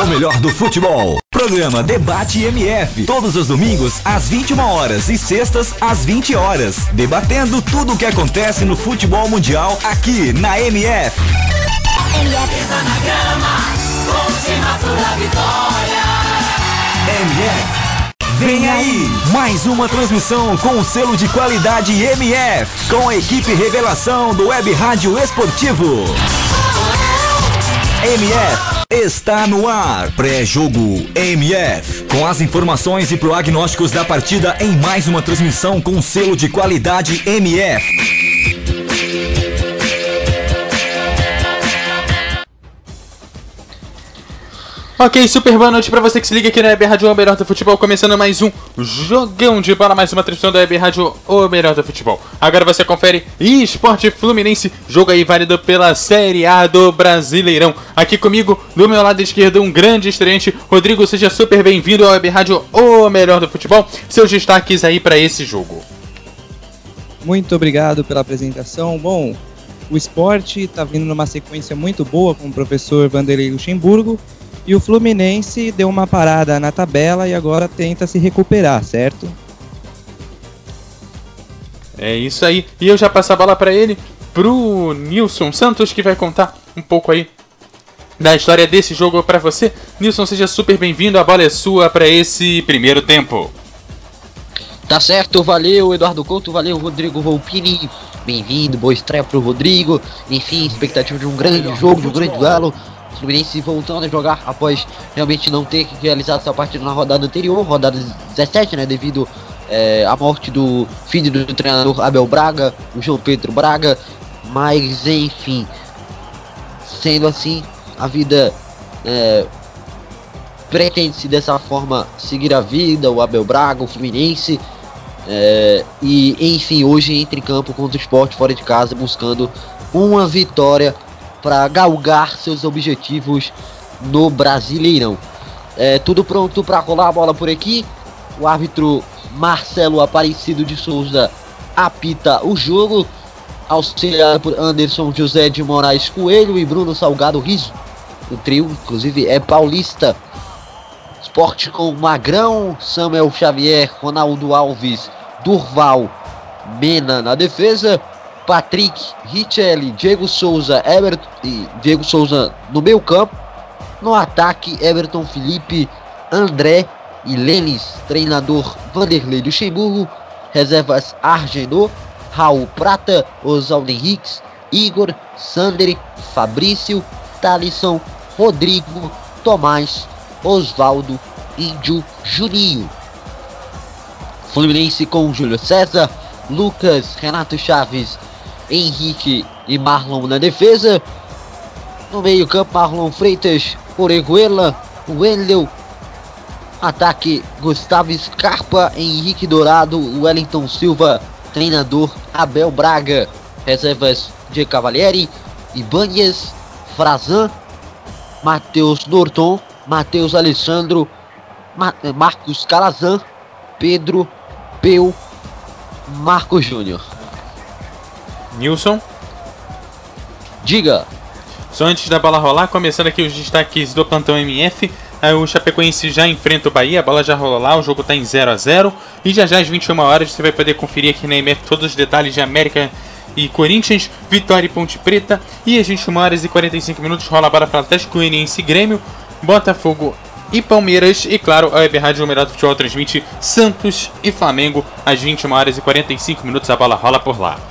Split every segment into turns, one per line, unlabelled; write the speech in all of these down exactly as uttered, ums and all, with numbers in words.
O melhor do futebol. Programa Debate M F. Todos os domingos às vinte e uma horas e sextas às vinte horas. Debatendo tudo o que acontece no futebol mundial aqui na M F.
M F pisa na grama, última sua vitória.
M F. Vem aí, mais uma transmissão com o selo de qualidade M F, com a equipe Revelação do Web Rádio Esportivo. M F está no ar. Pré-jogo M F, com as informações e prognósticos da partida em mais uma transmissão com o selo de qualidade M F.
Ok, super boa noite pra você que se liga aqui na Web Rádio O Melhor do Futebol, começando mais um jogão de bola, mais uma transmissão da Web Rádio O Melhor do Futebol. Agora você confere Sport Fluminense, jogo aí válido pela Série A do Brasileirão. Aqui comigo, do meu lado esquerdo, um grande estreante, Rodrigo, seja super bem-vindo ao Web Rádio O Melhor do Futebol. Seus destaques aí pra esse jogo.
Muito obrigado pela apresentação. Bom, o Sport tá vindo numa sequência muito boa com o professor Vanderlei Luxemburgo. E o Fluminense deu uma parada na tabela e agora tenta se recuperar, certo?
É isso aí. E eu já passo a bola para ele, pro Nilson Santos, que vai contar um pouco aí da história desse jogo para você. Nilson, seja super bem-vindo. A bola é sua para esse primeiro tempo.
Tá certo, valeu Eduardo Couto, valeu Rodrigo Volpini. Bem-vindo, boa estreia pro Rodrigo. Enfim, expectativa de um grande jogo, de um grande duelo. Fluminense voltando a jogar após realmente não ter realizado essa partida na rodada anterior, rodada dezessete, né, devido é, à morte do filho do treinador Abel Braga, o João Pedro Braga. Mas enfim, sendo assim, a vida é, pretende-se dessa forma seguir a vida, o Abel Braga, o Fluminense, é, e enfim, hoje entra em campo contra o Sport fora de casa, buscando uma vitória para galgar seus objetivos no Brasileirão. É, tudo pronto para rolar a bola por aqui. O árbitro Marcelo Aparecido de Souza apita o jogo, auxiliado por Anderson José de Moraes Coelho e Bruno Salgado Riso. O trio, inclusive, é paulista. Sport com Magrão, Samuel Xavier, Ronaldo Alves, Durval, Mena na defesa, Patrick, Richelli, Diego Souza, Everton e Diego Souza no meio campo. No ataque, Everton, Felipe, André e Lênis. Treinador Vanderlei Luxemburgo. Reservas Argenô, Raul Prata, Oswaldo Henriques, Igor, Sander, Fabrício, Thalisson, Rodrigo, Tomás, Osvaldo, Índio, Juninho. Fluminense com Júlio César, Lucas, Renato Chaves, Henrique e Marlon na defesa. No meio campo, Marlon Freitas, Orejuela, Wendel. Ataque, Gustavo Scarpa, Henrique Dourado, Wellington Silva. Treinador Abel Braga. Reservas de Cavalieri, Ibanez, Frazan, Matheus Norton, Matheus Alessandro, Ma- Marcos Calazan, Pedro, Peu, Marcos Júnior.
Nilson,
diga.
Só antes da bola rolar, começando aqui os destaques do plantão M F. O Chapecoense já enfrenta o Bahia, a bola já rolou lá, o jogo está em zero a zero. E já já às vinte e uma horas você vai poder conferir aqui na M F todos os detalhes de América e Corinthians, Vitória e Ponte Preta. E às vinte e uma horas e quarenta e cinco minutos rola a bola para Atlético Goianiense e Grêmio, Botafogo e Palmeiras. E claro, a Web Rádio O Melhor do Futebol transmite Santos e Flamengo às vinte e uma horas e quarenta e cinco minutos, a bola rola por lá.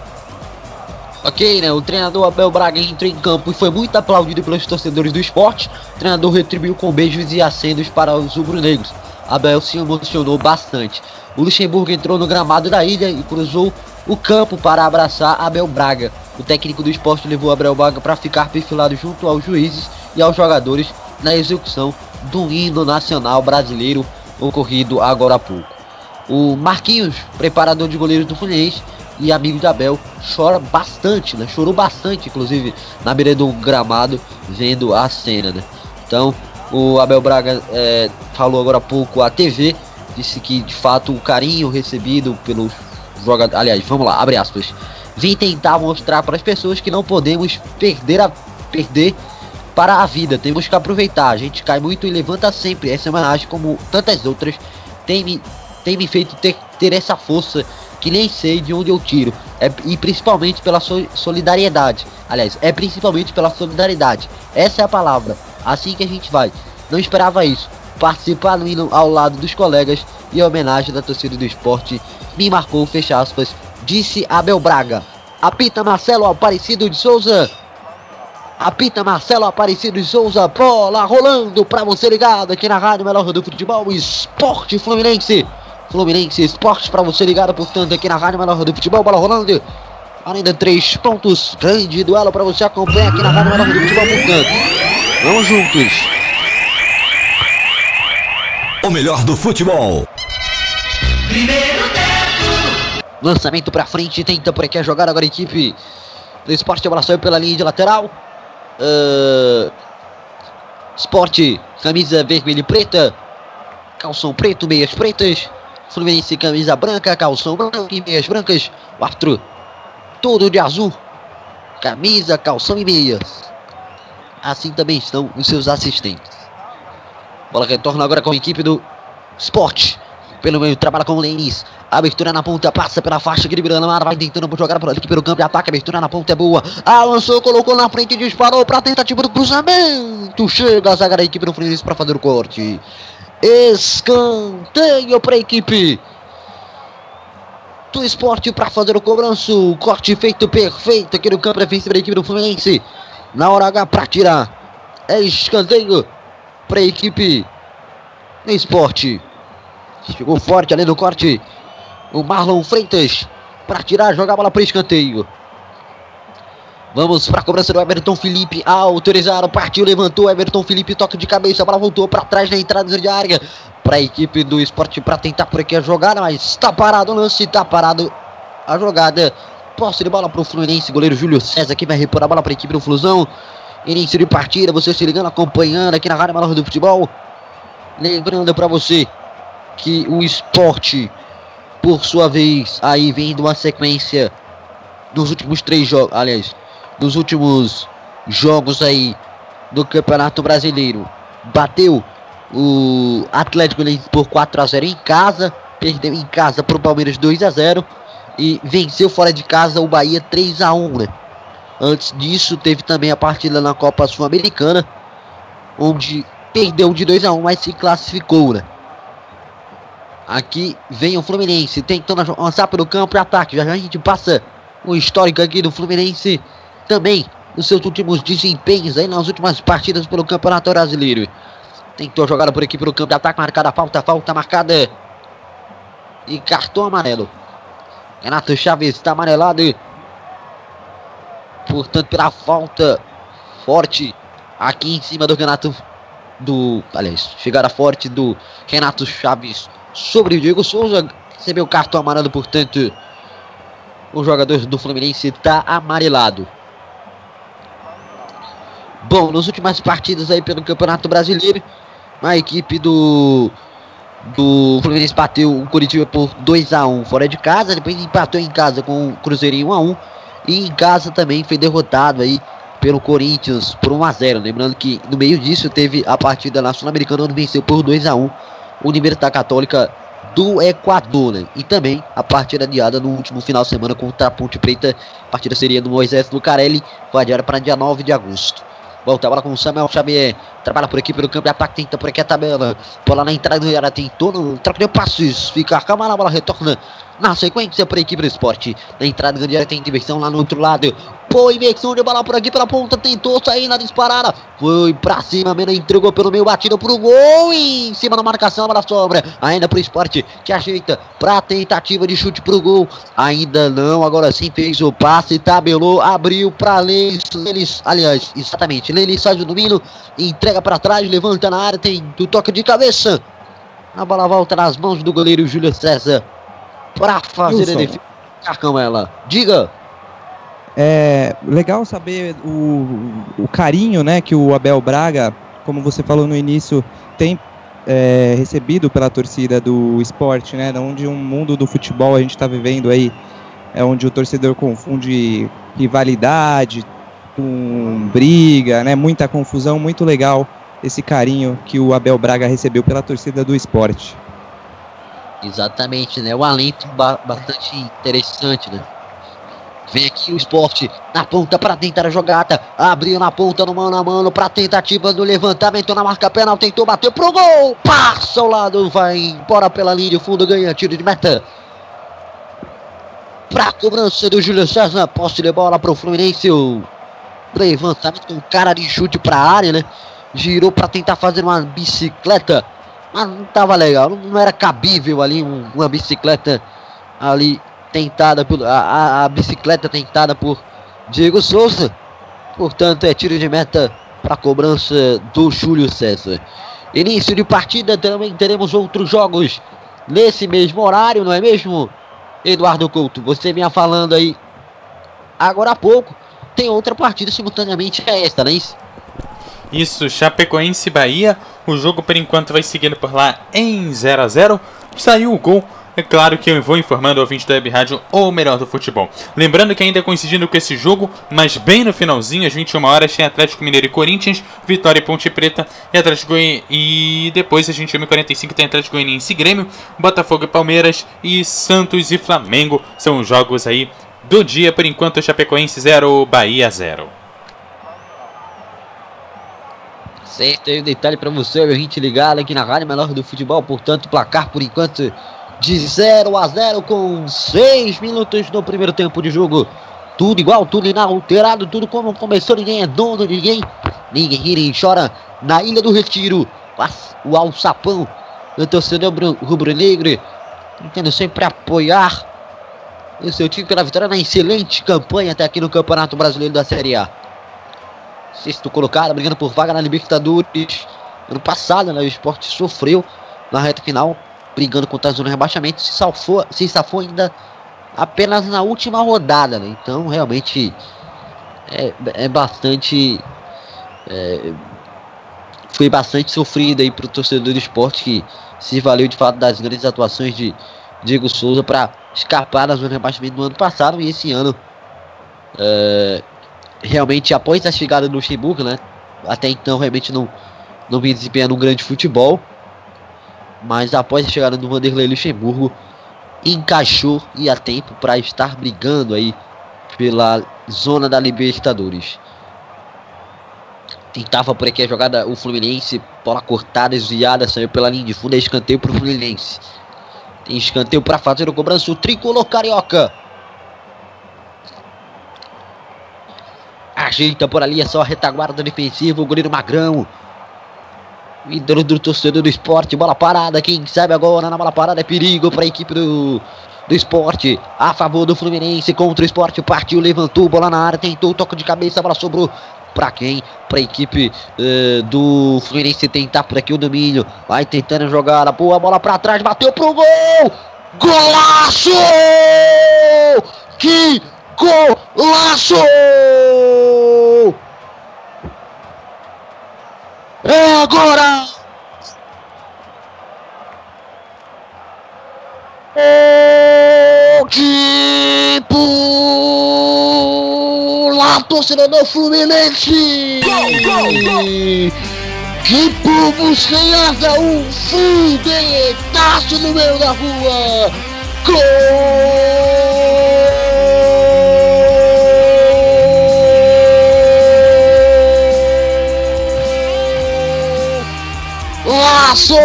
Ok, né? O treinador Abel Braga entrou em campo e foi muito aplaudido pelos torcedores do Sport. O treinador retribuiu com beijos e acenos para os rubro-negros. Abel se emocionou bastante. O Luxemburgo entrou no gramado da ilha e cruzou o campo para abraçar Abel Braga. O técnico do Sport levou Abel Braga para ficar perfilado junto aos juízes e aos jogadores na execução do hino nacional brasileiro ocorrido agora há pouco. O Marquinhos, preparador de goleiros do Fluminense e amigo de Abel, chora bastante, né? Chorou bastante, inclusive, na beira do gramado, vendo a cena, né? Então, o Abel Braga é, falou agora há pouco à T V, disse que, de fato, o carinho recebido pelos jogadores... Aliás, vamos lá, abre aspas. Vim tentar mostrar para as pessoas que não podemos perder, a, perder para a vida, temos que aproveitar. A gente cai muito e levanta sempre. Essa homenagem, como tantas outras, tem me, tem me feito ter, ter essa força que nem sei de onde eu tiro. É, e principalmente pela so, solidariedade. Aliás, é principalmente pela solidariedade. Essa é a palavra. Assim que a gente vai. Não esperava isso. Participar no hino ao lado dos colegas e a homenagem da torcida do esporte me marcou, fecha aspas, disse Abel Braga. Apita Marcelo Aparecido de Souza. Apita Marcelo Aparecido de Souza. Bola rolando pra você ligado aqui na Rádio Melhor do Futebol, Esporte Fluminense. Fluminense Esporte pra você ligado, portanto, aqui na Rádio Melhor do Futebol. Bola rolando. Ainda três pontos. Grande duelo pra você acompanhar aqui na Rádio Melhor do Futebol, portanto. Vamos juntos.
O melhor do futebol.
Primeiro tempo.
Lançamento pra frente, tenta por aqui a jogada agora a equipe do Esporte. A bola saiu pela linha de lateral. Uh, Esporte, camisa vermelha e preta, calção preto, meias pretas. Fluminense, camisa branca, calção branco e meias brancas. O árbitro todo de azul, camisa, calção e meias. Assim também estão os seus assistentes. Bola retorna agora com a equipe do Sport. Pelo meio, trabalha com o Lenis. Abertura na ponta, passa pela faixa, equilibrando a área, vai tentando jogar por aqui pelo campo de ataque. Abertura na ponta é boa. Avançou, colocou na frente, disparou para a tentativa do cruzamento. Chega a zaga da equipe do Fluminense para fazer o corte. Escanteio para a equipe do Sport para fazer o cobrança. O corte feito perfeito aqui no campo defensivo da equipe do Fluminense. Na hora H para tirar. É escanteio para a equipe do Esporte. Chegou forte ali no corte o Marlon Freitas para tirar, jogar a bola para escanteio. Vamos para a cobrança do Everton Felipe. Autorizado, partiu, levantou. Everton Felipe, toque de cabeça, a bola voltou para trás na entrada de área para a equipe do Esporte para tentar por aqui a jogada, mas está parado o lance, está parado a jogada. Posse de bola para o Fluminense, goleiro Júlio César que vai repor a bola para a equipe do Flusão. Início de partida, você se ligando, acompanhando aqui na Rádio Melhor do Futebol. Lembrando para você que o Esporte, por sua vez, aí vem de uma sequência nos últimos três jogos, aliás, nos últimos jogos aí do Campeonato Brasileiro. Bateu o Atlético por quatro a zero em casa, perdeu em casa para o Palmeiras dois a zero e venceu fora de casa o Bahia três a um, né? Antes disso, teve também a partida na Copa Sul-Americana, onde perdeu de dois a um, mas se classificou, né? Aqui vem o Fluminense tentando avançar pelo campo de ataque. Já, já a gente passa o histórico aqui do Fluminense também nos seus últimos desempenhos aí nas últimas partidas pelo Campeonato Brasileiro. Tentou jogar por aqui pelo campo de ataque, marcada a falta, falta marcada e cartão amarelo. Renato Chaves está amarelado, portanto, pela falta forte aqui em cima do Renato, do, aliás, chegada forte do Renato Chaves sobre o Diego Souza. Recebeu o cartão amarelo, portanto, o jogador do Fluminense está amarelado. Bom, nas últimas partidas aí pelo Campeonato Brasileiro, a equipe do do Fluminense bateu o Curitiba por dois a um fora de casa, depois empatou em casa com o Cruzeiro em um a um. E em casa também foi derrotado aí pelo Corinthians por um a zero. Lembrando que no meio disso teve a partida na Sul-Americana, onde venceu por dois a um o Universidade Católica do Equador, né? E também a partida adiada no último final de semana contra a Ponte Preta. A partida seria do Moisés Lucarelli, foi adiada para dia nove de agosto. Volta a bola com o Samuel Xavier. Trabalha por aqui pelo campo de ataque, tenta por aqui a tabela. Bola na entrada do área, tentou no troca de passes. Fica calma, a bola retorna na sequência para a equipe do Esporte. Na entrada do área tem diversão lá no outro lado. Foi inversão de bola por aqui pela ponta, tentou sair na disparada. Foi pra cima, Mena entregou pelo meio, batido pro gol. E em cima da marcação, a bola sobra. Ainda pro Esporte, que ajeita pra tentativa de chute pro gol. Ainda não, agora sim fez o passe, tabelou, abriu pra Lelis. Lelis, aliás, exatamente, Lelis faz o domínio, entrega pra trás, levanta na área, tem o toque de cabeça. A bola volta nas mãos do goleiro Júlio César pra fazer Wilson. A defesa. Carcão ela, diga.
É legal saber o, o carinho, né, que o Abel Braga, como você falou no início, tem é, recebido pela torcida do Esporte, né, onde um mundo do futebol a gente está vivendo aí, é onde o torcedor confunde rivalidade, com briga, né? Muita confusão, muito legal esse carinho que o Abel Braga recebeu pela torcida do Sport.
Exatamente, né? Um alento ba- bastante interessante, né? Vem aqui o Sport na ponta para tentar a jogada. Abriu na ponta no mano a mano para tentativa do levantamento na marca penal. Tentou bater pro gol. Passa ao lado, vai embora pela linha. O fundo ganha tiro de meta. Pra cobrança do Júlio César. Posse de bola pro Fluminense. O levantamento com cara de chute pra área, né? Girou para tentar fazer uma bicicleta. Mas não tava legal. Não era cabível ali um, uma bicicleta ali. Tentada por, a, a, a bicicleta tentada por Diego Souza. Portanto, é tiro de meta para a cobrança do Júlio César. Início de partida, também teremos outros jogos nesse mesmo horário, não é mesmo, Eduardo Couto? Você vinha falando aí agora há pouco. Tem outra partida simultaneamente a esta, não é isso?
Isso, Chapecoense e Bahia. O jogo por enquanto vai seguindo por lá em zero a zero. Saiu o gol. É claro que eu vou informando o ouvinte da Web Rádio o melhor do futebol. Lembrando que ainda coincidindo com esse jogo, mas bem no finalzinho, às vinte e uma horas, tem Atlético Mineiro e Corinthians, Vitória e Ponte Preta e Atlético Goianiense. E depois, às vinte e uma e quarenta e cinco, tem Atlético Goianiense e Grêmio, Botafogo e Palmeiras e Santos e Flamengo. São os jogos aí do dia. Por enquanto, Chapecoense zero, Bahia zero.
Certo, aí o detalhe para você, a gente ligado aqui na Rádio Melhor do Futebol. Portanto, placar por enquanto de zero a zero com seis minutos no primeiro tempo de jogo. Tudo igual, tudo inalterado, tudo como começou. Ninguém é dono de ninguém. Ninguém ri nem chora na Ilha do Retiro. O alçapão do torcedor rubro-negro, tentando sempre apoiar o seu time pela vitória na excelente campanha até aqui no Campeonato Brasileiro da Série A. Sexto colocado, brigando por vaga na Libertadores. Ano passado, né, o Sport sofreu na reta final, brigando contra a zona de rebaixamento. Se safou, se safou ainda apenas na última rodada, né? Então, realmente, é, é bastante... É, foi bastante sofrido aí para o torcedor do Sport, que se valeu de fato das grandes atuações de Diego Souza para escapar da zona de rebaixamento do ano passado. E esse ano, é, realmente, após a chegada do Luxemburgo, né? Até então, realmente não, não vinha desempenhando um grande futebol. Mas após a chegada do Vanderlei Luxemburgo, encaixou e a tempo para estar brigando aí pela zona da Libertadores. Tentava por aqui a jogada o Fluminense, bola cortada, desviada, saiu pela linha de fundo, é escanteio para o Fluminense. Tem escanteio para fazer o cobrança, o tricolor carioca. Ajeita por ali, é só a retaguarda defensiva, o goleiro Magrão. Ídolo do torcedor do Sport, bola parada, quem sabe agora na bola parada é perigo para a equipe do, do Sport, a favor do Fluminense, contra o Sport, partiu, levantou, bola na área, tentou, toque de cabeça, a bola sobrou para quem? Para a equipe uh, do Fluminense tentar por aqui o domínio, vai tentando jogar, a boa bola para trás, bateu pro gol, golaço! Que golaço! É agora! O tipo lá, torcedor do Fluminense! Que povo sem asa, um foguetaço no meio da rua! Gol! Laço!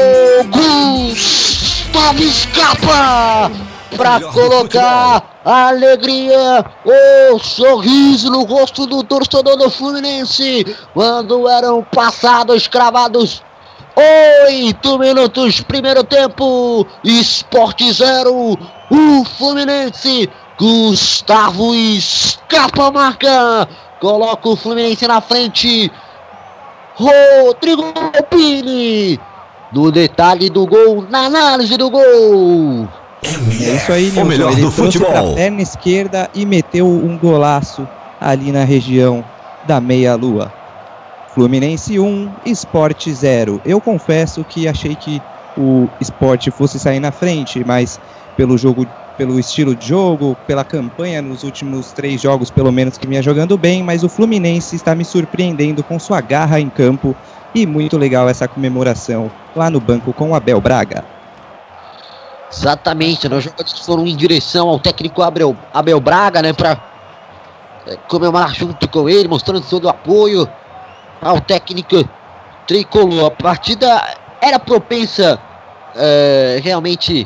Gustavo Scarpa para colocar a alegria, o sorriso no rosto do torcedor do Fluminense quando eram passados, cravados oito minutos, primeiro tempo. Sport zero, o Fluminense. Gustavo Scarpa marca, coloca o Fluminense na frente. Rodrigo Pini no detalhe do gol, na análise do gol.
É isso aí, Nilson.
O melhor
Ele
do
trouxe
futebol.
pra perna esquerda e meteu um golaço ali na região da meia-lua. Fluminense um, Sport zero. Eu confesso que achei que o Sport fosse sair na frente, mas pelo jogo pelo estilo de jogo, pela campanha nos últimos três jogos, pelo menos, que vinha jogando bem, mas o Fluminense está me surpreendendo com sua garra em campo e muito legal essa comemoração lá no banco com o Abel Braga.
Exatamente, né? Os jogadores foram em direção ao técnico Abel, Abel Braga, né, para é, comemorar junto com ele, mostrando todo o apoio ao técnico tricolor. A partida era propensa é, realmente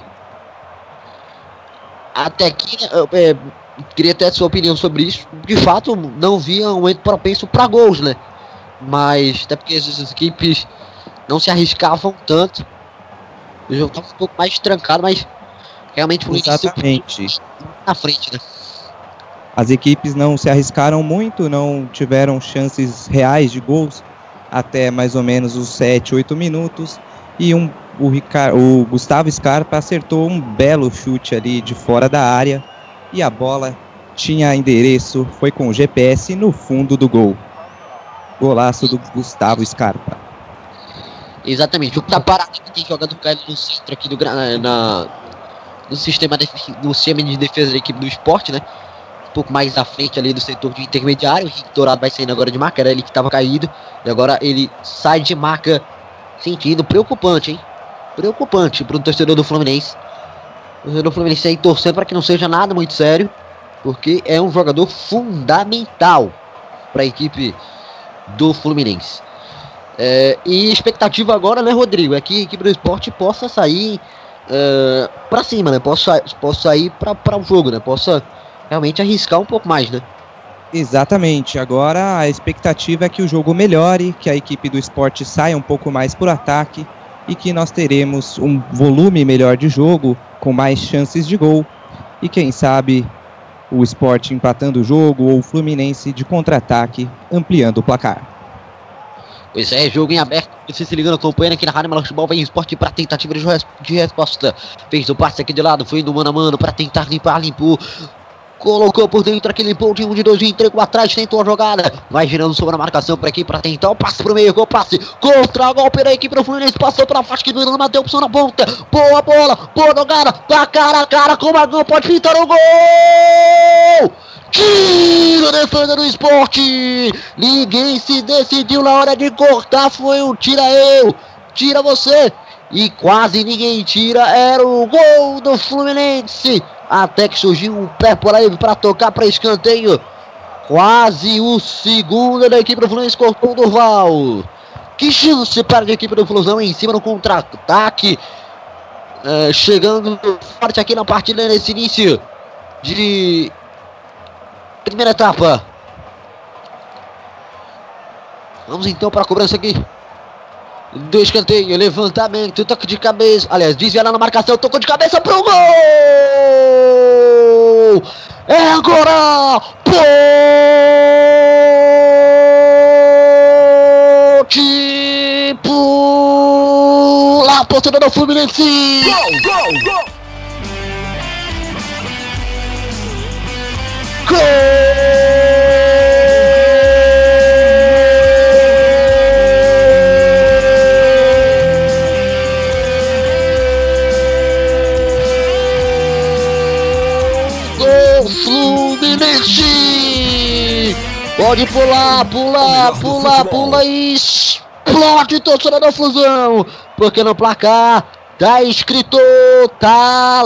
até aqui, é, queria ter a sua opinião sobre isso. De fato, não via um momento propenso para gols, né? Mas até porque as equipes não se arriscavam tanto. O jogo estava um pouco mais trancado, mas realmente foi
exatamente
na frente, né?
As equipes não se arriscaram muito, não tiveram chances reais de gols até mais ou menos os sete, oito minutos. E um O, Ricardo, o Gustavo Scarpa acertou um belo chute ali de fora da área e a bola tinha endereço, foi com o G P S no fundo do gol. Golaço do Gustavo Scarpa.
Exatamente, o que tá parado que tem jogado caído no centro aqui do, na, no, sistema de, no sistema de defesa da equipe do Sport, né? Um pouco mais à frente ali do setor de intermediário. O Henrique Dourado vai saindo agora de marca, era ele que estava caído e agora ele sai de marca, sentindo preocupante, hein? Preocupante para o torcedor do Fluminense. O torcedor do Fluminense aí torcendo para que não seja nada muito sério, porque é um jogador fundamental para a equipe do Fluminense. É, e expectativa agora, né, Rodrigo, é que a equipe do Sport possa sair é, para cima, né? Possa, possa sair para o jogo, né? Possa realmente arriscar um pouco mais, né?
Exatamente. Agora a expectativa é que o jogo melhore, que a equipe do Sport saia um pouco mais por ataque e que nós teremos um volume melhor de jogo, com mais chances de gol, e quem sabe o Sport empatando o jogo ou o Fluminense de contra-ataque ampliando o placar.
Pois é, jogo em aberto, você se ligando, acompanhando aqui na Rádio Melhor Futebol, vem o Sport para tentativa de, res de resposta, fez o passe aqui de lado, foi no mano a mano para tentar limpar, limpou, colocou por dentro aquele limpou de um de dois, entregou atrás, tentou a jogada, vai girando sobre a marcação por aqui para tentar o passe pro meio, gol, passe, contra golpe da equipe do Fluminense, passou pra faixa que do Irã, deu opção na ponta, boa bola, boa jogada, tá cara a cara com o Magão, pode pintar o gol! Tira a defesa do Sport, ninguém se decidiu na hora de cortar, foi um tira eu, tira você, e quase ninguém tira, era o gol do Fluminense. Até que surgiu um pé por aí para tocar para escanteio. Quase o segundo da equipe do Fluminense, cortou o Durval. Que chance para a equipe do Flusão em cima no contra-ataque. É, chegando forte aqui na partida nesse início de primeira etapa. Vamos então para a cobrança aqui do escanteio, levantamento, toque de cabeça, aliás, desviada na marcação, tocou de cabeça pro gol! É agora! Tipo lá, torcedor do Fluminense! Gol, gol, gol! Gol! Fluminense! Pode pular, pular, pular, pula e explode, torcedor da Flusão! Porque no placar tá escrito, tá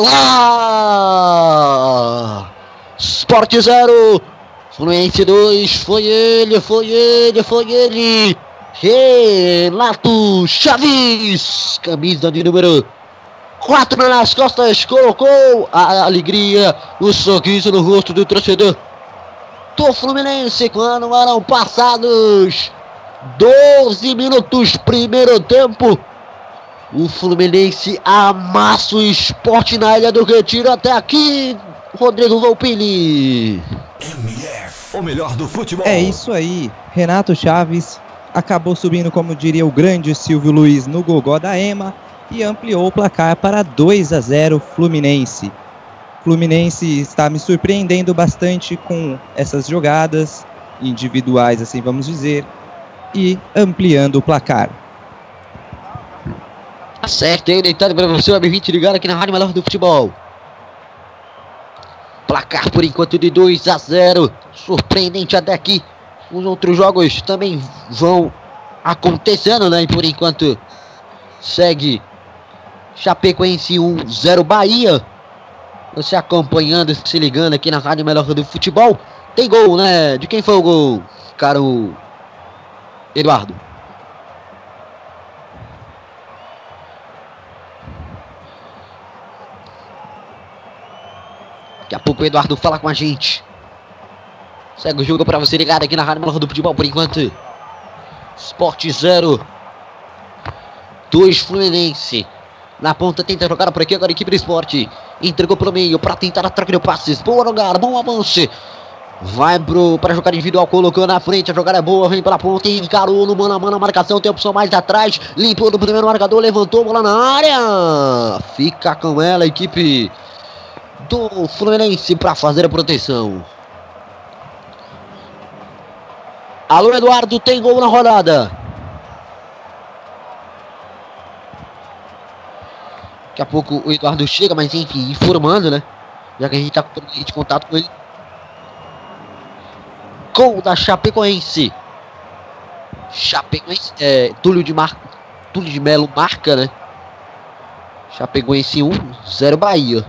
lá! Sport zero, Fluminense dois, foi ele, foi ele, foi ele! Renato Chaves, camisa de número quatro nas costas, colocou a alegria, o sorriso no rosto do torcedor do Fluminense quando eram passados doze minutos, primeiro tempo. O Fluminense amassa o Sport na Ilha do Retiro. Até aqui, Rodrigo Volpini.
M F, o melhor do futebol.
É isso aí, Renato Chaves acabou subindo, como diria o grande Silvio Luiz, no gogó da Ema e ampliou o placar para dois a zero Fluminense. Fluminense está me surpreendendo bastante com essas jogadas individuais, assim vamos dizer, e ampliando o placar.
Tá certo, aí deitado para você, o B vinte ligado aqui na Rádio Melhor do Futebol. Placar por enquanto de dois a zero. Surpreendente até aqui. Os outros jogos também vão acontecendo, né? E por enquanto segue Chapecoense um, zero Bahia. Você acompanhando, se ligando aqui na Rádio Melhor do Futebol. Tem gol, né? De quem foi o gol, caro Eduardo? Daqui a pouco o Eduardo fala com a gente. Segue o jogo pra você ligado aqui na Rádio Melhor do Futebol por enquanto. Sport zero. dois Fluminense. Na ponta tenta jogar por aqui agora a equipe do Sport. Entregou pro meio pra tentar a troca de passes. Boa lugar, bom avanço. Vai pro, pra jogar individual, colocou na frente. A jogada é boa, vem pela ponta. Encarou no mano a mano a marcação. Tem opção mais atrás. Limpou do primeiro marcador, levantou, bola na área. Fica com ela a equipe do Fluminense pra fazer a proteção. Alô, Eduardo, tem gol na rodada. Daqui a pouco o Eduardo chega, mas enfim, informando, né? Já que a gente tá com de contato com ele. Gol da Chapecoense. Chapecoense, é, Túlio de Mar... Túlio de Melo marca, né? Chapecoense um, zero Bahia.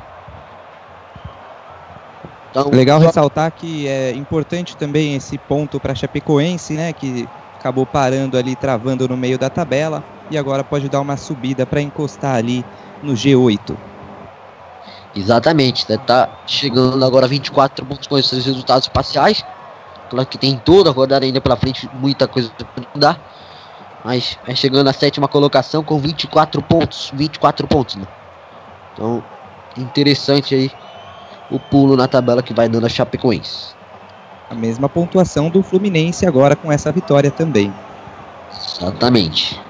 Então, legal ressaltar que é importante também esse ponto para Chapecoense, né, que acabou parando ali, travando no meio da tabela e agora pode dar uma subida para encostar ali no G oito.
Exatamente, né, tá chegando agora vinte e quatro pontos com esses resultados parciais. Claro que tem toda a rodada ainda pela frente, muita coisa para mudar, mas é chegando à sétima colocação com vinte e quatro pontos, vinte e quatro pontos, né? Então, interessante aí o pulo na tabela que vai dando a Chapecoense.
A mesma pontuação do Fluminense agora com essa vitória também.
Exatamente.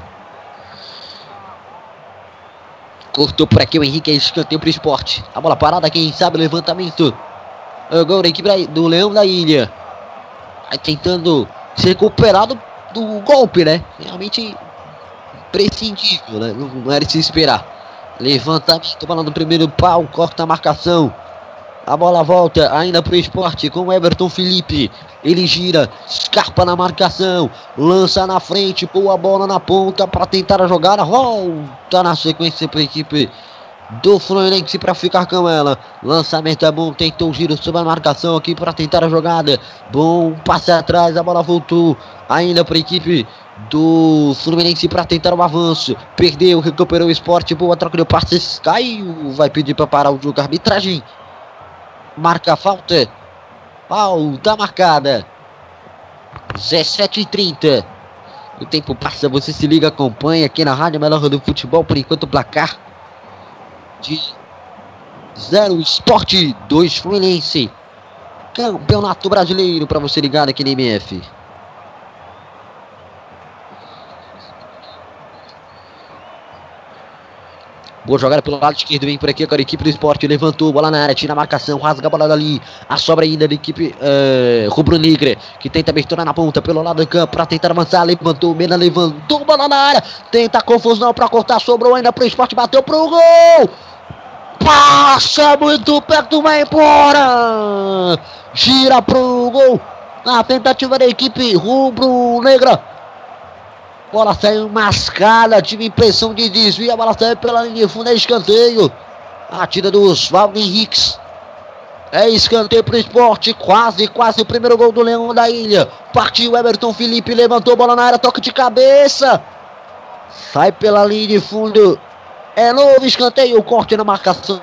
Cortou por aqui o Henrique, é escanteio pro Sport. A bola parada, quem sabe, levantamento. Agora a equipe do Leão da Ilha. Vai tentando se recuperar do, do golpe, né? Realmente prescindível, né? Não, não era de se esperar. Levantamento, bola no primeiro pau, corta a marcação. A bola volta ainda pro Sport com o Everton Felipe. Ele gira, escarpa na marcação, lança na frente, pôr a bola na ponta para tentar a jogada. Volta na sequência para a equipe do Fluminense para ficar com ela. Lançamento é bom, tentou o giro sobre a marcação aqui para tentar a jogada. Bom passe atrás, a bola voltou ainda para a equipe do Fluminense para tentar o avanço. Perdeu, recuperou o Sport, boa troca de passes, caiu. Vai pedir para parar o jogo, arbitragem marca falta. Falta marcada. dezessete e trinta. O tempo passa, você se liga, acompanha aqui na Rádio Melhor do Futebol. Por enquanto o placar de zero Sport, dois Fluminense. Campeonato Brasileiro para você ligado aqui na M F. Boa jogada pelo lado esquerdo, vem por aqui agora a equipe do Sport, levantou, bola na área, tira a marcação, rasga a bola dali, a sobra ainda da equipe uh, rubro-negra, que tenta abertura na ponta, pelo lado do campo, para tentar avançar, levantou, Mena levantou, bola na área, tenta a confusão para cortar, sobrou ainda pro Sport, bateu pro gol, passa muito perto, vai embora, gira pro gol, na tentativa da equipe rubro-negra. Bola saiu mascada, tive impressão de desvio, a bola saiu pela linha de fundo, é escanteio. A tira do Oswaldo Henriques. É escanteio pro Sport, quase, quase o primeiro gol do Leão da Ilha. Partiu Everton Felipe, levantou, bola na área, toque de cabeça. Sai pela linha de fundo. É novo escanteio, corte na marcação.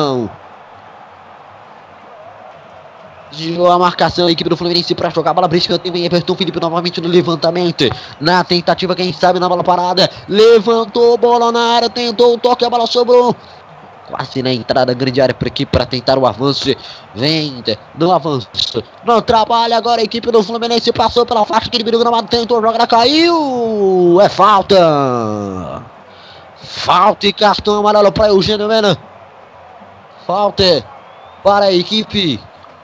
Girou a marcação, a equipe do Fluminense para jogar a bola para escanteio, vem Everton Felipe novamente no levantamento, na tentativa, quem sabe, na bola parada, levantou, bola na área, tentou o toque, a bola sobrou, quase na entrada, grande área por aqui para tentar o avanço, vem no avanço, não trabalha agora a equipe do Fluminense, passou pela faixa, aquele perigo gramado, tentou, a jogada caiu, é falta, falta e cartão amarelo para Eugênio Mena, falta para a equipe.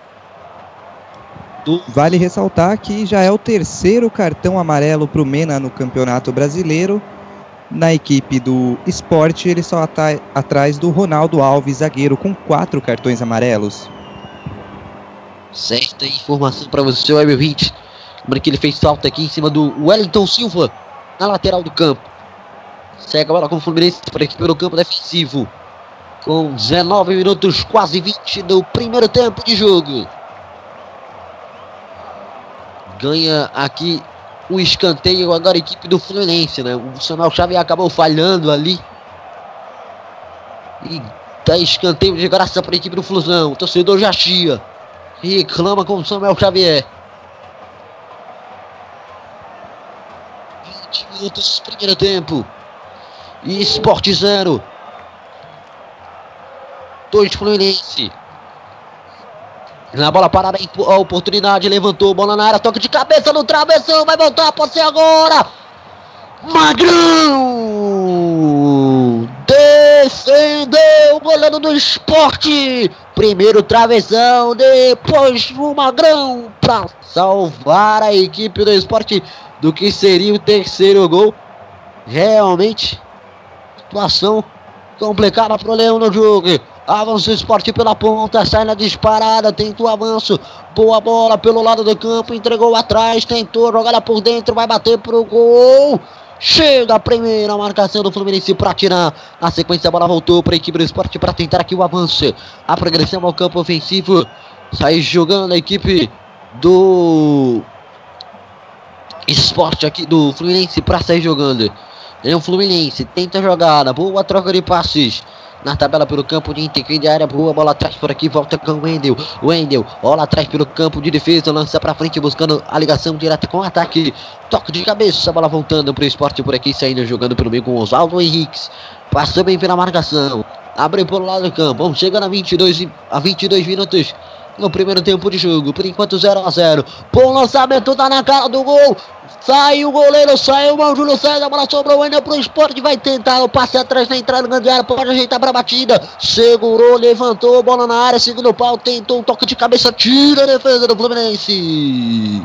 Vale ressaltar que já é o terceiro cartão amarelo para o Mena no Campeonato Brasileiro. Na equipe do Sport, ele só está atrás do Ronaldo Alves, zagueiro, com quatro cartões amarelos.
Certa informação para você, Web vinte. Lembrando que ele fez falta aqui em cima do Wellington Silva, na lateral do campo. Segue a bola com o Fluminense por aqui pelo campo defensivo. Com dezenove minutos, quase vinte do primeiro tempo de jogo. Ganha aqui o escanteio agora a equipe do Fluminense, né? O Samuel Xavier acabou falhando ali. E dá escanteio de graça para a equipe do Flusão. O torcedor já chia. Reclama com o Samuel Xavier. vinte minutos, primeiro tempo. E Sport zero. dois Fluminense. Na bola parada, a oportunidade, levantou, bola na área, toque de cabeça no travessão, vai voltar, pode ser agora. Magrão defendeu o goleiro do Sport. Primeiro travessão, depois o Magrão para salvar a equipe do Sport do que seria o terceiro gol. Realmente, situação complicada para o Leão no jogo. Avança o Sport pela ponta, sai na disparada, tentou avanço, boa bola pelo lado do campo, entregou atrás, tentou jogar por dentro, vai bater pro gol. Chega a primeira marcação do Fluminense para tirar. Na sequência a bola voltou para a equipe do Sport para tentar aqui o avanço. A progressão ao campo ofensivo. Sai jogando a equipe do Sport aqui, do Fluminense para sair jogando. É o Fluminense, tenta a jogada, boa troca de passes. Na tabela pelo campo de intercâmbio de área, boa bola atrás por aqui, volta com o Wendel. Wendel, bola atrás pelo campo de defesa, lança pra frente buscando a ligação direta com o ataque. Toque de cabeça, bola voltando pro Sport por aqui, saindo jogando pelo meio com o Oswaldo Henriques. Passou bem pela marcação, abre pelo lado do campo, vamos chegando a vinte e dois, a vinte e dois minutos no primeiro tempo de jogo. Por enquanto zero a zero. Bom lançamento, tá na cara do gol. Sai o goleiro, saiu o Júlio César, a bola sobrou o Wendel pro Sport, vai tentar o passe atrás na entrada do grande área, pode ajeitar pra batida, segurou, levantou, bola na área, segundo pau, tentou um toque de cabeça, tira a defesa do Fluminense.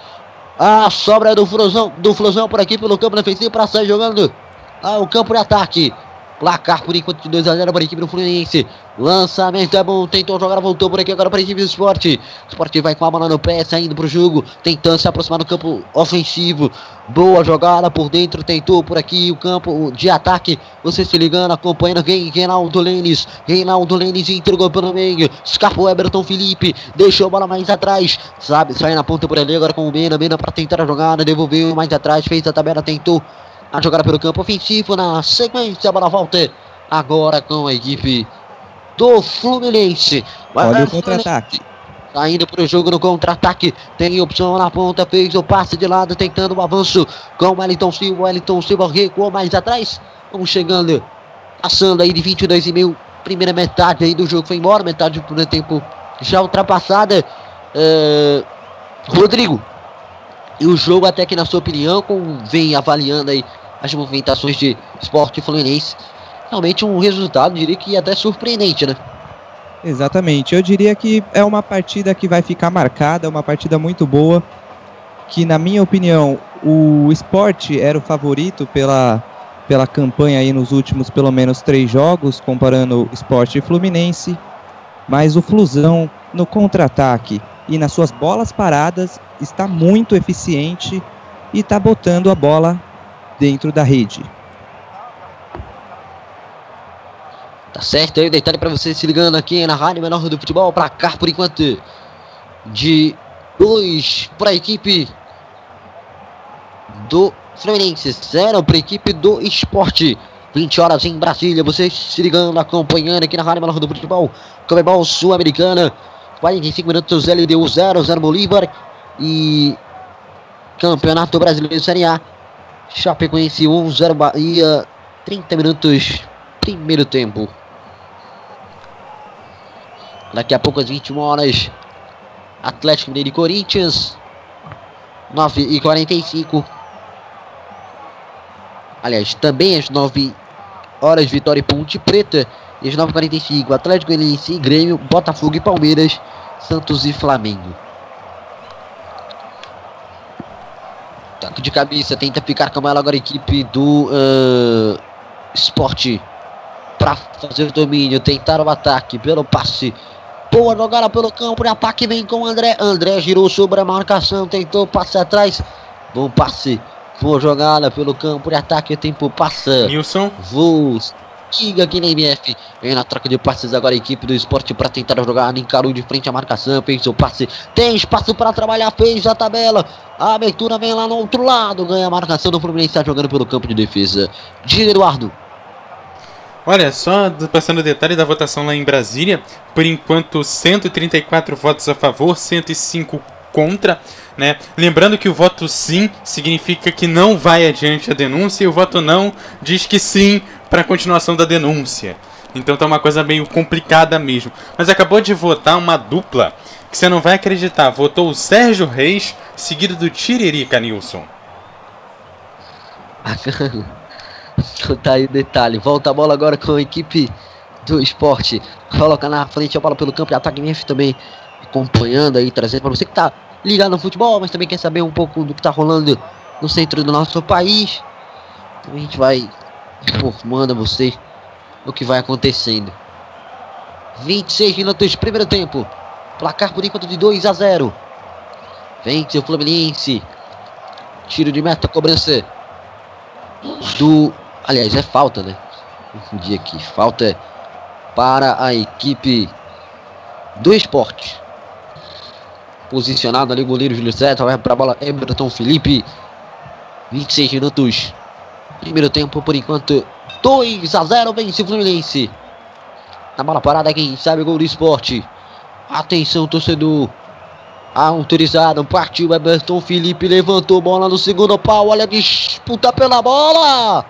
A sobra do Flusão, do Flusão por aqui pelo campo defensivo para sair jogando ao campo de ataque. Placar por enquanto de dois a zero para a equipe do Fluminense. Lançamento é bom, tentou jogar, voltou por aqui agora para a equipe do Sport. Sport vai com a bola no pé, saindo para o jogo, tentando se aproximar do campo ofensivo. Boa jogada por dentro, tentou por aqui o campo de ataque. Você se ligando, acompanhando quem? Reinaldo Lênis. Reinaldo Lênis entregou pelo meio. Escapou Everton Felipe, deixou a bola mais atrás. Sabe, sai na ponta por ali agora com o Mena. Mena para tentar a jogada, devolveu mais atrás, fez a tabela, tentou a jogada pelo campo ofensivo. Na sequência a bola volta agora com a equipe do Fluminense. Vai
Olha o contra-ataque.
Tá indo pro jogo no contra-ataque. Tem opção na ponta, fez o passe de lado, tentando o avanço com o Wellington Silva. Wellington Silva recuou mais atrás. Vamos chegando, passando aí de vinte e dois e meio. Primeira metade aí do jogo foi embora, metade do primeiro tempo já ultrapassada. uh, Rodrigo, e o jogo, até que na sua opinião, como vem avaliando aí as movimentações de Sport Fluminense, realmente um resultado, diria que até surpreendente, né?
Exatamente, eu diria que é uma partida que vai ficar marcada, uma partida muito boa, que na minha opinião o Sport era o favorito pela, pela campanha aí nos últimos pelo menos três jogos, comparando Sport e Fluminense, mas o Flusão no contra-ataque e nas suas bolas paradas está muito eficiente e está botando a bola dentro da rede.
Tá certo aí, detalhe para você se ligando aqui na Rádio Menor do Futebol. Placar por enquanto de dois para a equipe do Fluminense, zero para a equipe do Sport. vinte horas em Brasília, você se ligando, acompanhando aqui na Rádio Menor do Futebol. Comebol Sul-Americana, quarenta e cinco minutos, L D U zero, zero Bolívar. E Campeonato Brasileiro Série A, Chapecoense um, zero Bahia, trinta minutos, primeiro tempo. Daqui a pouco às vinte e uma horas, Atlético Mineiro e Corinthians, nove e quarenta e cinco. Aliás, também às nove horas, Vitória e Ponte Preta. E às nove e quarenta e cinco, Atlético Goianiense e Grêmio, Botafogo e Palmeiras, Santos e Flamengo. Toque de cabeça, tenta ficar com ela agora a equipe do uh, Sport para fazer o domínio, tentar o ataque pelo passe Boa jogada pelo campo de ataque, vem com o André. André girou sobre a marcação, tentou passe atrás. Bom passe. Boa jogada pelo campo de ataque, o tempo passa.
Nilson.
Vou. Liga aqui na M F. Vem na troca de passes agora a equipe do Sport para tentar jogar. Encarou de frente à marcação. Fez o passe. Tem espaço para trabalhar. Fez a tabela. A abertura vem lá no outro lado. Ganha a marcação do Fluminense. Está jogando pelo campo de defesa. Diga, Eduardo.
Olha, só passando o detalhe da votação lá em Brasília. Por enquanto, cento e trinta e quatro votos a favor, cento e cinco contra, né? Lembrando que o voto sim significa que não vai adiante a denúncia, e o voto não diz que sim para a continuação da denúncia. Então tá uma coisa meio complicada mesmo. Mas acabou de votar uma dupla que você não vai acreditar. Votou o Sérgio Reis, seguido do Tiririca, Nilson.
Tá aí o detalhe. Volta a bola agora com a equipe do Sport. Coloca na frente a bola pelo campo de ataque. M F também acompanhando aí, trazendo para você que tá ligado no futebol, mas também quer saber um pouco do que tá rolando no centro do nosso país. Então a gente vai informando a você o que vai acontecendo. vinte e seis minutos, primeiro tempo. Placar por enquanto de dois a zero. Vence o Fluminense. Tiro de meta, cobrança do... Aliás, é falta, né? Confundi aqui. Falta para a equipe do Sport. Posicionado ali o goleiro Júlio César. Vai para a bola Everton Felipe. vinte e seis minutos. Primeiro tempo por enquanto. dois a zero. Vence o Fluminense. Na bola parada, quem sabe o gol do Sport. Atenção, torcedor. Autorizado. Partiu Everton Felipe. Levantou bola no segundo pau. Olha a disputa pela bola.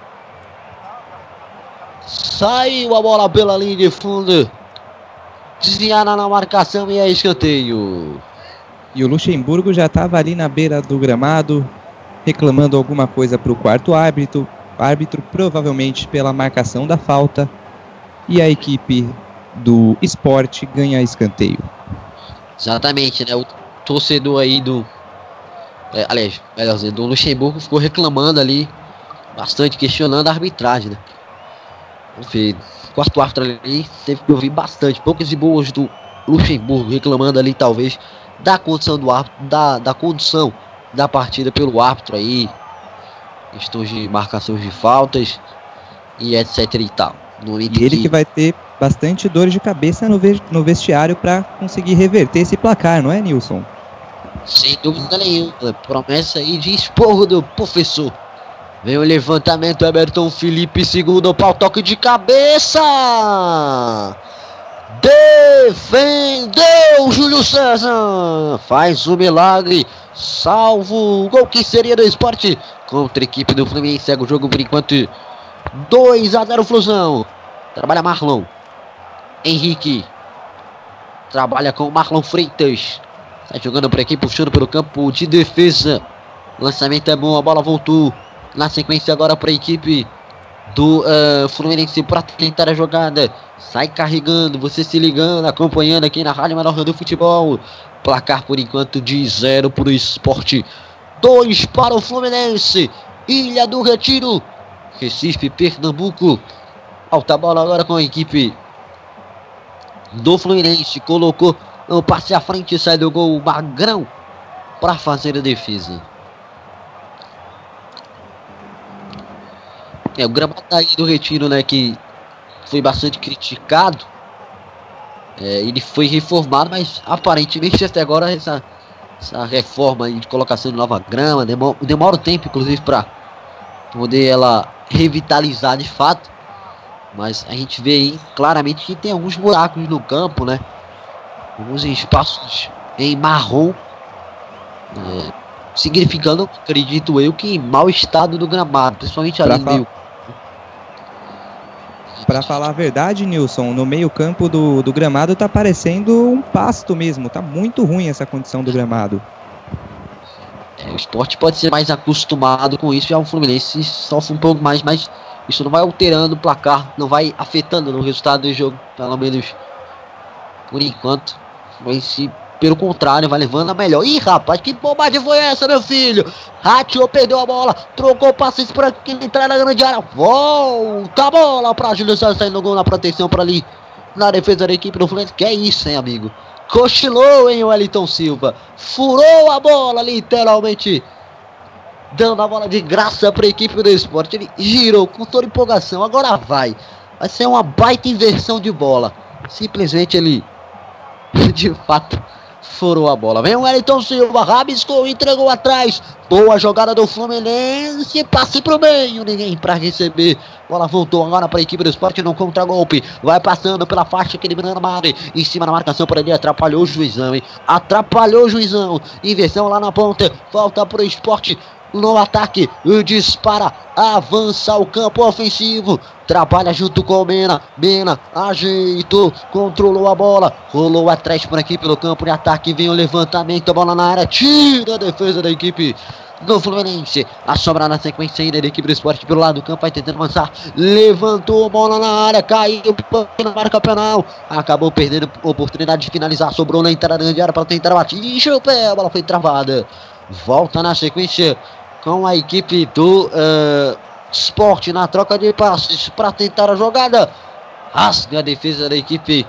Saiu a bola pela linha de fundo. Desviada na marcação e é escanteio.
E o Luxemburgo já estava ali na beira do gramado, reclamando alguma coisa para o quarto árbitro. Árbitro, provavelmente pela marcação da falta. E a equipe do Sport ganha escanteio.
Exatamente, né? O torcedor aí do... É, aliás, melhor dizendo, do Luxemburgo ficou reclamando ali, bastante questionando a arbitragem, né? Enfim, o quarto árbitro ali teve que ouvir bastante, poucas e boas do Luxemburgo, reclamando ali talvez da condição do árbitro, da, da condição da partida pelo árbitro aí, questões de marcações de faltas e etc e tal. No
e ele que... que vai ter bastante dor de cabeça no, ve- no vestiário para conseguir reverter esse placar, não é, Nilson?
Sem dúvida nenhuma, promessa aí de esporro do professor. Vem o levantamento, Everton Felipe, segundo pau, toque de cabeça. Defendeu Júlio César. Faz o milagre, salvo o gol que seria do Sport contra a equipe do Fluminense. Segue o jogo por enquanto dois a zero Flusão. Trabalha Marlon. Henrique. Trabalha com Marlon Freitas. Sai jogando por aqui, puxando pelo campo de defesa. Lançamento é bom, a bola voltou. Na sequência agora para a equipe do uh, Fluminense para tentar a jogada. Sai carregando, você se ligando, acompanhando aqui na Rádio Melhor do Futebol. Placar por enquanto de zero para o Sport. dois para o Fluminense. Ilha do Retiro. Recife, Pernambuco. Alta bola agora com a equipe do Fluminense. Colocou no passe à frente, sai do gol o Magrão para fazer a defesa. É, o gramado aí do Retiro, né, que foi bastante criticado. É, ele foi reformado, mas aparentemente até agora essa, essa reforma aí de colocação de nova grama demora, demora um tempo, inclusive, para poder ela revitalizar de fato. Mas a gente vê aí claramente que tem alguns buracos no campo, né? Alguns espaços em marrom, é, significando, acredito eu, que mau estado do gramado, principalmente ali no meio.
Pra falar a verdade, Nilson, no meio campo do, do gramado tá parecendo um pasto mesmo. Tá muito ruim essa condição do gramado.
É, o Sport pode ser mais acostumado com isso, já o Fluminense sofre um pouco mais, mas isso não vai alterando o placar, não vai afetando no resultado do jogo, pelo menos por enquanto. Mas pelo contrário, vai levando a melhor. Ih, rapaz, que bobagem foi essa, meu filho? Ratio perdeu a bola, trocou passes para quem entrar na grande área. Volta a bola para Júlio César, saindo no gol na proteção para ali, na defesa da equipe do Fluminense. Que é isso, hein, amigo? Cochilou, hein, o Wellington Silva. Furou a bola, literalmente. Dando a bola de graça para a equipe do Sport. Ele girou com toda empolgação. Agora vai. Vai ser uma baita inversão de bola. Simplesmente ele, de fato, furou a bola. Vem o Wellington Silva, rabiscou, entregou atrás. Boa jogada do Fluminense. Passe pro meio, ninguém para receber. Bola voltou agora para a equipe do Sport no contragolpe. Vai passando pela faixa que eliminando a Mari. Em cima da marcação por ali. Atrapalhou o juizão, hein? Atrapalhou o juizão. Inversão lá na ponta. Volta pro Sport. No ataque, dispara, avança ao campo ofensivo, trabalha junto com o Mena, Mena ajeitou, controlou a bola, rolou atrás por aqui pelo campo de ataque, vem o levantamento, a bola na área, tira a defesa da equipe do Fluminense, a sobra na sequência ainda da equipe do Sport pelo lado do campo, vai tentando avançar, levantou a bola na área, caiu na marca penal, acabou perdendo a oportunidade de finalizar, sobrou na entrada de área para tentar bater, encheu o pé, a bola foi travada, volta na sequência com a equipe do uh, Sport na troca de passes para tentar a jogada. Rasga a defesa da equipe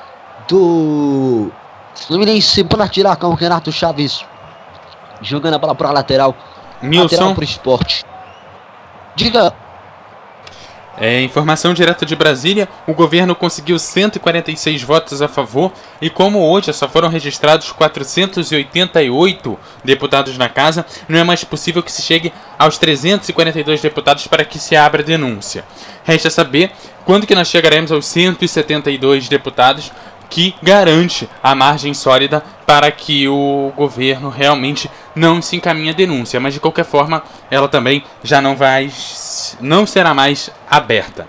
do Fluminense para tirar com o Renato Chaves. Jogando a bola para a lateral.
Nilson.
Lateral para o Sport. Diga.
É, informação direto de Brasília, o governo conseguiu cento e quarenta e seis votos a favor e como hoje só foram registrados quatrocentos e oitenta e oito deputados na casa, não é mais possível que se chegue aos trezentos e quarenta e dois deputados para que se abra a denúncia. Resta saber quando que nós chegaremos aos cento e setenta e dois deputados, que garante a margem sólida para que o governo realmente não se encaminhe a denúncia, mas de qualquer forma ela também já não vai... não será mais aberta.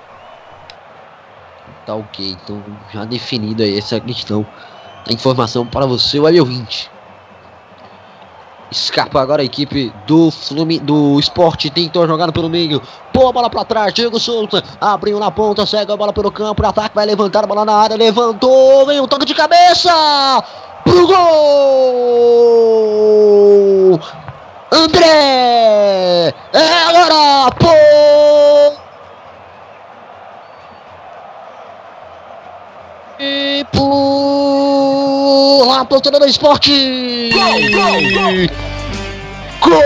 Tá ok, então já definido aí essa questão. A informação para você, o ouvinte. Escapa agora a equipe do Flumin... do Sport, tentou jogar pelo meio. Boa bola para trás, Diego Souza abriu na ponta, segue a bola pelo campo, ataque, vai levantar a bola na área, levantou, vem um toque de cabeça pro gol! André! É agora! Pô! E por lá, torcedor do Sport! Gol, gol, gol! Gol!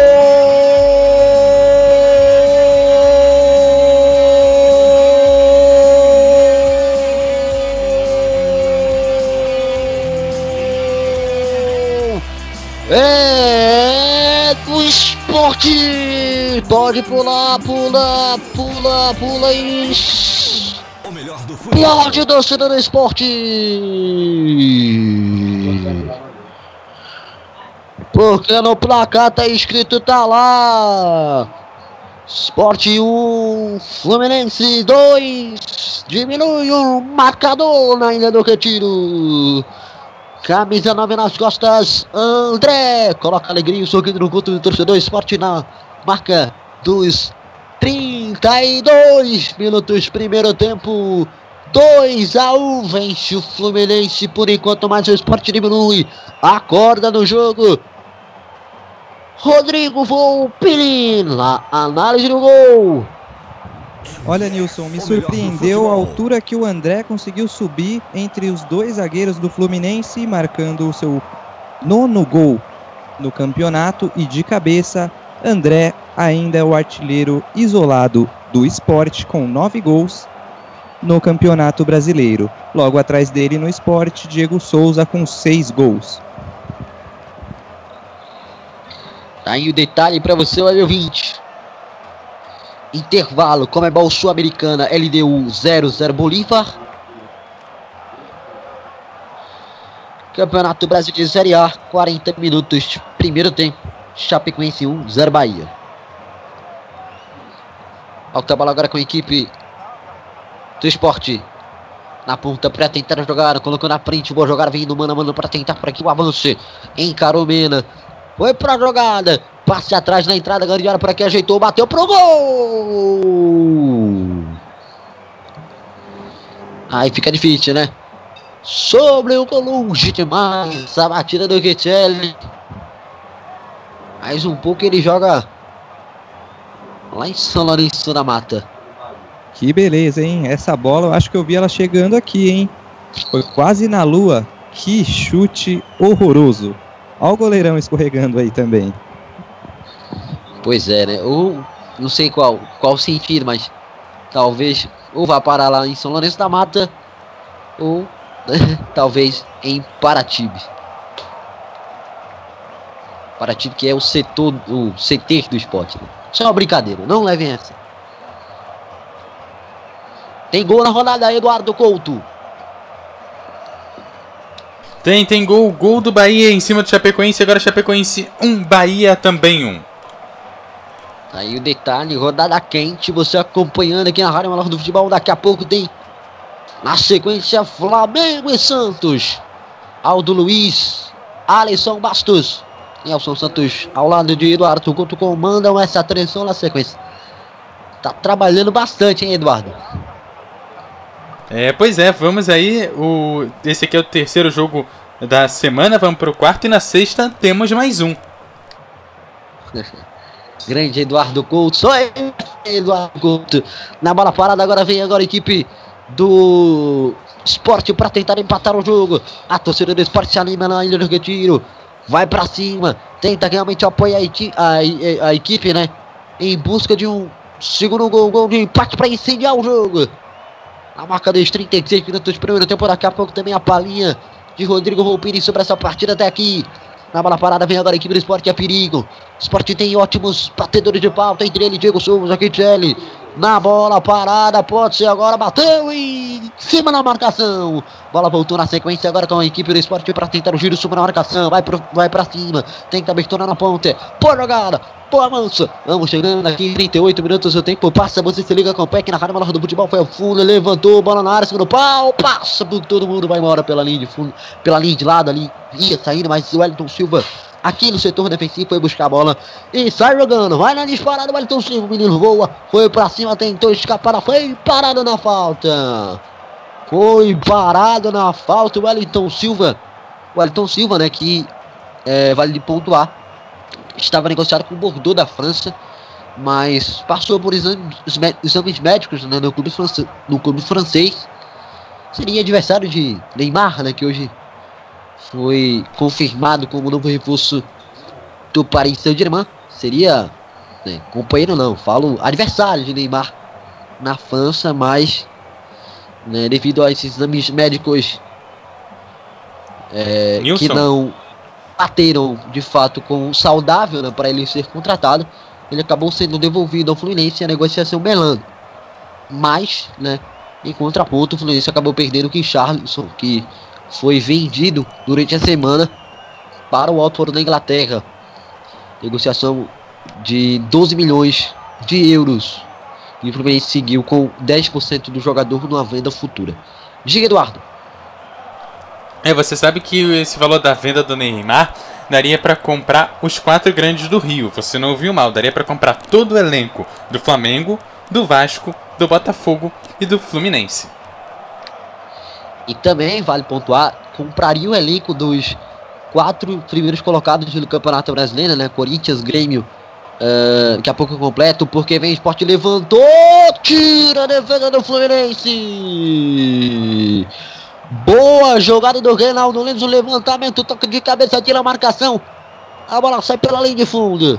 É do Sport! Pode pular, pula, pula, pula e...
O melhor do futebol.
Aplaude torcida do Sport! Porque no placar tá escrito, tá lá. Sport um, Fluminense dois. Diminui o marcador na Ilha do Retiro. Camisa nove nas costas, André. Coloca alegria e o sorriso no culto do torcedor. Sport na marca dos trinta e dois minutos, primeiro tempo. dois a um, vence o Fluminense por enquanto, mas o Sport diminui. Acorda no jogo. Rodrigo Volpini, na análise do gol.
Olha, Nilson, me surpreendeu a altura que o André conseguiu subir entre os dois zagueiros do Fluminense, marcando o seu nono gol no campeonato. E de cabeça, André ainda é o artilheiro isolado do Sport, com nove gols no Campeonato Brasileiro. Logo atrás dele no Sport, Diego Souza com seis gols.
Tá aí o detalhe para você, olha ouvinte. Intervalo, Comebol Sul-Americana, L D U zero zero Bolívar. Campeonato Brasileiro Série A, quarenta minutos, primeiro tempo. Chapecoense um, zero Bahia. Alta bola agora com a equipe do Sport. Na ponta para tentar jogar, colocou na frente, boa jogada, vindo mano a mano para tentar por aqui o avanço. Encarou Mena. Foi pra jogada, passe atrás na entrada, grande área por aqui, ajeitou, bateu pro gol! Aí fica difícil, né? Sobre o gol, longe demais, a batida do Guetelli. Mais um pouco ele joga lá em São Lourenço da Mata.
Que beleza, hein? Essa bola, eu acho que eu vi ela chegando aqui, hein? Foi quase na lua. Que chute horroroso. Olha o goleirão escorregando aí também.
Pois é, né? Ou não sei qual, qual sentido, mas talvez ou vá parar lá em São Lourenço da Mata ou talvez em Paratibe. Paratibe que é o setor, o C T do esporte. Né? Isso é uma brincadeira, não levem essa. Tem gol na rodada, Eduardo Couto.
Tem, tem gol, gol do Bahia em cima do Chapecoense, agora Chapecoense um, Bahia também um.
Aí o detalhe, rodada quente, você acompanhando aqui na Rádio Maior do Futebol, daqui a pouco tem na sequência Flamengo e Santos. Aldo Luiz, Alisson Bastos, Nelson Santos ao lado de Eduardo Couto comandam essa transmissão na sequência. Tá trabalhando bastante, hein, Eduardo?
É, pois é, vamos aí, o, esse aqui é o terceiro jogo da semana, vamos pro quarto e na sexta temos mais um.
Grande Eduardo Couto, só Eduardo Couto, na bola parada, agora vem agora a equipe do Sport para tentar empatar o jogo. A torcida do Sport se anima na Ilha do Retiro, vai pra cima, tenta realmente apoiar a, a, a equipe, né, em busca de um segundo gol, gol de empate para incendiar o jogo. A marca dos trinta e seis minutos do primeiro tempo, daqui a pouco também a palhinha de Rodrigo Volpini sobre essa partida até aqui. Na bola parada vem agora a equipe do Sport, é perigo. O Sport tem ótimos batedores de pauta, entre ele Diego Souza, Kittelli. Na bola parada, pode ser agora, bateu em cima na marcação. Bola voltou na sequência agora com a equipe do Sport para tentar o giro sobre a marcação. Vai, pro, vai pra cima, tenta abertura na ponta. Boa jogada, boa mansa. Vamos chegando aqui em trinta e oito minutos, o tempo passa, você se liga com o P E C na Rádio Maior do Futebol. Foi ao fundo, levantou, bola na área, segundo pau, passa por todo mundo, vai embora pela linha de fundo, pela linha de lado ali, ia saindo, mas o Wellington Silva aqui no setor defensivo foi buscar a bola e sai jogando, vai na disparada, o Wellington Silva, o menino voa, foi pra cima, tentou escapar, foi parado na falta, foi parado na falta o Wellington Silva, o Wellington Silva, né, que é, vale de pontuar, estava negociado com o Bordeaux da França, mas passou por exames, exames médicos, né, no clube francês, no clube francês, seria adversário de Neymar, né, que hoje foi confirmado como novo reforço do Paris Saint-Germain. Seria, né, companheiro não, falo adversário de Neymar na França, mas, né, devido a esses exames médicos é, que não bateram de fato com o saudável, né, para ele ser contratado, ele acabou sendo devolvido ao Fluminense e a negociação melando. Mas, né, em contraponto, o Fluminense acabou perdendo o Richarlison, que foi vendido durante a semana para o Watford da Inglaterra. Negociação de doze milhões de euros. E o Fluminense seguiu com dez por cento do jogador numa venda futura. Diga, Eduardo.
É, você sabe que esse valor da venda do Neymar daria para comprar os quatro grandes do Rio. Você não ouviu mal, daria para comprar todo o elenco do Flamengo, do Vasco, do Botafogo e do Fluminense.
E também, vale pontuar, compraria o elenco dos quatro primeiros colocados do Campeonato Brasileiro, né? Corinthians, Grêmio, uh, daqui a pouco completo, porque vem o Sport, levantou, tira a defesa do Fluminense. Boa jogada do Reinaldo Lemos, o levantamento, toque de cabeça, tira a marcação. A bola sai pela linha de fundo.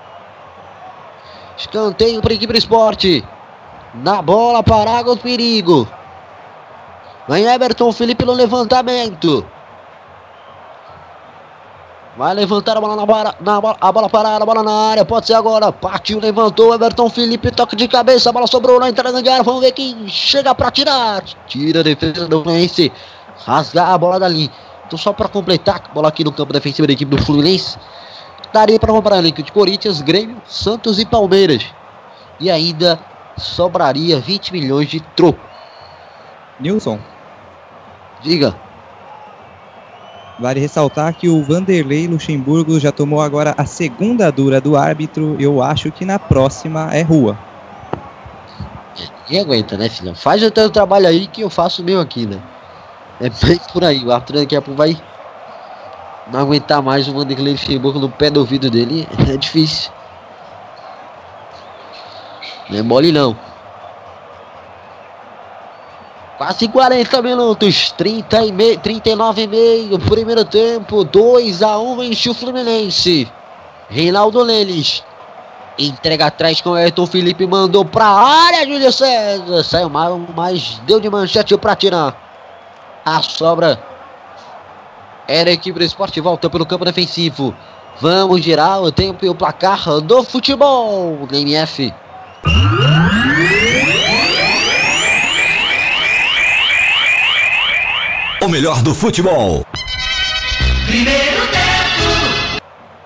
Escanteio para a equipe do Sport. Na bola, para o perigo. Vem Everton Felipe no levantamento. Vai levantar a bola na bola, na bola, a bola parada, a bola na área, pode ser agora. Partiu, levantou, Everton Felipe, toque de cabeça, a bola sobrou na entrada de área. Vamos ver quem chega para tirar. Tira a defesa do Fluminense, rasgar a bola dali. Então só para completar, a bola aqui no campo defensivo da equipe do Fluminense. Daria para comprar elenco de Corinthians, Grêmio, Santos e Palmeiras. E ainda sobraria vinte milhões de troco.
Nilson,
diga.
Vale ressaltar que o Vanderlei Luxemburgo já tomou agora a segunda dura do árbitro. Eu acho que na próxima é rua.
Quem aguenta, né, filhão? Faz o teu trabalho aí que eu faço o meu aqui, né? É bem por aí. O árbitro daqui a pouco vai não aguentar mais o Vanderlei Luxemburgo no pé do ouvido dele. É difícil. Não é mole não. Quase quarenta minutos, trinta e meio, trinta e nove e meio, primeiro tempo, dois a um vence o Fluminense. Reinaldo Leles entrega atrás com o Ayrton Felipe, mandou pra área, Júlio César, saiu mal, mas deu de manchete pra tirar. A sobra era a equipe do Sport, volta pelo campo defensivo. Vamos girar o tempo e o placar do futebol da M F.
O melhor do futebol.
Primeiro tempo.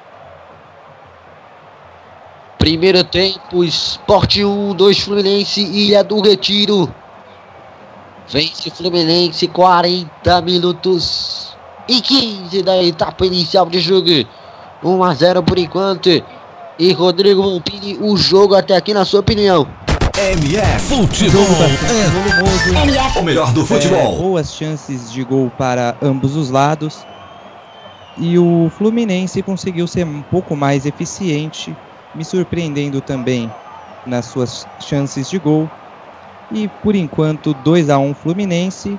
Primeiro tempo, Sport um, dois Fluminense, Ilha do Retiro. Vence Fluminense, quarenta minutos e quinze da etapa inicial de jogo. um a zero por enquanto. E Rodrigo Volpini, o jogo até aqui, na sua opinião?
M F Futebol é
volumoso,
o melhor do futebol.
É, boas chances de gol para ambos os lados. E o Fluminense conseguiu ser um pouco mais eficiente, me surpreendendo também nas suas chances de gol. E por enquanto dois a um Fluminense.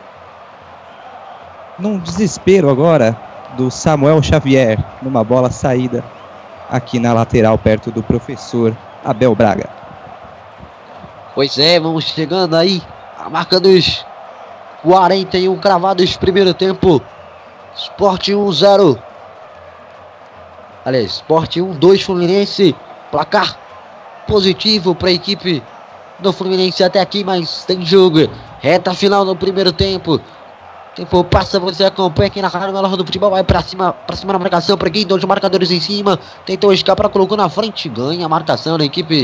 Num desespero agora do Samuel Xavier, numa bola saída aqui na lateral perto do professor Abel Braga.
Pois é, vamos chegando aí a marca dos quarenta e um cravados, primeiro tempo. Sport um zero. Aliás, Sport um dois Fluminense. Placar positivo para a equipe do Fluminense até aqui, mas tem jogo. Reta final no primeiro tempo. Tempo passa, você acompanha aqui na Rádio Melhor do Futebol. Vai pra cima, pra cima na marcação, para quem? Dois marcadores em cima. Tentou escapar, colocou na frente. Ganha a marcação da equipe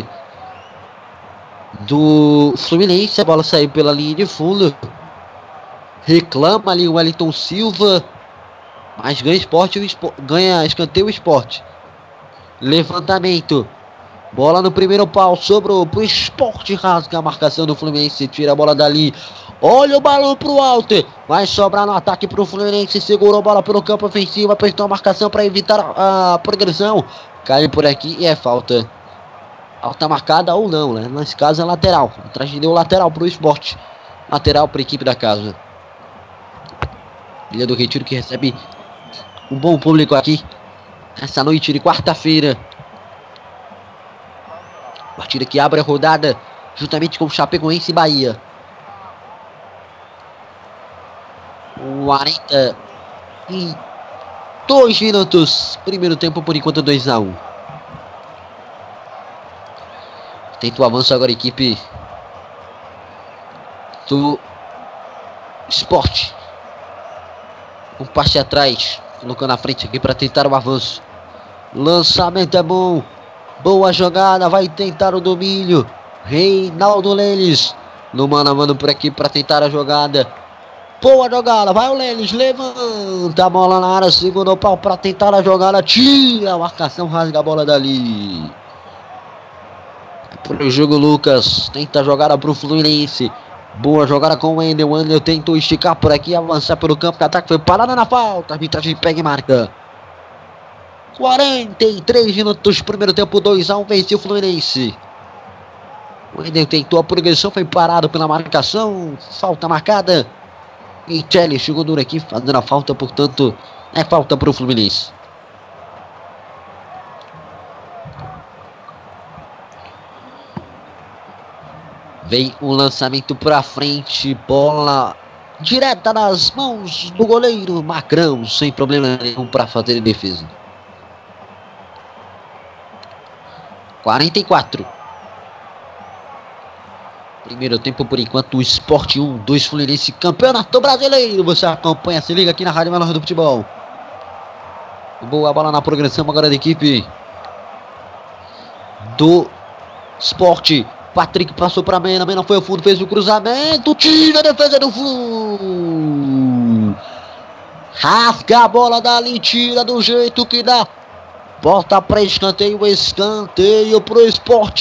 do Fluminense. A bola saiu pela linha de fundo. Reclama ali o Wellington Silva, mas ganha esporte, o esporte ganha escanteio o Sport. Levantamento. Bola no primeiro pau, sobrou pro Sport, rasga a marcação do Fluminense, tira a bola dali. Olha o balão pro alto, vai sobrar no ataque pro Fluminense, segurou a bola pelo campo ofensivo, apertou a marcação para evitar a, a progressão. Cai por aqui e é falta. Falta marcada ou não, né? Nesse caso é lateral. Atrás deu lateral pro Sport. Lateral para a equipe da casa. Ilha do Retiro, que recebe um bom público aqui essa noite de quarta-feira. Partida que abre a rodada juntamente com o Chapecoense e Bahia. quarenta e dois minutos. Primeiro tempo por enquanto dois a um. Tenta o avanço agora a equipe do Sport. Um passe atrás, colocando na frente aqui para tentar o avanço. Lançamento é bom. Boa jogada, vai tentar o domínio. Reinaldo Leles no mano a mano por aqui para tentar a jogada. Boa jogada, vai o Leles, levanta a bola na área, segura o pau para tentar a jogada. Tira a marcação, rasga a bola dali. Pro jogo, Lucas tenta a jogada pro Fluminense. Boa jogada com o Wendel. O Wendel tentou esticar por aqui, avançar pelo campo de ataque. Foi parada na falta. A arbitragem pega e marca. quarenta e três minutos, primeiro tempo, dois a um, venceu o Fluminense. O Wendel tentou a progressão, foi parado pela marcação. Falta marcada. E Tchelle chegou duro aqui, fazendo a falta, portanto, é falta para o Fluminense. Vem um lançamento para frente, bola direta nas mãos do goleiro Macrão, sem problema nenhum para fazer defesa. quarenta e quatro. Primeiro tempo por enquanto, o Sport um, dois Fluminense, Campeonato Brasileiro. Você acompanha, se liga aqui na Rádio Melhor do Futebol. Boa bola na progressão agora da equipe do Sport. Patrick passou para Mena, Mena foi ao fundo, fez o cruzamento, tira a defesa do Flu. Rasga a bola dali, tira do jeito que dá. Bota para escanteio, escanteio pro Sport.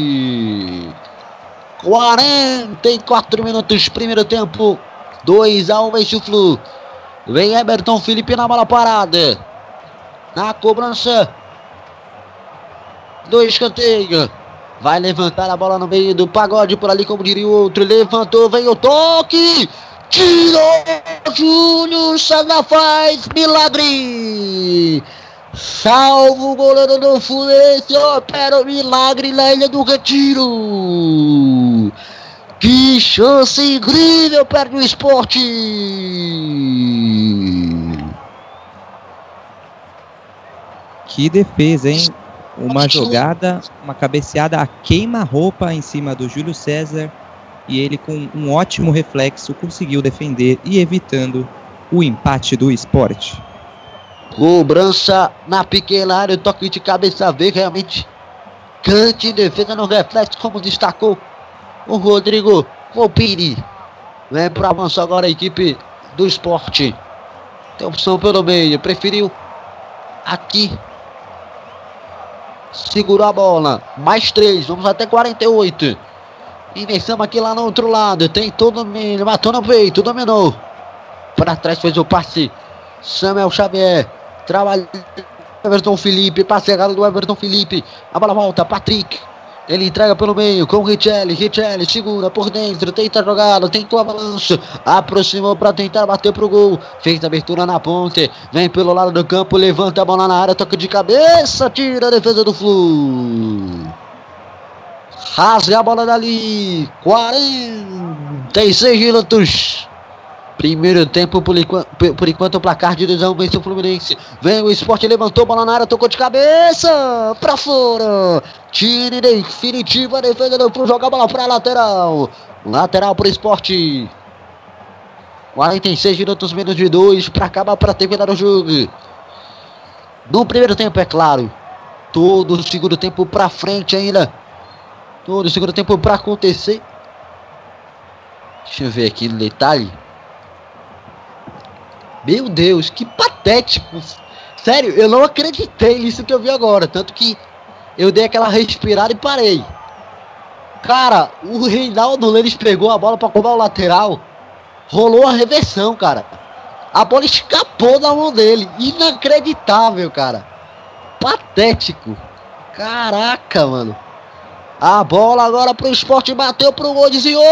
quarenta e quatro minutos, primeiro tempo, dois a um, vence o Flu. Vem Everton Felipe na bola parada. Na cobrança do escanteio. Vai levantar a bola no meio do pagode, por ali como diria o outro. Levantou, vem o toque. Tirou, Júlio César faz milagre. Salva o goleiro do Fluminense, opera o milagre na Ilha do Retiro. Que chance incrível, perde o Sport.
Que defesa, hein? Uma jogada, uma cabeceada a queima-roupa em cima do Júlio César. E ele, com um ótimo reflexo, conseguiu defender e evitando o empate do Sport.
Cobrança na pequena área, toque de cabeça, vê realmente grande defesa no reflexo, como destacou o Rodrigo Volpini. Vem para avançar agora a equipe do Sport. Tem opção pelo meio, preferiu aqui. Segurou a bola, mais três, vamos até quarenta e oito. Inversamos aqui lá no outro lado, tem todo mundo, matou no peito, dominou. Para trás fez o passe, Samuel Xavier, trabalha Everton Felipe, passe errado do Everton Felipe. A bola volta, Patrick. Ele entrega pelo meio com o Richelli. Richelli segura por dentro, tenta a jogada, tentou a balança, aproximou para tentar bater pro gol. Fez a abertura na ponte, vem pelo lado do campo, levanta a bola na área, toque de cabeça, tira a defesa do Flu. Rasga a bola dali. quarenta e seis minutos. Primeiro tempo, por enquanto, por enquanto o placar de dois a um vence o Fluminense. Vem o Sport, levantou, bola na área, tocou de cabeça, pra fora. Tire definitivo a defesa do Flu, joga a bola pra lateral. Lateral pro Sport. quarenta e seis minutos, menos de dois, pra acabar, pra terminar o jogo. No primeiro tempo, é claro. Todo o segundo tempo pra frente ainda. Todo o segundo tempo pra acontecer. Deixa eu ver aqui no detalhe. Meu Deus, que patético. Sério, eu não acreditei nisso que eu vi agora. Tanto que eu dei aquela respirada e parei. Cara, o Reinaldo Lênis pegou a bola pra cobrar o lateral. Rolou a reversão, cara. A bola escapou da mão dele. Inacreditável, cara. Patético. Caraca, mano. A bola agora pro Sport, bateu pro gol, desviou.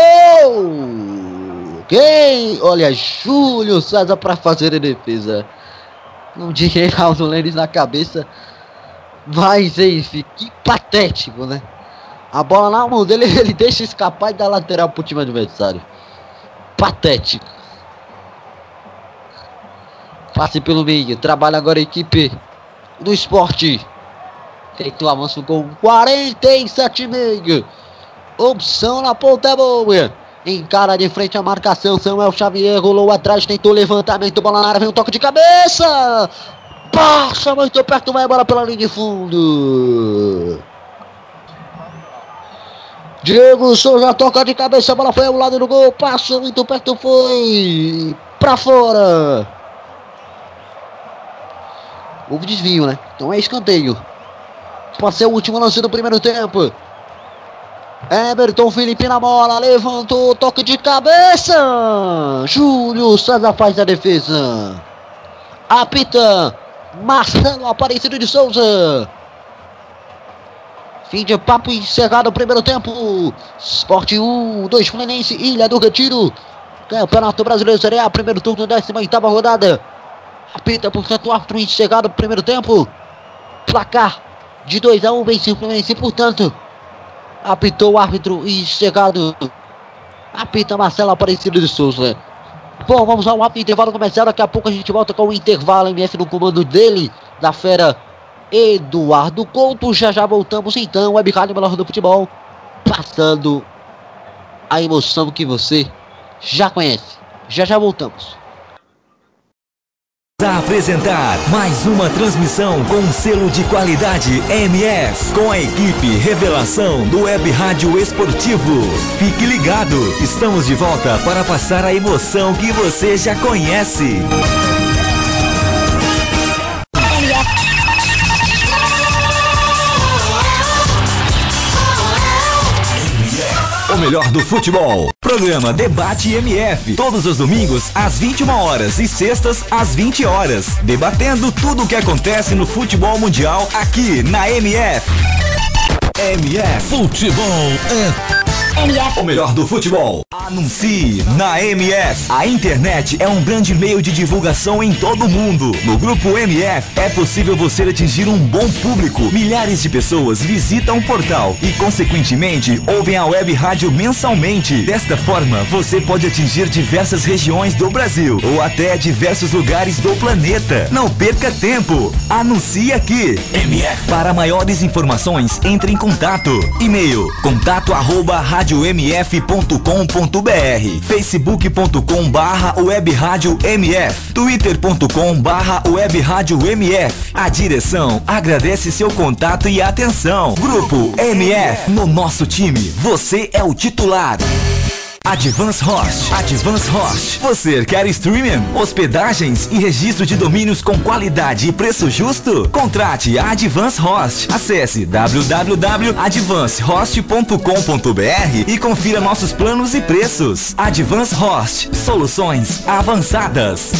Quem? Olha, Júlio César para fazer a defesa. Não tinha Reinaldo Lênis na cabeça. Mas enfim, que patético, né? A bola na mão dele, ele deixa escapar e dá lateral pro time adversário. Patético. Passe pelo meio, trabalha agora a equipe do Sport. Feito o avanço com quarenta e sete e meio. Opção na ponta boa. Encara de frente a marcação, Samuel Xavier rolou atrás, tentou levantamento, bola na área, vem um toque de cabeça. Passa muito perto, vai a bola pela linha de fundo. Diego Souza toca de cabeça, a bola foi ao lado do gol, passou muito perto, foi pra fora. Houve desvio, né? Então é escanteio. Pode ser o último lance do primeiro tempo. Everton Felipe na bola, levantou, toque de cabeça. Júlio César faz a defesa. Apita Marcelo Aparecido de Souza. Fim de papo, encerrado o primeiro tempo. Sport um, dois Fluminense, Ilha do Retiro. Campeonato Brasileiro Série A, primeiro turno, décima oitava rodada. Apita, portanto, o árbitro, encerrado o primeiro tempo. Placar de dois a um, vence o Fluminense, portanto. Apitou o árbitro e chegado. Apita Marcelo Aparecido de Souza. Bom, vamos ao rápido intervalo comercial. Daqui a pouco a gente volta com o intervalo M F no comando dele, da fera Eduardo Couto. Já já voltamos então. Web Rádio Melhor do Futebol, passando a emoção que você já conhece. Já já voltamos.
A apresentar mais uma transmissão com selo de qualidade M F, com a equipe Revelação do Web Rádio Esportivo. Fique ligado, estamos de volta para passar a emoção que você já conhece. O melhor do futebol. Programa Debate M F. Todos os domingos às vinte e uma horas e sextas às vinte horas. Debatendo tudo o que acontece no futebol mundial aqui na M F. M F Futebol é
M F.
o melhor do futebol. Anuncie na M F. A internet é um grande meio de divulgação em todo o mundo. No grupo M F é possível você atingir um bom público. Milhares de pessoas visitam o portal e, consequentemente, ouvem a web rádio mensalmente. Desta forma, você pode atingir diversas regiões do Brasil ou até diversos lugares do planeta. Não perca tempo. Anuncie aqui. M F. Para maiores informações, entre em contato. E-mail: contato arroba rádio m f ponto com ponto b r, facebook ponto com barra web rádio M F, twitter ponto com barra web rádio M F. A direção agradece seu contato e atenção. Grupo M F, no nosso time, você é o titular. Advance Host. Advance Host. Você quer streaming, hospedagens e registro de domínios com qualidade e preço justo? Contrate a Advance Host. Acesse w w w ponto advance host ponto com ponto b r e confira nossos planos e preços. Advance Host. Soluções avançadas.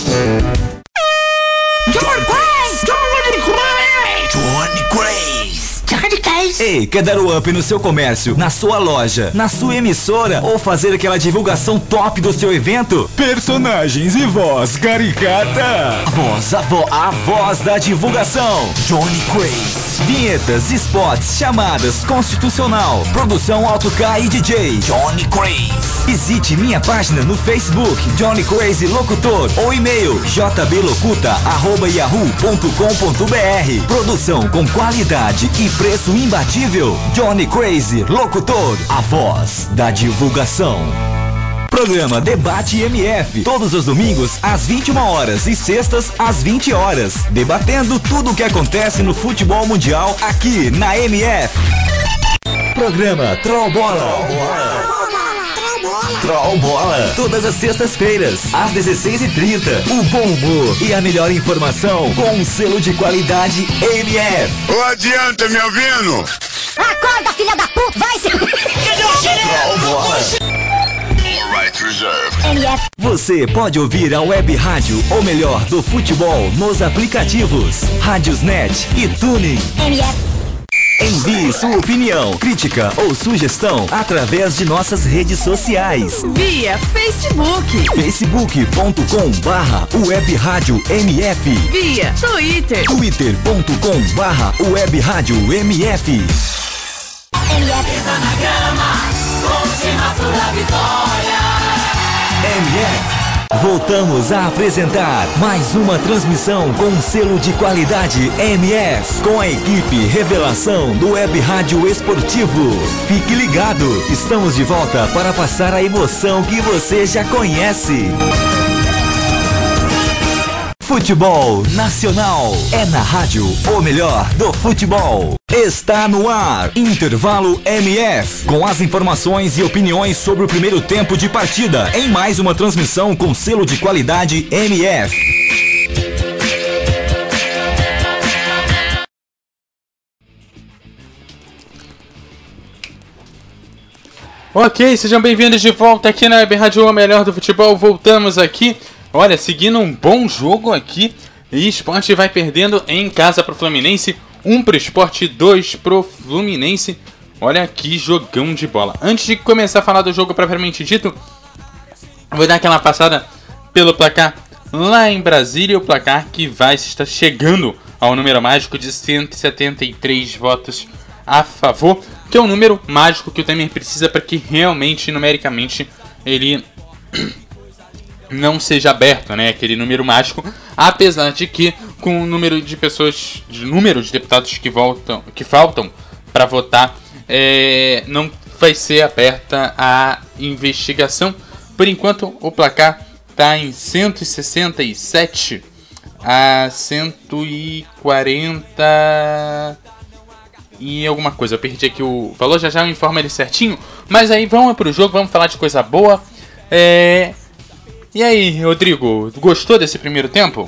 Johnny Craze! Johnny Craze!
Johnny Craze.
Johnny Craze!
Ei, quer dar o up no seu comércio, na sua loja, na sua emissora ou fazer aquela divulgação top do seu evento? Personagens e voz caricata. A voz, a voz, a voz da divulgação. Johnny Craze. Vinhetas, spots, chamadas, constitucional, produção Auto K e D J. Johnny Craze. Visite minha página no Facebook, Johnny Craze Locutor, ou e-mail j b locuta arroba yahoo ponto com ponto b r. Produção com qualidade e preço imbatível. Johnny Craze Locutor, a voz da divulgação. Programa Debate M F, todos os domingos às vinte e uma horas e sextas às vinte horas, debatendo tudo o que acontece no futebol mundial aqui na M F. Programa Troll Bola. Troll Bola, todas as sextas-feiras, às dezesseis e trinta. O bom humor e a melhor informação com um selo de qualidade M F.
Não adianta, me ouvindo?
Acorda, filha da puta, vai se...
Troll Bola.
M F.
Você pode ouvir a web rádio, ou melhor, do futebol, nos aplicativos Rádiosnet e Tuning.
M F.
Envie sua opinião, crítica ou sugestão através de nossas redes sociais.
Via Facebook.
facebook ponto com barra web rádio M F.
Via Twitter.
twitter ponto com barra web rádio M F.
M F.
Pisa na grama, última sua vitória.
M F. Voltamos a apresentar mais uma transmissão com um selo de qualidade M F, com a equipe Revelação do Web Rádio Esportivo. Fique ligado, estamos de volta para passar a emoção que você já conhece. Futebol Nacional é na rádio, o melhor do futebol. Está no ar, Intervalo M F, com as informações e opiniões sobre o primeiro tempo de partida, em mais uma transmissão com selo de qualidade M F.
Ok, sejam bem-vindos de volta aqui na Web Rádio, o melhor do futebol. Voltamos aqui. Olha, seguindo um bom jogo aqui, e Sport vai perdendo em casa pro Fluminense, um pro Sport, dois pro Fluminense. Olha que jogão de bola. Antes de começar a falar do jogo propriamente dito, vou dar aquela passada pelo placar lá em Brasília, o placar que vai estar chegando ao número mágico de cento e setenta e três votos a favor, que é um número mágico que o Temer precisa para que realmente, numericamente, ele não seja aberto, né, aquele número mágico, apesar de que com o número de pessoas, de número de deputados que voltam, que faltam para votar, é, não vai ser aberta a investigação. Por enquanto, o placar está em cento e sessenta e sete a cento e quarenta e alguma coisa. Eu perdi aqui o valor, já já eu informo ele certinho. Mas aí vamos pro jogo, vamos falar de coisa boa. É... E aí, Rodrigo, gostou desse primeiro tempo?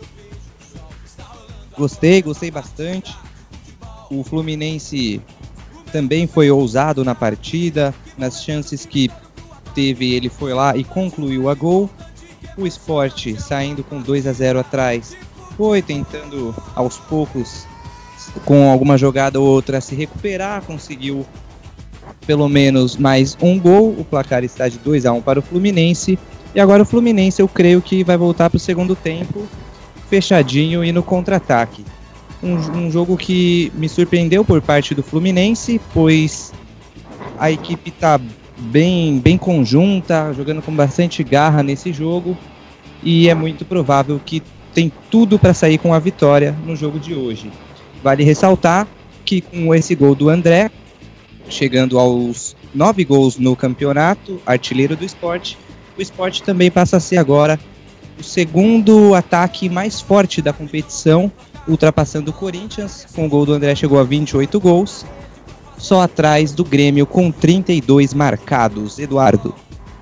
Gostei, gostei bastante. O Fluminense também foi ousado na partida. Nas chances que teve, ele foi lá e concluiu a gol. O Sport, saindo com dois a zero atrás, foi tentando aos poucos com alguma jogada ou outra, se recuperar, conseguiu pelo menos mais um gol. O placar está de dois a um para o Fluminense. E agora o Fluminense, eu creio que vai voltar para o segundo tempo fechadinho e no contra-ataque. Um, um jogo que me surpreendeu por parte do Fluminense, pois a equipe está bem, bem conjunta, jogando com bastante garra nesse jogo, e é muito provável que tem tudo para sair com a vitória no jogo de hoje. Vale ressaltar que com esse gol do André, chegando aos nove gols no campeonato, artilheiro do Sport, o Sport também passa a ser agora o segundo ataque mais forte da competição, ultrapassando o Corinthians. Com o gol do André chegou a vinte e oito gols, só atrás do Grêmio com trinta e dois marcados. Eduardo.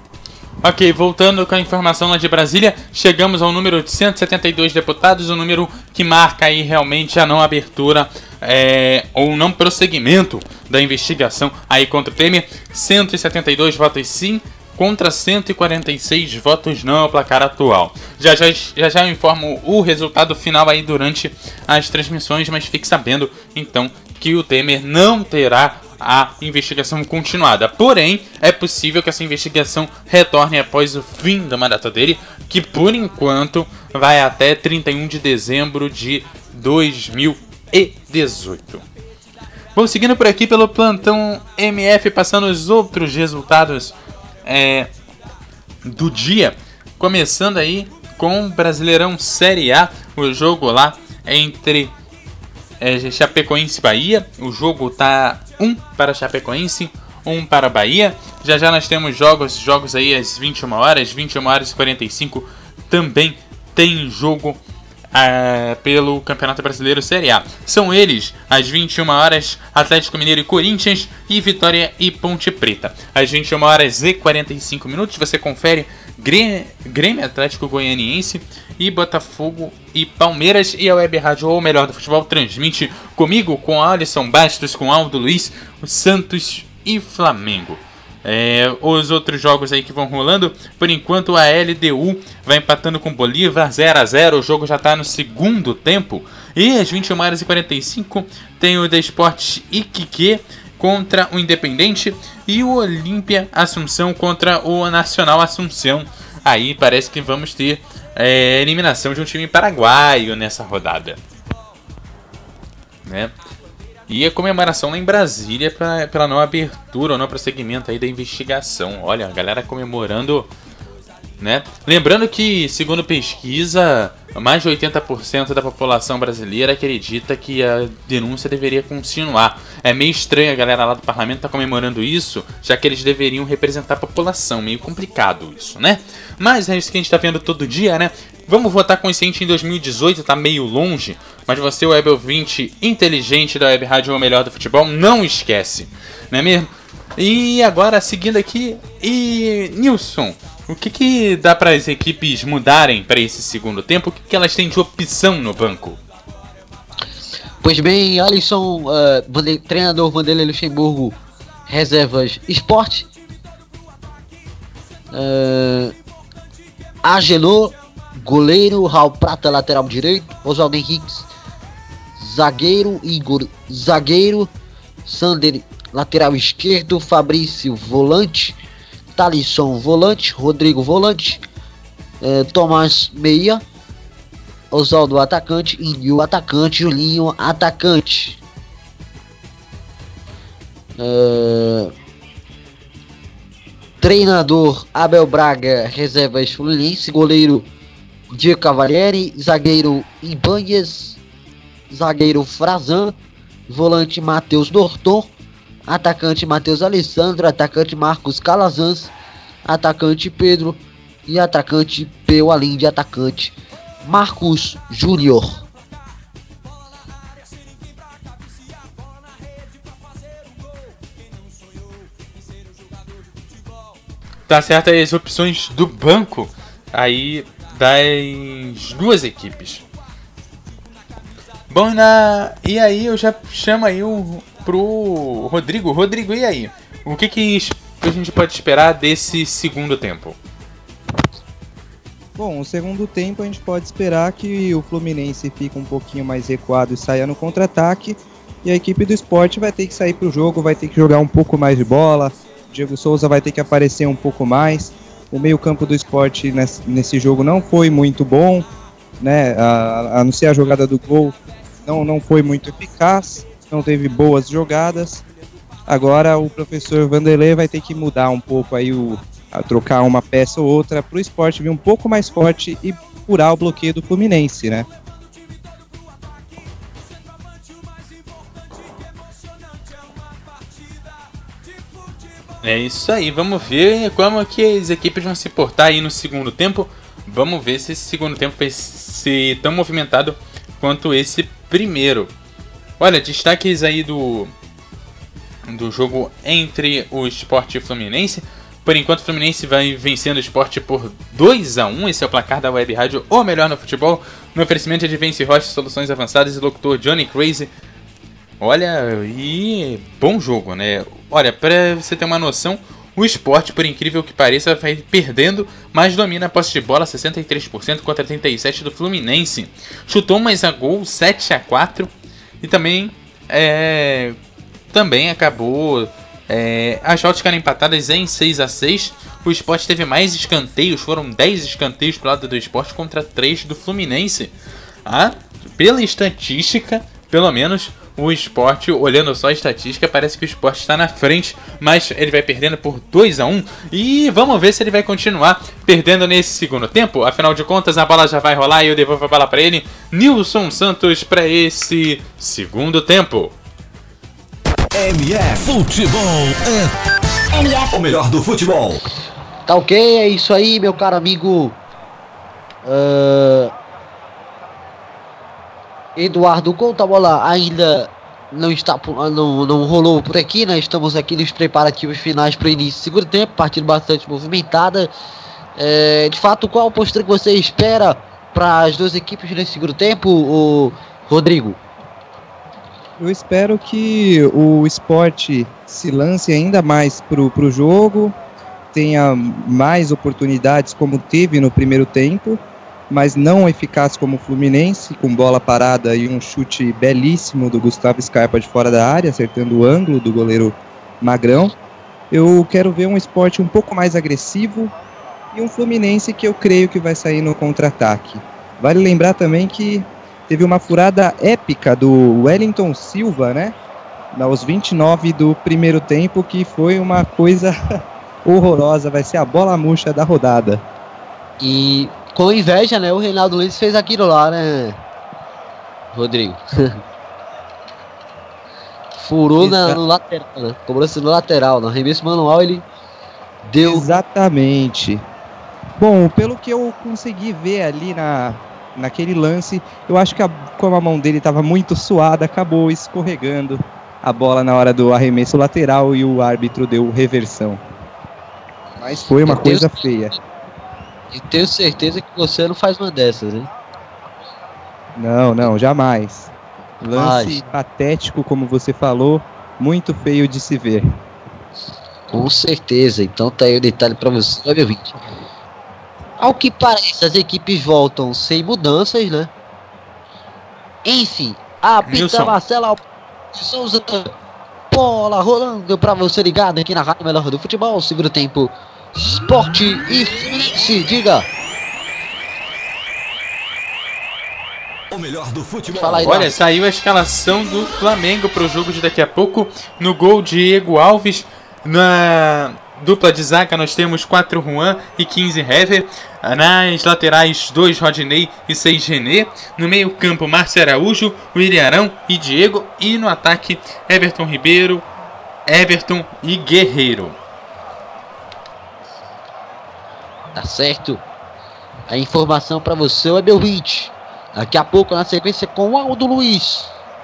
Ok, voltando com a informação lá de Brasília, chegamos ao número de cento e setenta e dois deputados, o número que marca aí realmente a não abertura é, ou não prosseguimento da investigação aí contra o Temer. cento e setenta e dois votos sim, contra cento e quarenta e seis votos não ao placar atual. Já já, já já eu informo o resultado final aí durante as transmissões, mas fique sabendo então que o Temer não terá a investigação continuada. Porém, é possível que essa investigação retorne após o fim da mandato dele, que por enquanto vai até trinta e um de dezembro de dois mil e dezoito. Bom, seguindo por aqui pelo plantão M F, passando os outros resultados É, do dia, começando aí com o Brasileirão Série A, o jogo lá entre é, Chapecoense e Bahia. O jogo tá um para Chapecoense, um para Bahia. Já já nós temos jogos, jogos aí às vinte e uma horas, vinte e uma horas e quarenta e cinco também tem jogo Uh, pelo Campeonato Brasileiro Série A. São eles, às vinte e uma horas, Atlético Mineiro e Corinthians, e Vitória e Ponte Preta. Às vinte e uma horas e quarenta e cinco minutos, você confere Grêmio, Grêmio Atlético Goianiense e Botafogo e Palmeiras. E a Web Rádio ou Melhor do Futebol transmite comigo, com Alisson Bastos, com Aldo Luiz, o Santos e Flamengo. É, os outros jogos aí que vão rolando, por enquanto a L D U vai empatando com Bolívar zero a zero, o jogo já está no segundo tempo. E às vinte e uma horas e quarenta e cinco tem o Desportes Iquique contra o Independente e o Olímpia Assunção contra o Nacional Assunção. Aí parece que vamos ter é, eliminação de um time paraguaio nessa rodada, né? E a comemoração lá em Brasília pra, pela não abertura ou não prosseguimento aí da investigação. Olha, a galera comemorando, né? Lembrando que, segundo pesquisa, mais de oitenta por cento da população brasileira acredita que a denúncia deveria continuar. É meio estranho a galera lá do parlamento estar tá comemorando isso, já que eles deveriam representar a população. Meio complicado isso, né? Mas é isso que a gente tá vendo todo dia, né? Vamos votar consciente em dois mil e dezoito, tá meio longe, mas você, web ouvinte inteligente da Web Rádio ou Melhor do Futebol, não esquece, não é mesmo? E agora, seguindo aqui, e Nilson, o que, que dá para as equipes mudarem para esse segundo tempo? O que, que elas têm de opção no banco?
Pois bem, Alisson, uh, Vande- treinador Vanderlei Luxemburgo, reservas Sport, uh, Agenor, goleiro, Raul Prata, lateral direito, Oswaldo Henriques, zagueiro, Igor, zagueiro, Sander, lateral esquerdo, Fabrício, volante, Thalisson, volante, Rodrigo, volante, eh, Tomás, meia, Oswaldo, atacante, Índio, atacante, Julinho, atacante. Uh, treinador Abel Braga, reservas Fluminense, goleiro Diego Cavalieri, zagueiro Ibanez, zagueiro Frazan, volante Matheus Norton, atacante Matheus Alessandro, atacante Marcos Calazans, atacante Pedro e atacante Peu, além de atacante Marcos Júnior.
Tá certo aí as opções do banco aí das duas equipes. Bom, na... e aí eu já chamo aí o... pro Rodrigo. Rodrigo, e aí? O que, que a gente pode esperar desse segundo tempo?
Bom, o segundo tempo a gente pode esperar que o Fluminense fique um pouquinho mais recuado e saia no contra-ataque. E a equipe do Sport vai ter que sair pro jogo, vai ter que jogar um pouco mais de bola. O Diego Souza vai ter que aparecer um pouco mais. O meio-campo do Sport nesse, nesse jogo não foi muito bom, né? A, a não ser a jogada do gol, não, não foi muito eficaz, não teve boas jogadas. Agora o professor Vanderlei vai ter que mudar um pouco aí, o, a trocar uma peça ou outra para o Sport vir um pouco mais forte e furar o bloqueio do Fluminense, né?
É isso aí, vamos ver como que as equipes vão se portar aí no segundo tempo. Vamos ver se esse segundo tempo vai ser tão movimentado quanto esse primeiro. Olha, destaques aí do, do jogo entre o Sport e o Fluminense. Por enquanto o Fluminense vai vencendo o Sport por dois a um. Esse é o placar da Web Rádio, o melhor no futebol. No oferecimento de Vence Rocha, soluções avançadas e locutor Johnny Crazy. Olha, e bom jogo, né? Olha, pra você ter uma noção, o Sport, por incrível que pareça, vai perdendo, mas domina a posse de bola, sessenta e três por cento contra trinta e sete por cento do Fluminense. Chutou mais a gol, sete a quatro, e também, é, também acabou... É, as jogos ficaram empatadas em seis a seis. O Sport teve mais escanteios, foram dez escanteios pro lado do Sport contra três do Fluminense. Ah, pela estatística, pelo menos... O Sport, olhando só a estatística, parece que o Sport está na frente, mas ele vai perdendo por dois a um. E vamos ver se ele vai continuar perdendo nesse segundo tempo. Afinal de contas, a bola já vai rolar e eu devolvo a bola para ele. Nilson Santos para esse segundo tempo.
M F Futebol é
M F.
o melhor do futebol.
Tá ok, é isso aí, meu caro amigo. Uh... Eduardo Couto, a bola ainda não está não, não rolou por aqui, né? Estamos aqui nos preparativos finais para o início do segundo tempo, partida bastante movimentada. É, de fato, qual a postura que você espera para as duas equipes nesse segundo tempo, o Rodrigo?
Eu espero que o Sport se lance ainda mais pro, pro jogo, tenha mais oportunidades como teve no primeiro tempo, mas não eficaz como o Fluminense, com bola parada e um chute belíssimo do Gustavo Scarpa de fora da área, acertando o ângulo do goleiro Magrão. Eu quero ver um Sport um pouco mais agressivo e um Fluminense que eu creio que vai sair no contra-ataque. Vale lembrar também que teve uma furada épica do Wellington Silva, né? Aos vinte e nove do primeiro tempo, que foi uma coisa horrorosa, vai ser a bola murcha da rodada.
E... com inveja, né? O Reinaldo Luiz fez aquilo lá, né, Rodrigo? Furou na, no lateral, né? Cobrou-se no lateral, no arremesso manual ele deu...
Exatamente. Bom, pelo que eu consegui ver ali na, naquele lance, eu acho que a, como a mão dele estava muito suada, acabou escorregando a bola na hora do arremesso lateral e o árbitro deu reversão. Mas foi uma coisa feia.
E tenho certeza que você não faz uma dessas, hein?
Não, não, jamais. Lance
Mas...
patético, como você falou, muito feio de se ver.
Com certeza, então tá aí o detalhe pra você, meu ouvinte. Ao que parece, as equipes voltam sem mudanças, né? Enfim, a Pita Marcela Souza, bola rolando pra você ligado aqui na Rádio Melhor do Futebol, segundo tempo. Sport e Fluminense, diga.
O melhor do futebol.
Fala aí,
Olha, saiu a escalação do Flamengo para o jogo de daqui a pouco. No gol, Diego Alves. Na dupla de zaga nós temos quatro Juan e quinze Hever. Nas laterais, dois Rodinei e seis René. No meio campo, Márcio Araújo, William Arão e Diego. E no ataque, Everton Ribeiro, Everton e Guerreiro.
Tá certo. A informação para você, é meu ouvinte. Daqui a pouco na sequência com o Aldo Luiz.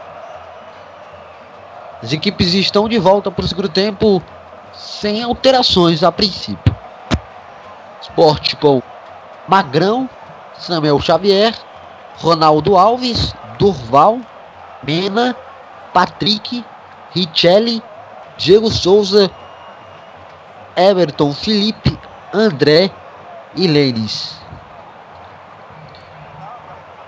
As equipes estão de volta para o segundo tempo sem alterações a princípio. Sport com Magrão, Samuel Xavier, Ronaldo Alves, Durval, Mena, Patrick, Richelli, Diego Souza, Everton Felipe, André e Lenis.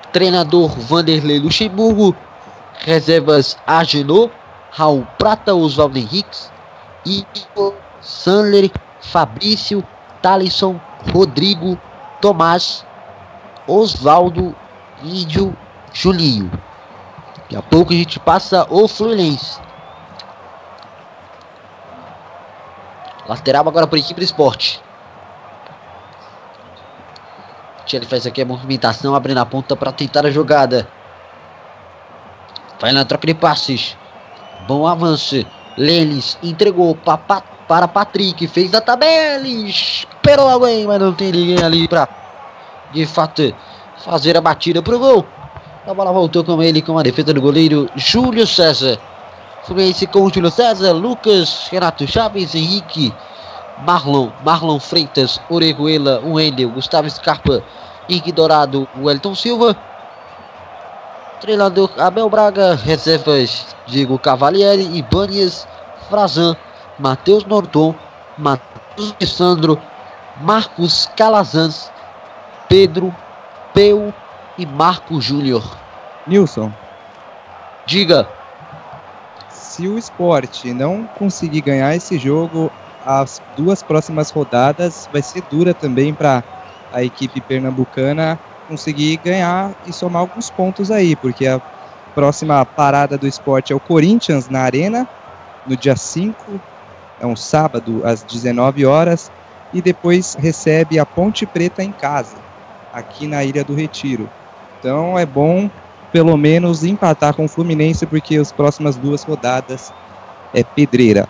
Treinador Vanderlei Luxemburgo. Reservas Agenor, Raul Prata, Oswaldo Henriques, Igor, Sandler, Fabrício, Thalisson, Rodrigo, Tomás, Oswaldo, Índio, Julinho. Daqui a pouco a gente passa o Fluminense. Lateral agora para a equipe do Sport. Ele faz aqui a movimentação, abrindo a ponta para tentar a jogada. Vai na troca de passes. Bom avanço. Lelis entregou pa, pa, para Patrick. Fez a tabela. Esperou alguém, mas não tem ninguém ali para, de fato, fazer a batida pro gol. A bola voltou com ele, com a defesa do goleiro Júlio César. Fluminense com Júlio César, Lucas, Renato Chaves, Henrique, Marlon, Marlon Freitas, Orejuela, Wendel, Gustavo Scarpa, Henrique Dourado, Wellington Silva. Treinador Abel Braga, reservas Diego Cavalieri, Ibáñez, Frazan, Matheus Norton, Matheus Alessandro, Marcos Calazans, Pedro, Peu e Marco Júnior.
Nilson,
diga.
Se o Sport não conseguir ganhar esse jogo, as duas próximas rodadas vai ser dura também para a equipe pernambucana conseguir ganhar e somar alguns pontos aí, porque a próxima parada do Sport é o Corinthians na Arena, no dia cinco, é um sábado às dezenove horas, e depois recebe a Ponte Preta em casa, aqui na Ilha do Retiro. Então é bom pelo menos empatar com o Fluminense, porque as próximas duas rodadas é pedreira.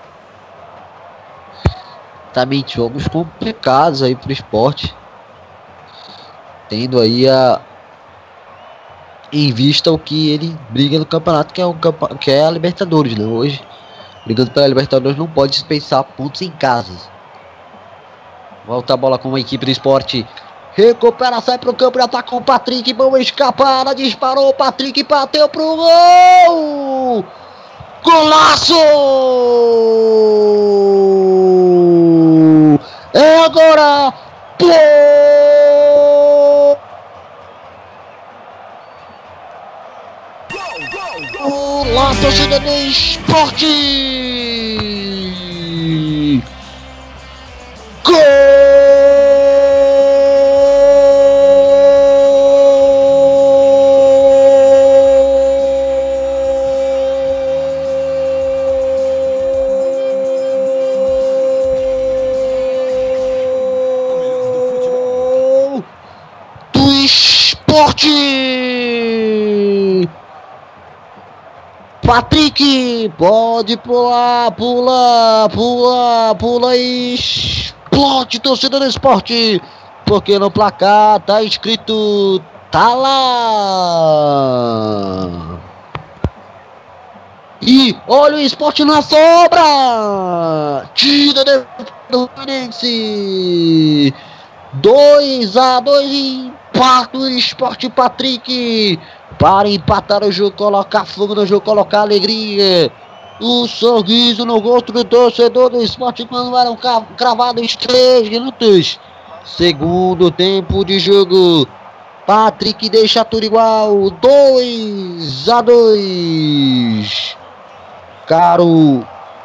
Também jogos complicados aí pro Sport, tendo aí a em vista o que ele briga no campeonato, que é, o, que é a Libertadores, né? Hoje, brigando pela Libertadores, não pode dispensar pontos em casa. Volta a bola com a equipe do Sport. Recupera, sai pro campo e ataca o Patrick. Boa escapada, disparou o Patrick, bateu pro gol! Golaço! É agora! Pô! Olá, torcida do Sport! Patrick pode pular, pula, pula, pula e explode, torcida do Sport, porque no placar tá escrito, tá lá. E olha o Sport na sobra, tira do Fluminense, dois a dois, empate o Sport. Patrick para empatar o jogo, colocar fogo no jogo, colocar alegria, o sorriso no rosto do torcedor do Sport quando eram cravados três minutos. Segundo tempo de jogo, Patrick deixa tudo igual, dois a dois. Caro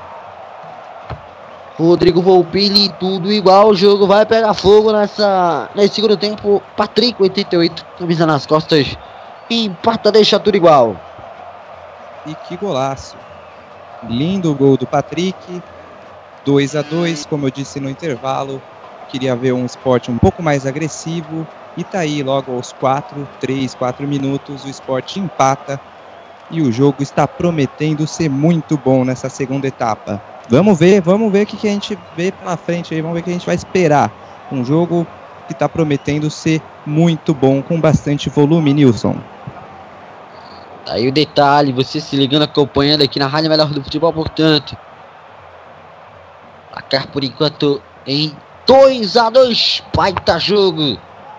Rodrigo Volpini, tudo igual, o jogo vai pegar fogo nessa, nesse segundo tempo. Patrick, oitenta e oito, camisa nas costas, empata, deixa tudo igual.
E que golaço! Lindo o gol do Patrick. dois a dois, como eu disse no intervalo. Queria ver um Sport um pouco mais agressivo. E tá aí, logo aos quatro, três, quatro minutos, o Sport empata. E o jogo está prometendo ser muito bom nessa segunda etapa. Vamos ver, vamos ver o que, que a gente vê pela frente aí. Vamos ver o que a gente vai esperar. Um jogo que está prometendo ser muito bom, com bastante volume, Nilson.
Aí o detalhe, você se ligando, acompanhando aqui na Rádio Melhor do Futebol, portanto. Placar por enquanto em dois a dois, baita jogo.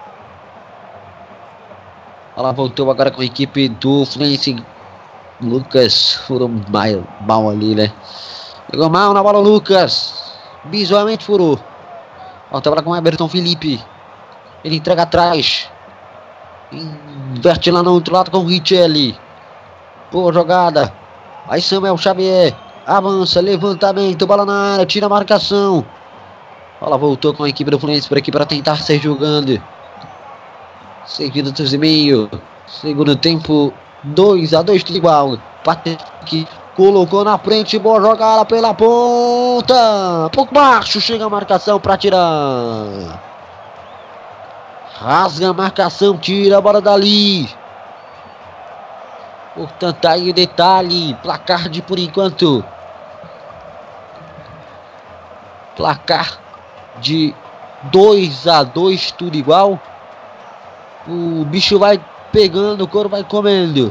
Ela voltou agora com a equipe do Fluminense. Lucas furou mal, mal ali, né? Pegou mal na bola, Lucas. Visualmente furou. Volta agora com o Everton Felipe. Ele entrega atrás. Inverte lá no outro lado com o Richelli. Boa jogada. Aí Samuel Xavier. Avança, levantamento, bola na área, tira a marcação. Bola voltou com a equipe do Fluminense por aqui para tentar ser jogando. seis minutos e meio. Segundo tempo, dois a dois, tudo igual. Patrick colocou na frente, boa jogada pela ponta. Pouco baixo, chega a marcação para tirar. Rasga a marcação, tira a bola dali. Portanto, aí o detalhe. Placar de por enquanto. Placar de dois a dois, tudo igual. O bicho vai pegando, o couro vai comendo.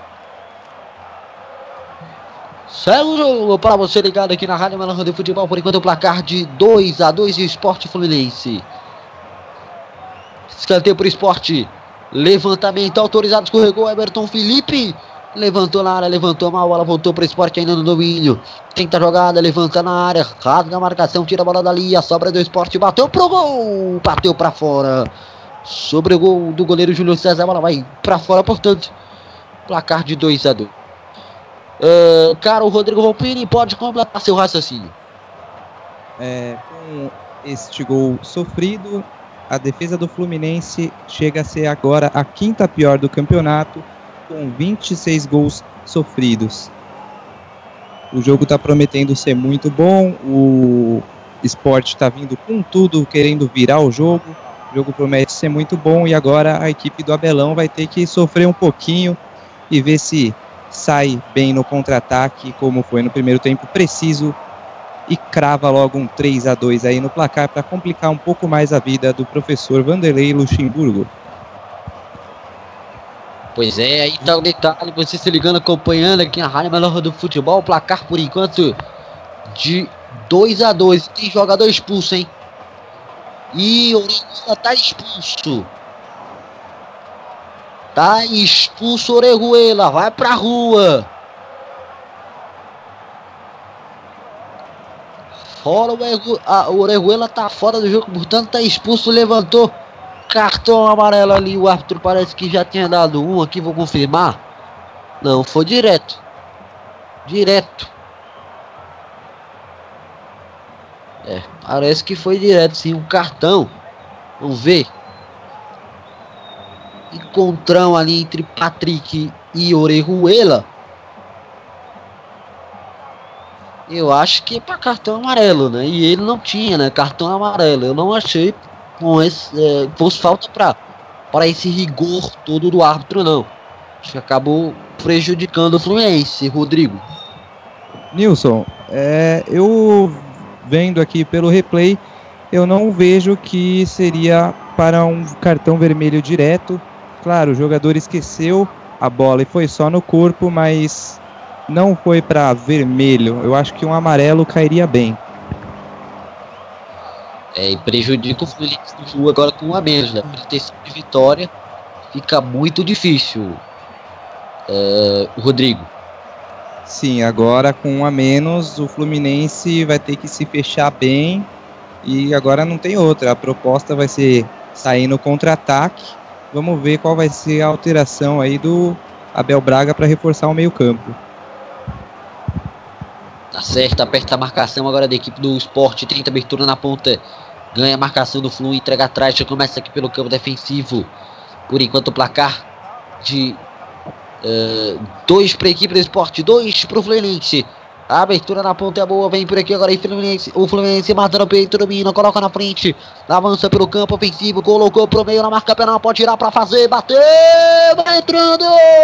Segue o jogo para você ligado aqui na Rádio Melhor do Futebol. Por enquanto o placar de dois a dois e Sport Fluminense. Escanteio para o Sport. Levantamento autorizado, escorregou Everton Felipe. Levantou na área, levantou mal, a bola voltou para o Sport ainda no domínio. Tenta a jogada, levanta na área, rasga a marcação, tira a bola dali, a sobra do Sport, bateu pro gol, bateu para fora. Sobre o gol do goleiro Júlio César, a bola vai para fora, portanto, placar de dois a dois. Uh, cara, o Rodrigo Volpini pode completar seu raciocínio.
É, com este gol sofrido, a defesa do Fluminense chega a ser agora a quinta pior do campeonato, com vinte e seis gols sofridos. O jogo está prometendo ser muito bom, o Sport está vindo com tudo, querendo virar o jogo, o jogo promete ser muito bom e agora a equipe do Abelão vai ter que sofrer um pouquinho e ver se sai bem no contra-ataque, como foi no primeiro tempo, preciso, e crava logo um três a dois aí no placar para complicar um pouco mais a vida do professor Vanderlei Luxemburgo.
Pois é, aí tá o detalhe, você se ligando, acompanhando aqui na Rádio Melhor do Futebol, placar por enquanto de dois a dois, tem jogador expulso, hein? E o Orejuela tá expulso. Tá expulso o Orejuela, vai pra rua. Fora o Orejuela, tá fora do jogo, portanto tá expulso, levantou cartão amarelo ali, o árbitro parece que já tinha dado um aqui, vou confirmar. Não, foi direto. Direto. É, parece que foi direto sim, um cartão. Vamos ver. Encontrão ali entre Patrick e Orejuela. Eu acho que é para cartão amarelo, né? E ele não tinha, né? Cartão amarelo. Eu não achei com esse, é, fosse falta para para esse rigor todo do árbitro, não. Acho que acabou prejudicando o Fluminense, Rodrigo.
Nilson, é, eu vendo aqui pelo replay, eu não vejo que seria para um cartão vermelho direto. Claro, o jogador esqueceu a bola e foi só no corpo, mas não foi para vermelho. Eu acho que um amarelo cairia bem.
É, e prejudica o Fluminense no jogo agora com um a menos, né? Pretensão de vitória fica muito difícil, é, o Rodrigo.
Sim, agora com um a menos, o Fluminense vai ter que se fechar bem e agora não tem outra. A proposta vai ser sair no contra-ataque. Vamos ver qual vai ser a alteração aí do Abel Braga para reforçar o meio-campo.
Tá certo, aperta a marcação agora da equipe do Sport, tenta abertura na ponta, ganha a marcação do Flu, entrega atrás, já começa aqui pelo campo defensivo. Por enquanto o placar de uh, dois para a equipe do Sport, dois para o Fluminense. A abertura na ponta é boa, vem por aqui agora o Fluminense, o Fluminense mata no peito, domina, coloca na frente, avança pelo campo ofensivo, colocou pro meio na marca penal, pode tirar para fazer, bateu, vai entrando!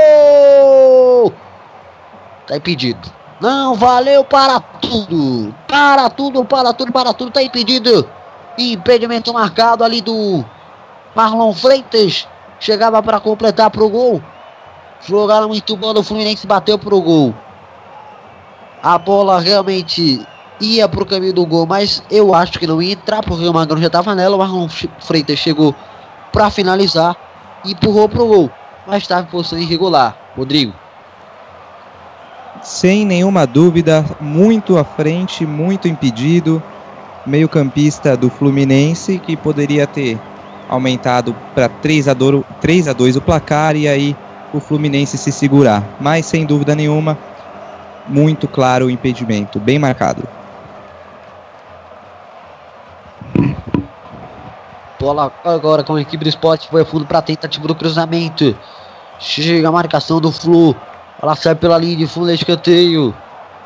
Tá impedido. Não valeu para tudo, para tudo, para tudo, para tudo, tá impedido. Impedimento marcado ali do Marlon Freitas, chegava para completar pro gol. Jogaram muito bom, o Fluminense bateu pro gol. A bola realmente ia pro caminho do gol, mas eu acho que não ia entrar, porque o Magrão já tava nela. O Marlon Freitas chegou para finalizar e empurrou pro gol, mas estava em posição irregular. Rodrigo.
Sem nenhuma dúvida, muito à frente, muito impedido. Meio campista do Fluminense, que poderia ter aumentado para três a dois o placar e aí o Fluminense se segurar. Mas sem dúvida nenhuma, muito claro o impedimento, bem marcado.
Bola agora com a equipe do Sport, foi fundo para a tentativa do cruzamento. Chega a marcação do Flu. Ela sai pela linha de fundo, escanteio.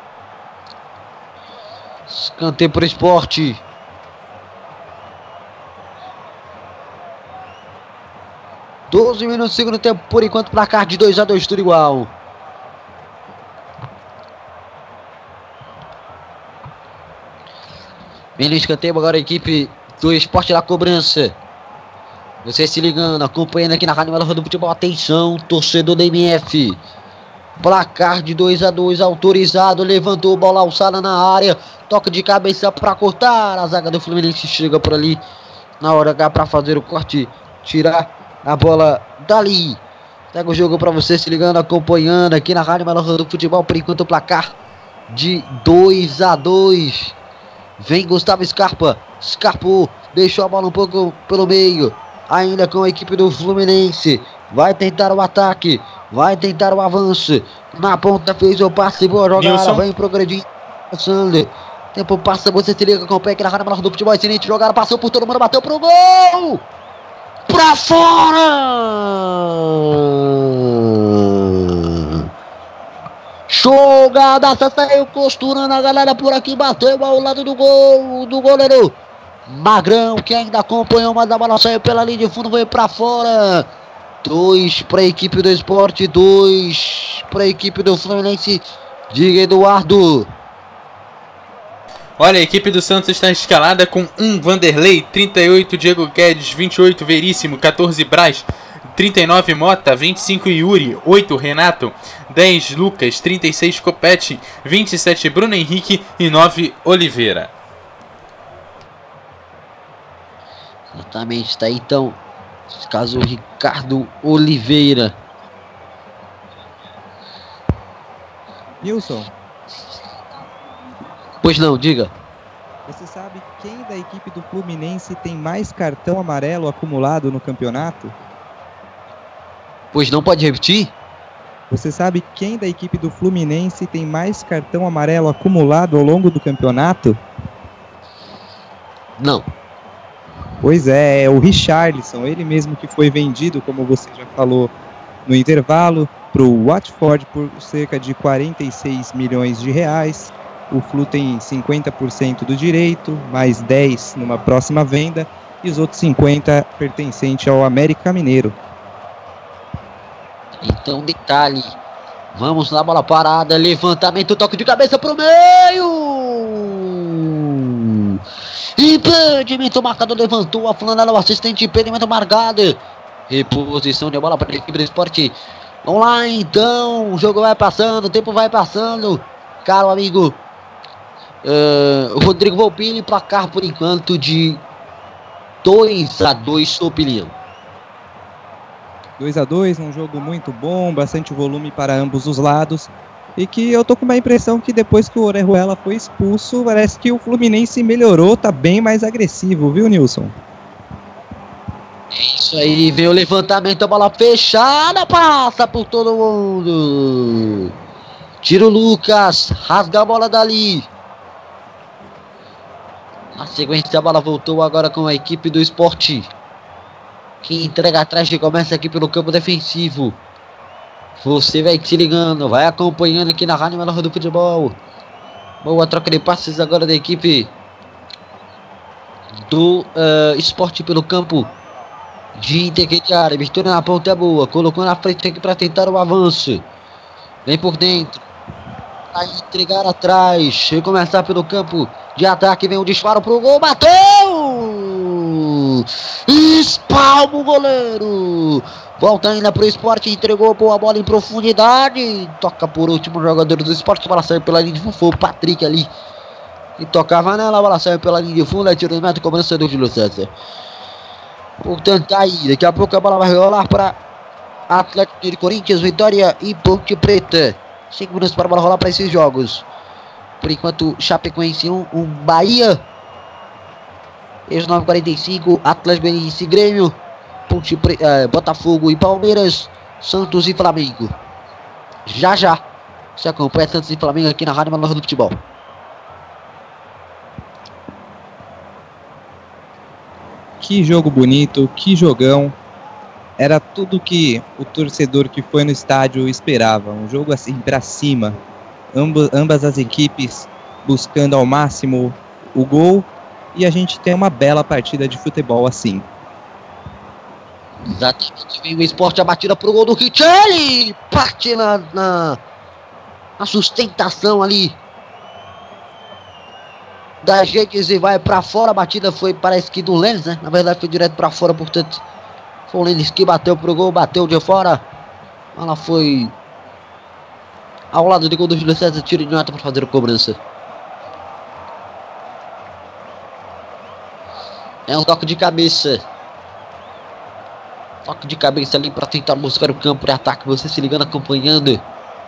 Escanteio para o Sport. doze minutos do segundo tempo, por enquanto, placar de dois a dois, tudo igual. Vem no escanteio agora a equipe do Sport da cobrança. Você se ligando, acompanhando aqui na Rádio Melhor do Futebol. Atenção, torcedor da M F. Placar de dois a dois, autorizado. Levantou, bola alçada na área. Toca de cabeça para cortar. A zaga do Fluminense chega por ali na hora H para fazer o corte. Tirar a bola dali. Pega o jogo para você se ligando, acompanhando aqui na Rádio Melhor do Futebol. Por enquanto, o placar de dois a dois. Vem Gustavo Scarpa. Escapou. Deixou a bola um pouco pelo meio. Ainda com a equipe do Fluminense. Vai tentar o ataque. Vai tentar o avanço. Na ponta fez o passe. Boa jogada.
Nilson.
Vem progredindo. Passando. Tempo passa. Você se liga com o pé aqui na Rádio Melhor do Futebol. Excelente jogada. Passou por todo mundo. Bateu pro gol. Pra fora. Jogada. Saiu costurando a galera por aqui. Bateu ao lado do gol. Do goleiro Magrão, que ainda acompanhou, mas a bola saiu pela linha de fundo, veio pra fora. Dois para a equipe do Sport, dois para a equipe do Fluminense. Diga, Eduardo.
Olha, a equipe do Santos está escalada com um Vanderlei, trinta e oito Diego Guedes, vinte e oito Veríssimo, catorze Braz, trinta e nove Mota, vinte e cinco Yuri, oito Renato, dez Lucas, trinta e seis Copete, vinte e sete Bruno Henrique e nove Oliveira.
Exatamente, está aí então, nesse caso, o Ricardo Oliveira.
Nilson,
Pois não, diga.
você sabe quem da equipe do Fluminense tem mais cartão amarelo acumulado no campeonato?
Pois não, pode repetir?
Você sabe quem da equipe do Fluminense tem mais cartão amarelo acumulado ao longo do campeonato?
Não.
Pois é, é o Richarlison, ele mesmo que foi vendido, como você já falou no intervalo, para o Watford por cerca de quarenta e seis milhões de reais. O Flu tem cinquenta por cento do direito, mais dez numa próxima venda, e os outros cinquenta pertencente ao América Mineiro.
Então, detalhe. Vamos lá, bola parada, levantamento, toque de cabeça pro meio. Impedimento marcado, levantou a flanela, o assistente, impedimento marcado. Reposição de bola para a equipe do Sport. Vamos lá, então, o jogo vai passando, o tempo vai passando. Caro amigo, uh, Rodrigo Volpini, placar por enquanto de dois a dois, sua opinião.
dois a dois, um jogo muito bom, bastante volume para ambos os lados. E que eu tô com uma impressão que depois que o Orejuela foi expulso, parece que o Fluminense melhorou, tá bem mais agressivo, viu, Nilson?
É isso aí, veio o levantamento, a bola fechada, passa por todo mundo. Tira o Lucas, rasga a bola dali. Na sequência a bola voltou agora com a equipe do Sport, que entrega atrás, que começa aqui pelo campo defensivo. Você vai se ligando, vai acompanhando aqui na Rádio Melhor do Futebol. Boa troca de passes agora da equipe do uh, Sport pelo campo de intermediária. Abertura na ponta é boa, colocou na frente aqui para tentar o avanço. Vem por dentro, vai entregar atrás, vai começar pelo campo de ataque, vem o disparo pro gol, bateu! Espalma o goleiro. Volta ainda pro Sport, entregou boa bola em profundidade. Toca por último o jogador do Sport, a bola saiu pela linha de fundo, foi o Patrick ali e tocava nela, a bola saiu pela linha de fundo, é tiro de meta, cobrança do Júlio César. Portanto, tá aí, daqui a pouco a bola vai rolar para Atlético de Corinthians, Vitória e Ponte Preta. cinco minutos para a bola rolar para esses jogos. Por enquanto, Chapecoense um, um Bahia dezenove e quarenta e cinco, Atlético Goianiense e Grêmio, Ponte Pre... eh, Botafogo e Palmeiras, Santos e Flamengo. Já já você acompanha Santos e Flamengo aqui na Rádio Maior do Futebol.
Que jogo bonito, que jogão. Era tudo que o torcedor que foi no estádio esperava. Um jogo assim pra cima. Amb- ambas as equipes buscando ao máximo o gol. E a gente tem uma bela partida de futebol assim.
Exatamente, vem o Sport, a batida pro gol do Richelli. Parte na, na, na sustentação ali da gente e vai pra fora. A batida foi, parece que do Lênis, né? Na verdade foi direto pra fora, portanto foi o Lênis que bateu pro gol, bateu de fora. Ela foi ao lado do gol do Júlio César, tiro de nota para fazer a cobrança. É um toque de cabeça. Toque de cabeça ali para tentar buscar o campo de ataque. Você se ligando, acompanhando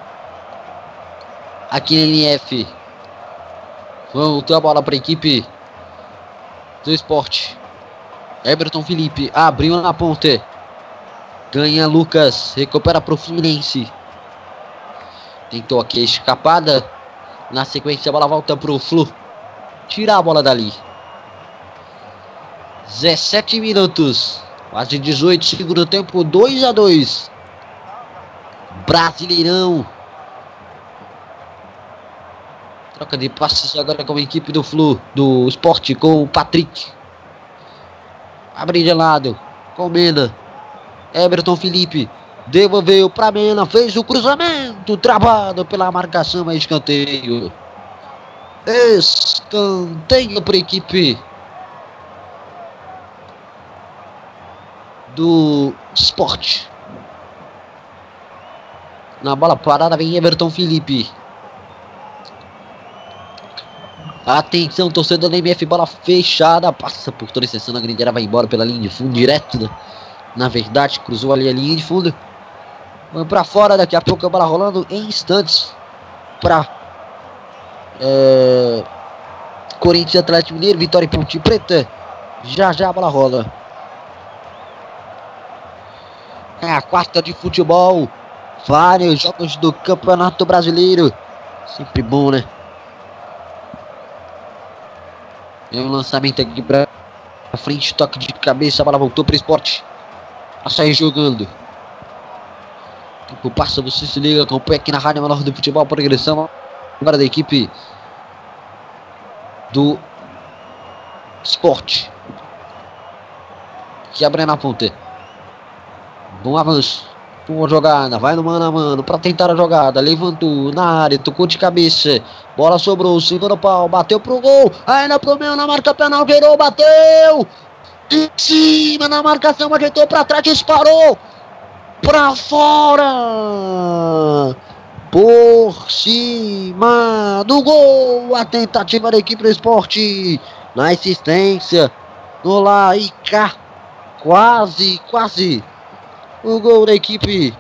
aqui na N F. Voltou a bola para a equipe do Sport. Everton Felipe abriu na ponta. Ganha Lucas. Recupera para o Fluminense. Tentou aqui a escapada. Na sequência a bola volta para o Flu. Tira a bola dali. dezessete minutos. Quase dezoito, segundo tempo, dois a dois. Brasileirão. Troca de passes agora com a equipe do Flu, do Sport, com o Patrick. Abre de lado, com Mena. Everton Felipe devolveu para Mena, fez o cruzamento, travado pela marcação, mas escanteio. Escanteio para a equipe do Sport. Na bola parada vem Everton Felipe. Atenção, torcedor da M F, bola fechada, passa por toda a extensão, a Grindeira vai embora pela linha de fundo, direto, né? Na verdade, cruzou ali a linha de fundo. Vai pra fora, daqui a pouco a bola rolando em instantes pra é, Corinthians, Atlético Mineiro, Vitória e Ponte Preta. Já já a bola rola. É a quarta de futebol. Vários jogos do Campeonato Brasileiro. Sempre bom, né? É um lançamento aqui pra frente, toque de cabeça, a bola voltou para o Sport. A sair jogando. Tempo passa, você se liga, acompanha aqui na Rádio Maior do Futebol, progressão agora da equipe do Sport. Que abre na ponta. Bom avanço. Boa jogada. Vai no mano a mano para tentar a jogada. Levantou na área. Tocou de cabeça. Bola sobrou. Segura o pau. Bateu pro gol. Ainda pro meio na marca penal. Virou. Bateu. Em cima na marcação. Ajeitou para trás. Disparou. Para fora. Por cima do gol. A tentativa da equipe do Esporte. Na assistência. No lá e cá. Quase, quase. O gol da equipe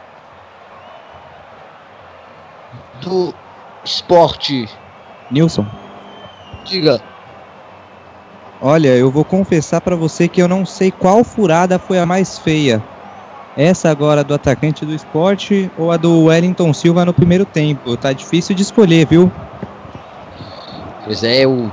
do Sport.
Nilson.
Diga.
Olha, eu vou confessar pra você que eu não sei qual furada foi a mais feia. Essa agora do atacante do Sport ou a do Wellington Silva no primeiro tempo. Tá difícil de escolher, viu?
Pois é, o,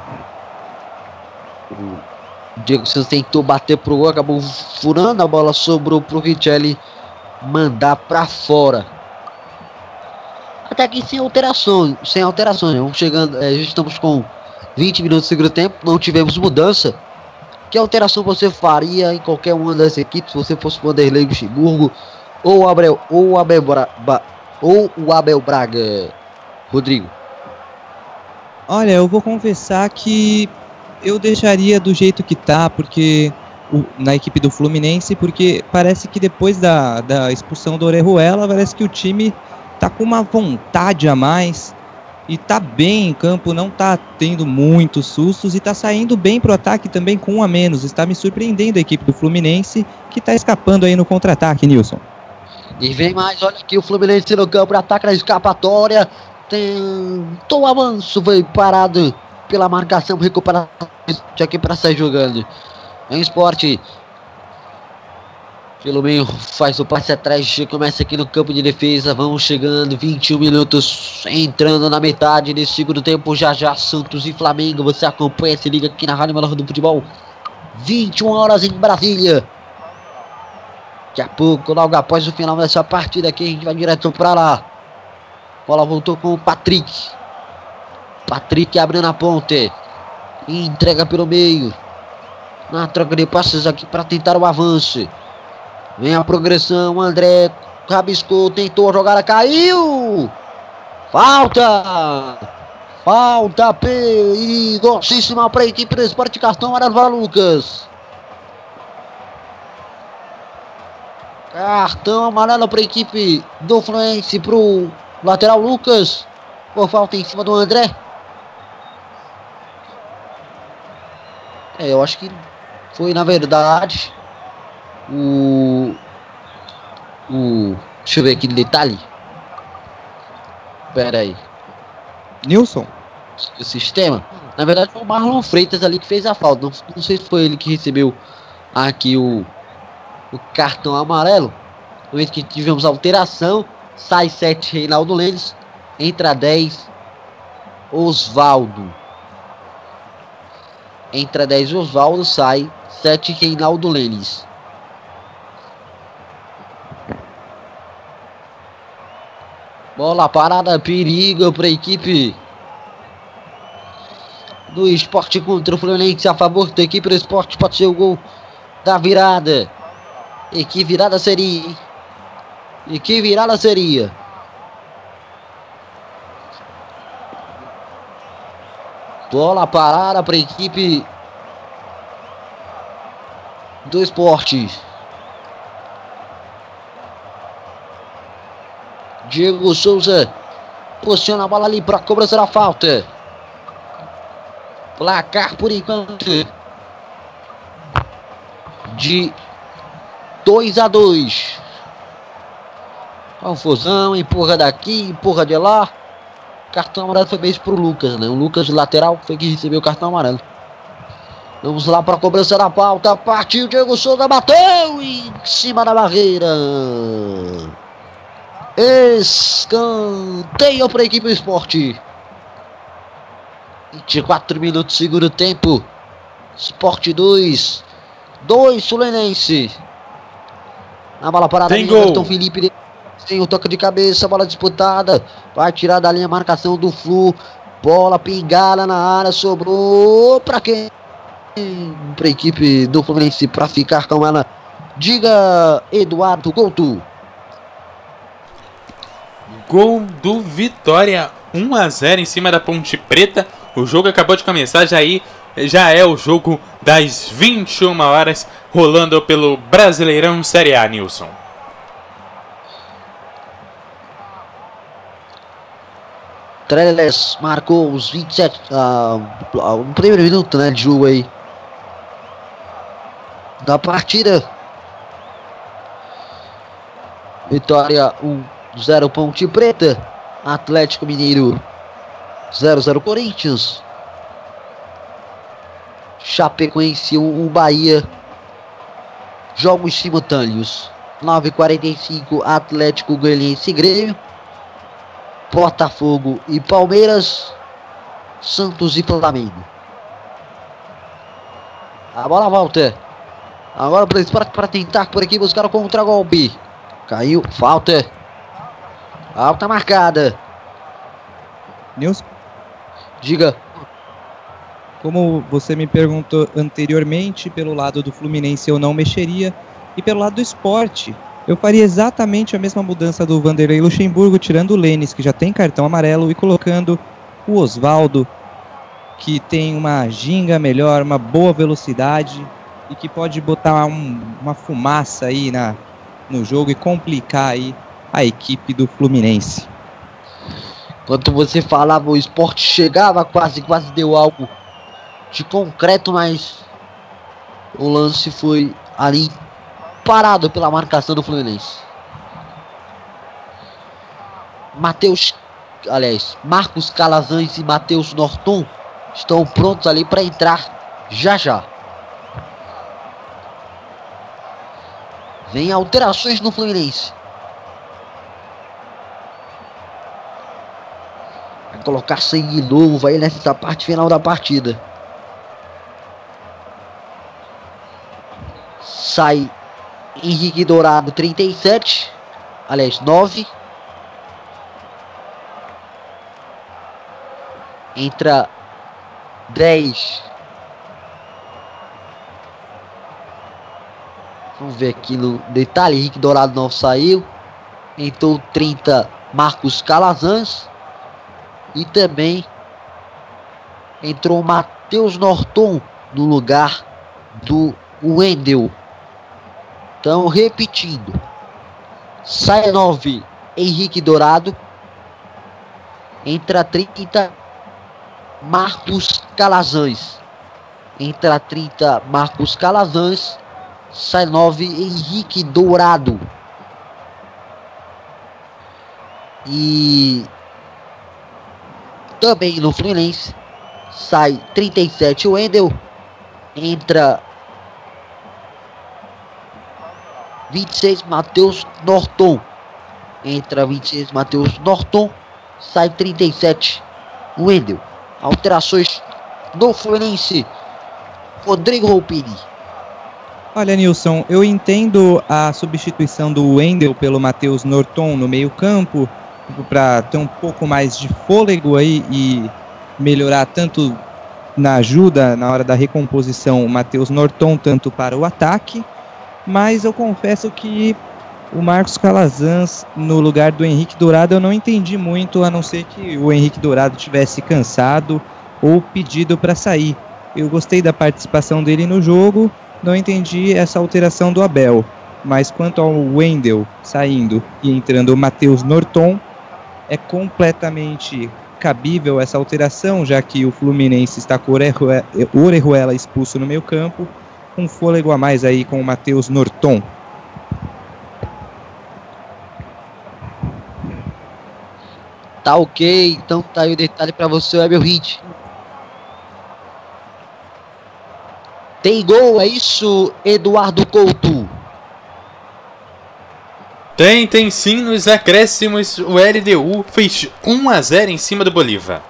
o Diego Santos tentou bater pro gol, acabou furando, a bola sobrou pro Richelli mandar pra fora. Até aqui sem alterações, sem alterações. Vamos chegando, é, já estamos com vinte minutos do segundo tempo, não tivemos mudança. Que alteração você faria em qualquer uma das equipes, se você fosse o Vanderlei Luxemburgo ou o Abel, ou o Abel, Bra, ba, ou o Abel Braga, Rodrigo?
Olha, eu vou confessar que eu deixaria do jeito que tá, porque o, na equipe do Fluminense, porque parece que depois da, da expulsão do Orejuela, parece que o time tá com uma vontade a mais e tá bem em campo, não tá tendo muitos sustos e tá saindo bem pro ataque também com um a menos. Está me surpreendendo a equipe do Fluminense, que tá escapando aí no contra-ataque, Nilson.
E vem mais, olha aqui o Fluminense no campo, ataque na escapatória, tentou o avanço, foi parado pela marcação, recuperação aqui para sair jogando. Vem o Sport. Pelo meio, faz o passe atrás, começa aqui no campo de defesa. Vamos chegando, vinte e um minutos, entrando na metade desse segundo tempo. Já já Santos e Flamengo, você acompanha, se liga aqui na Rádio Melhor do Futebol. vinte e uma horas em Brasília. Daqui a pouco, logo após o final dessa partida aqui, a gente vai direto pra lá. Bola voltou com o Patrick. Patrick abrindo a ponte. E entrega pelo meio. Na troca de passes aqui para tentar o avanço. Vem a progressão, André rabiscou, tentou jogar, caiu! Falta! Falta perigosíssima para a equipe do Sport, cartão amarelo para Lucas. Cartão amarelo para a equipe do Fluminense, para o lateral Lucas, por falta em cima do André. É, eu acho que foi, na verdade, o... o... deixa eu ver aqui no detalhe. Pera aí.
Nilson?
O sistema. Na verdade foi o Marlon Freitas ali que fez a falta. Não, não sei se foi ele que recebeu aqui o, o cartão amarelo. No momento que tivemos alteração, sai sete Reinaldo Lênis, entra dez Osvaldo. Entra dez Osvaldo, sai sete Reinaldo Lênis. Bola parada, perigo para a equipe do Sport contra o Fluminense, a favor da equipe do Sport. Pode ser o gol da virada. E que virada seria, hein? E que virada seria. Bola parada para a equipe do Sport. Diego Souza posiciona a bola ali para a cobrança da falta. Placar por enquanto de dois a dois. Confusão, empurra daqui, empurra de lá. Cartão amarelo foi mesmo pro Lucas, né? O Lucas, lateral, foi que recebeu o cartão amarelo. Vamos lá para a cobrança da falta. Partiu, Diego Souza bateu em cima da barreira. Escanteio para a equipe do Sport. vinte e quatro minutos, segundo tempo. Sport dois, dois Fluminense. Na bola parada,
tem gol.
Everton Felipe tem o toque de cabeça, bola disputada. Vai tirar da linha, marcação do Flu. Bola pingada na área, sobrou para quem? Para a equipe do Fluminense, para ficar com ela. Diga, Eduardo Couto.
Gol do Vitória, um a zero em cima da Ponte Preta. O jogo acabou de começar, já aí já é o jogo das vinte e uma horas, rolando pelo Brasileirão Série A, Nilson.
Trellis marcou os vinte e sete, uh, no primeiro minuto, né, de jogo aí da partida. Vitória um a zero Ponte Preta. Atlético Mineiro zero a zero Corinthians. Chapecoense um, um Bahia. Jogos simultâneos. nove e quarenta e cinco Atlético Goianiense e Grêmio. Botafogo e Palmeiras. Santos e Flamengo. A bola volta. Agora para o Sport para tentar por aqui buscar o contra-golpe. Caiu, falta. Falta marcada.
Nilson,
diga.
Como você me perguntou anteriormente, pelo lado do Fluminense eu não mexeria. E pelo lado do Sport, eu faria exatamente a mesma mudança do Vanderlei Luxemburgo, tirando o Lênis, que já tem cartão amarelo, e colocando o Osvaldo, que tem uma ginga melhor, uma boa velocidade e que pode botar um, uma fumaça aí na, no jogo e complicar aí a equipe do Fluminense.
Enquanto você falava, o Sport chegava, quase, quase deu algo de concreto, mas o lance foi ali parado pela marcação do Fluminense. Matheus, aliás, Marcos Calazans e Matheus Norton estão prontos ali para entrar já já. Vem alterações no Fluminense. Vai colocar sangue novo aí nessa parte final da partida. Sai Henrique Dourado, trinta e sete. Aliás, nove. Entra dez. Vamos ver aqui no detalhe. Henrique Dourado não saiu. Entrou trinta, Marcos Calazans. E também entrou Matheus Norton no lugar do Wendel. Então, repetindo. Sai nove, Henrique Dourado. Entra trinta, Marcos Calazans. Entra trinta, Marcos Calazans. Sai nove, Henrique Dourado. E também no Fluminense sai trinta e sete, Wendel. Entra vinte e seis, Matheus Norton. Entra vinte e seis, Matheus Norton. Sai trinta e sete, Wendel. Alterações do Fluminense. Rodrigo Roupini.
Olha, Nilson, eu entendo a substituição do Wendel pelo Matheus Norton no meio campo, para ter um pouco mais de fôlego aí e melhorar tanto na ajuda, na hora da recomposição, o Matheus Norton, tanto para o ataque, mas eu confesso que o Marcos Calazans no lugar do Henrique Dourado eu não entendi muito, a não ser que o Henrique Dourado tivesse cansado ou pedido para sair. Eu gostei da participação dele no jogo, não entendi essa alteração do Abel, mas quanto ao Wendel saindo e entrando o Matheus Norton, é completamente cabível essa alteração, já que o Fluminense está com o Orejuela expulso no meio campo, um fôlego a mais aí com o Matheus Norton.
Tá ok, então tá aí o detalhe para você, Abel Hit. Tem gol, é isso, Eduardo Couto?
Tem, tem sim, nos acréscimos o L D U fez um a zero em cima do Bolívar.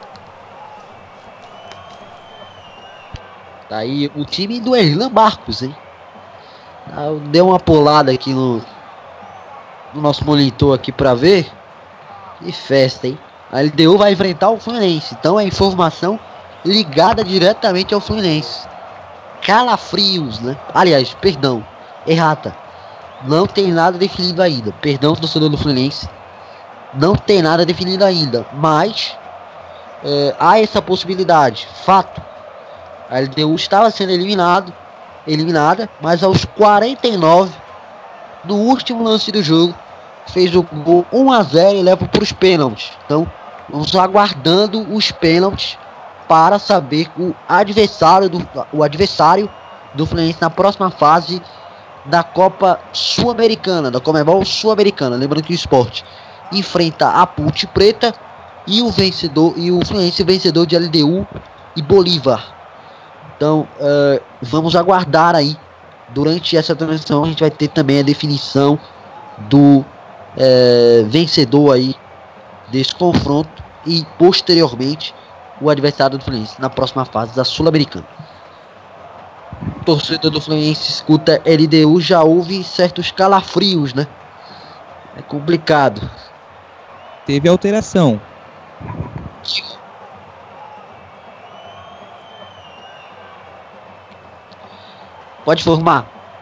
Tá aí o time do Erlan Marcos, hein? Deu uma pulada aqui no, no nosso monitor aqui pra ver. Que festa, hein? A L D U vai enfrentar o Fluminense, então é informação ligada diretamente ao Fluminense. Calafrios, né? Aliás, perdão, errata. Não tem nada definido ainda. Perdão, torcedor do Fluminense. Não tem nada definido ainda. Mas é, há essa possibilidade. Fato. A L D U estava sendo eliminado, eliminada, mas aos quarenta e nove, no último lance do jogo, fez o gol um a zero e leva para os pênaltis. Então, vamos aguardando os pênaltis para saber o adversário do, o adversário do Fluminense na próxima fase da Copa Sul-Americana, da Conmebol Sul-Americana. Lembrando que o Sport enfrenta a Ponte Preta e o vencedor e o Fluminense vencedor de L D U e Bolívar. Então, uh, vamos aguardar aí. Durante essa transmissão a gente vai ter também a definição do uh, vencedor aí desse confronto e posteriormente o adversário do Fluminense na próxima fase da Sul-Americana. Torcedor do Fluminense escuta L D U, já houve certos calafrios, né? É complicado.
Teve alteração.
Pode formar.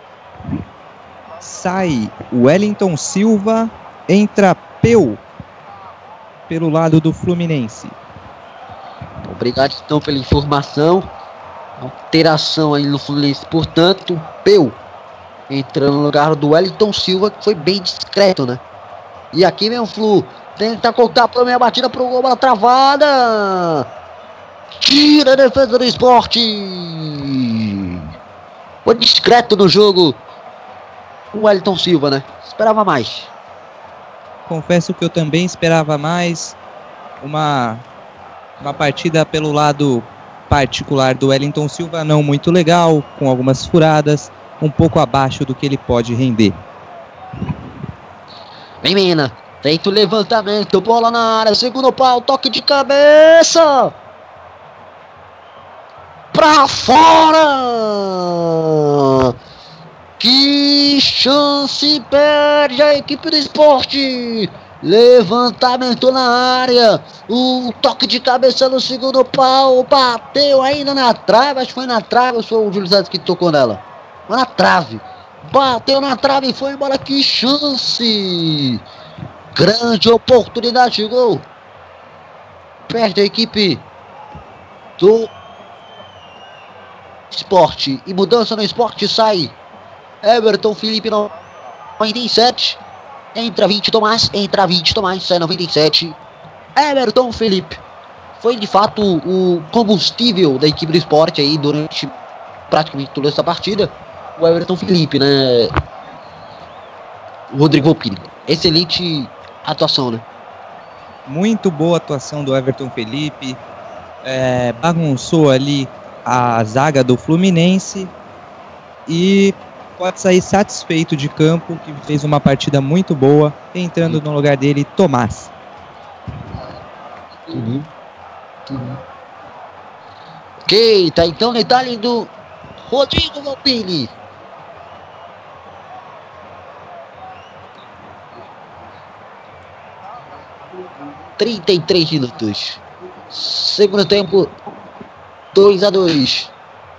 Sai Wellington Silva, entra Peu pelo lado do Fluminense.
Obrigado então pela informação. Alteração aí no Fluminense, portanto, Peu entrando no lugar do Wellington Silva, que foi bem discreto, né? E aqui vem o Flu, tenta cortar para minha batida pro gol, bola travada. Tira a defesa do Sport. Foi discreto no jogo o Wellington Silva, né? Esperava mais.
Confesso que eu também esperava mais. Uma, uma partida pelo lado particular do Wellington Silva não muito legal, com algumas furadas, um pouco abaixo do que ele pode render.
Vem Mena. Feito o levantamento. Bola na área. Segundo pau. Toque de cabeça. Pra fora. Que chance perde a equipe do Sport. Levantamento na área. Um toque de cabeça no segundo pau. Bateu ainda na trave. Acho que foi na trave. Ou foi o Júlio Santos que tocou nela? Foi na trave. Bateu na trave e foi embora. Que chance. Grande oportunidade de gol. Perde a equipe do Sport. E mudança no Sport. Sai Everton Felipe, noventa e sete. Entra vinte Tomás. Entra vinte Tomás. Sai noventa e sete. Everton Felipe. Foi de fato o combustível da equipe do Sport aí durante praticamente toda essa partida. O Everton Felipe, né? O Rodrigo Volpini. Excelente atuação, né?
Muito boa atuação do Everton Felipe. É, bagunçou ali a zaga do Fluminense. E pode sair satisfeito de campo, que fez uma partida muito boa, entrando no lugar dele, Tomás.
Uhum. Uhum. Ok, tá então detalhe do Rodrigo Volpini. trinta e três minutos. Segundo tempo, dois a dois.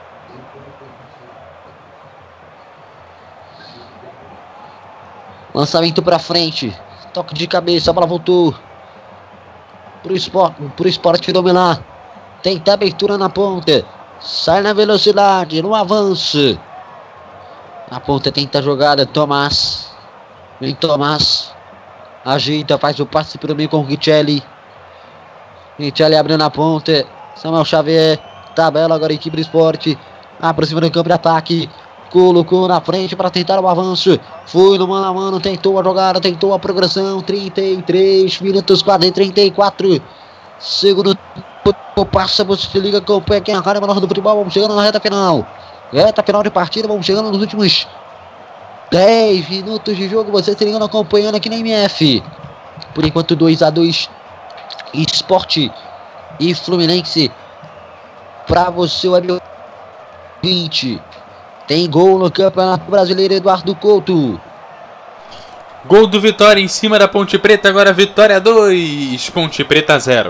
Lançamento pra frente. Toque de cabeça, a bola voltou pro Sport, pro Sport dominar. Tenta abertura na ponta. Sai na velocidade, no avanço. Na ponta tenta a jogada, Tomás. Vem Tomás. Ajeita, faz o passe pelo meio com o Richelli. Richelli abriu na ponta. Samuel Xavier. Tabela agora a equipe do Sport. Aproxima do campo de ataque. Colocou na frente para tentar o avanço. Foi no mano a mano. Tentou a jogada. Tentou a progressão. trinta e três minutos. Quase trinta e quatro. Segundo passa. Você se liga. Acompanha aqui na área menor do futebol. Vamos chegando na reta final. Reta final de partida. Vamos chegando nos últimos dez minutos de jogo. Você se ligando acompanhando aqui na M F. Por enquanto dois a dois. Sport e Fluminense. Para você, o vinte. Tem gol no Campeonato Brasileiro, Eduardo Couto.
Gol do Vitória em cima da Ponte Preta. Agora Vitória dois, Ponte Preta zero.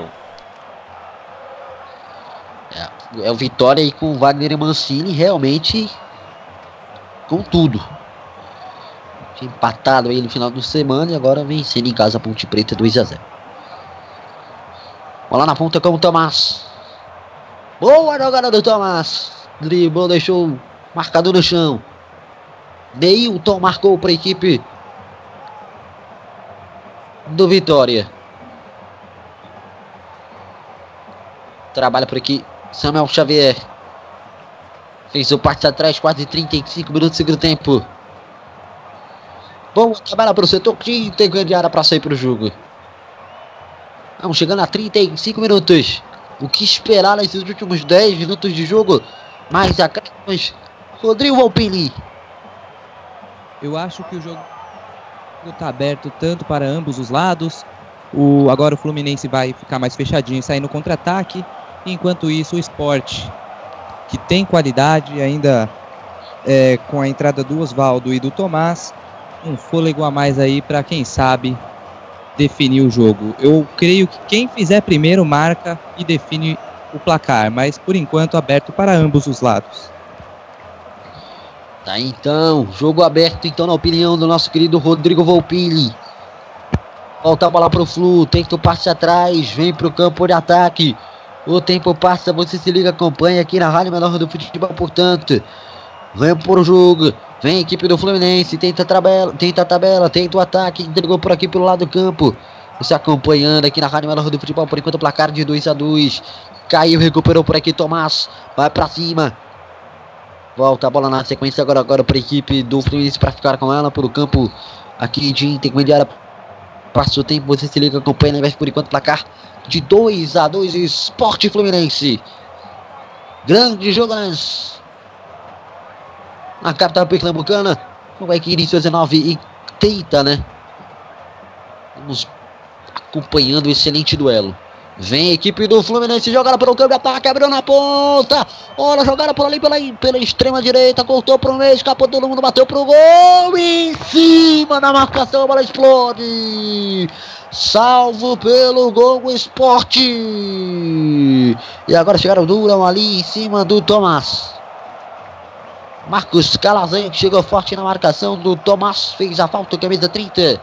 É, é o Vitória aí com o Wagner e Mancini realmente com tudo. Tinha empatado aí no final de semana e agora vencendo em casa a Ponte Preta dois a zero. Bola na ponta com o Tomás. Boa jogada do Tomás. Driblou, deixou marcador no chão. Neilton marcou para a equipe do Vitória. Trabalha por aqui Samuel Xavier. Fez o passe atrás, quase trinta e cinco minutos do segundo tempo. Bom, trabalha para o setor que tem grande área para sair para o jogo. Vamos chegando a trinta e cinco minutos. O que esperar nesses últimos dez minutos de jogo? Mais acréscimos. Rodrigo Volpini.
Eu acho que o jogo está aberto tanto para ambos os lados. O, agora o Fluminense vai ficar mais fechadinho e sair no contra-ataque. Enquanto isso, o Sport, que tem qualidade, ainda é, com a entrada do Osvaldo e do Tomás, um fôlego a mais aí para, quem sabe, definir o jogo. Eu creio que quem fizer primeiro marca e define o placar, mas por enquanto aberto para ambos os lados.
Tá então, jogo aberto então na opinião do nosso querido Rodrigo Volpini. Volta a bola pro Flu, tenta o passe atrás, vem pro campo de ataque. O tempo passa, você se liga, acompanha aqui na Rádio Menor do Futebol, portanto. Vem pro jogo, vem a equipe do Fluminense, tenta a tabela, tenta a tabela, tenta o ataque, entregou por aqui pelo lado do campo. Você acompanhando aqui na Rádio Menor do Futebol, por enquanto o placar de dois a dois. Caiu, recuperou por aqui Tomás, vai pra cima. Volta a bola na sequência agora, agora para a equipe do Fluminense para ficar com ela pelo campo aqui de intermediária. Passa o tempo, você se liga, acompanha, né? Por enquanto placar de dois a dois, Sport Fluminense. Grande jogo nas... na capital pernambucana. Vai que início dezenove e trinta, né? Vamos acompanhando o excelente duelo. Vem a equipe do Fluminense, jogada pelo campo de ataque, abriu na ponta. Olha, jogada por ali pela, pela extrema direita, cortou pro meio, escapou todo mundo, bateu pro gol. Em cima da marcação, a bola explode. Salvo pelo Gol Sport. E agora chegaram o Durão ali em cima do Tomás. Marcos Calazans, que chegou forte na marcação do Tomás, fez a falta, camisa trinta.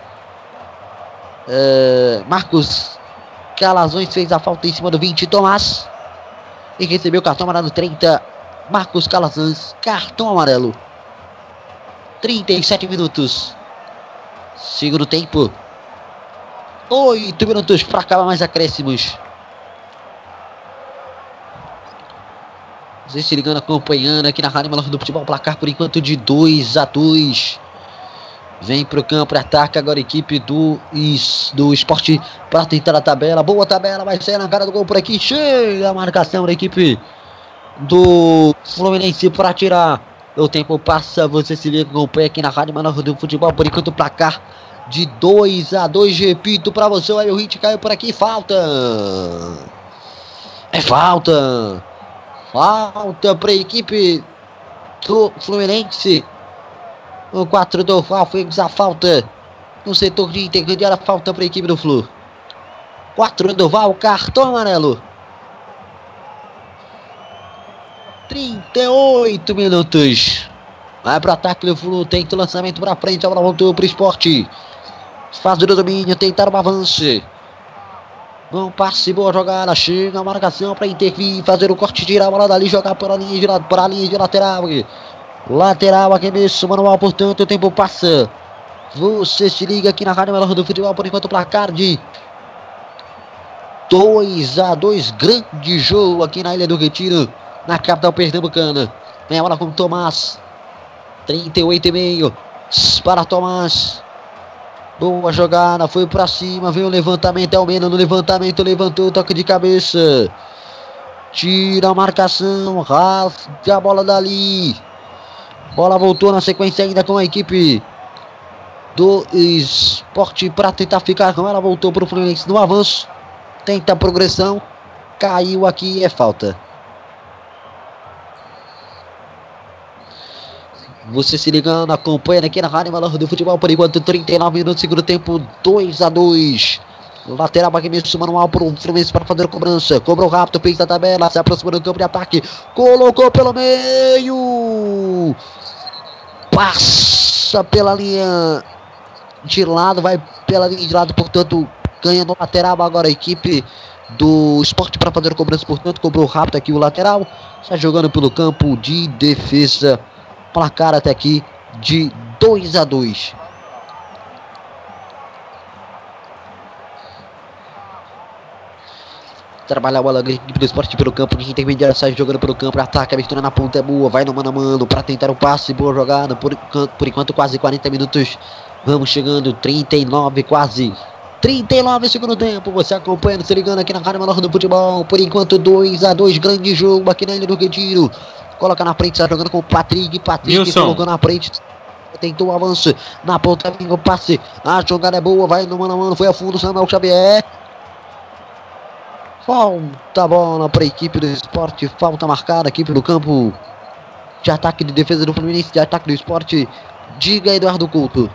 Uh, Marcos Calazans fez a falta em cima do vinte, Tomás. E recebeu o cartão amarelo trinta, Marcos Calazans, cartão amarelo. trinta e sete minutos. Segundo tempo. oito minutos para acabar mais acréscimos. Você se ligando, acompanhando aqui na Rádio Melhor do Futebol. Placar por enquanto de dois a dois. Vem pro campo, ataca agora a equipe do, do Sport para tentar a tabela. Boa tabela, vai sair na cara do gol por aqui. Chega a marcação da equipe do Fluminense para tirar. O tempo passa, você se liga, acompanha aqui na Rádio Melhor do Futebol. Por enquanto, placar de dois a dois. Repito para você, o Hélio Hit caiu por aqui. Falta. É falta. Falta para a equipe do Fluminense. O quatro do Val fez a falta no setor de intermediária. Falta para a equipe do Flu. quatro do Val, cartão amarelo. trinta e oito minutos. Vai para o ataque do Flu. Tenta o lançamento para frente. A bola voltou para o Sport. Faz o domínio. Tentar um avanço. Bom passe, boa jogada. Chega a marcação para intervir. Fazer o corte, tirar a bola dali. Jogar para a linha de, para a linha de lateral. Lateral aqui mesmo, manual, portanto, o tempo passa. Você se liga aqui na Rádio Melhor do Futebol. Por enquanto, placar de dois a dois. Grande jogo aqui na Ilha do Retiro, na capital pernambucana. Vem a bola com o Tomás. trinta e oito e meio para Tomás. Boa jogada, foi pra cima. Veio o levantamento, é o Mena no levantamento. Levantou, toque de cabeça. Tira a marcação, rasga a bola dali. Bola voltou na sequência ainda com a equipe do Sport para tentar ficar com ela. Voltou para o Fluminense no avanço. Tenta a progressão. Caiu aqui, é falta. Você se ligando, acompanha aqui na Rádio Melhor do Futebol. Por enquanto, trinta e nove minutos, segundo tempo, dois a dois. Lateral aqui mesmo, manual para o Fluminense para fazer a cobrança. Cobrou rápido, fez a tabela, se aproxima do campo de ataque. Colocou pelo meio. Passa pela linha de lado, vai pela linha de lado, portanto, ganha no lateral agora a equipe do Sport para fazer a cobrança, portanto, cobrou rápido aqui o lateral. Está jogando pelo campo de defesa. Placar até aqui de dois a dois. Trabalha a bola do Sport pelo campo de intermediário, sai jogando pelo campo, ataca, a abertura na ponta é boa, vai no mano a mano para tentar o passe, boa jogada, por, por enquanto quase quarenta minutos, vamos chegando, trinta e nove quase, trinta e nove segundo tempo, você acompanhando, se ligando aqui na Rádio Melhor do Futebol, por enquanto dois a dois, grande jogo aqui na Ilha do Retiro, coloca na frente, está jogando com o Patrick, Patrick
Wilson.
Colocou na frente, tentou o avanço, na ponta vem o passe, a jogada é boa, vai no mano a mano, foi a fundo, Samuel Xavier. Falta a bola para a equipe do Sport. Falta marcada aqui pelo campo de ataque de defesa do Fluminense, de ataque do Sport. Diga, Eduardo Couto.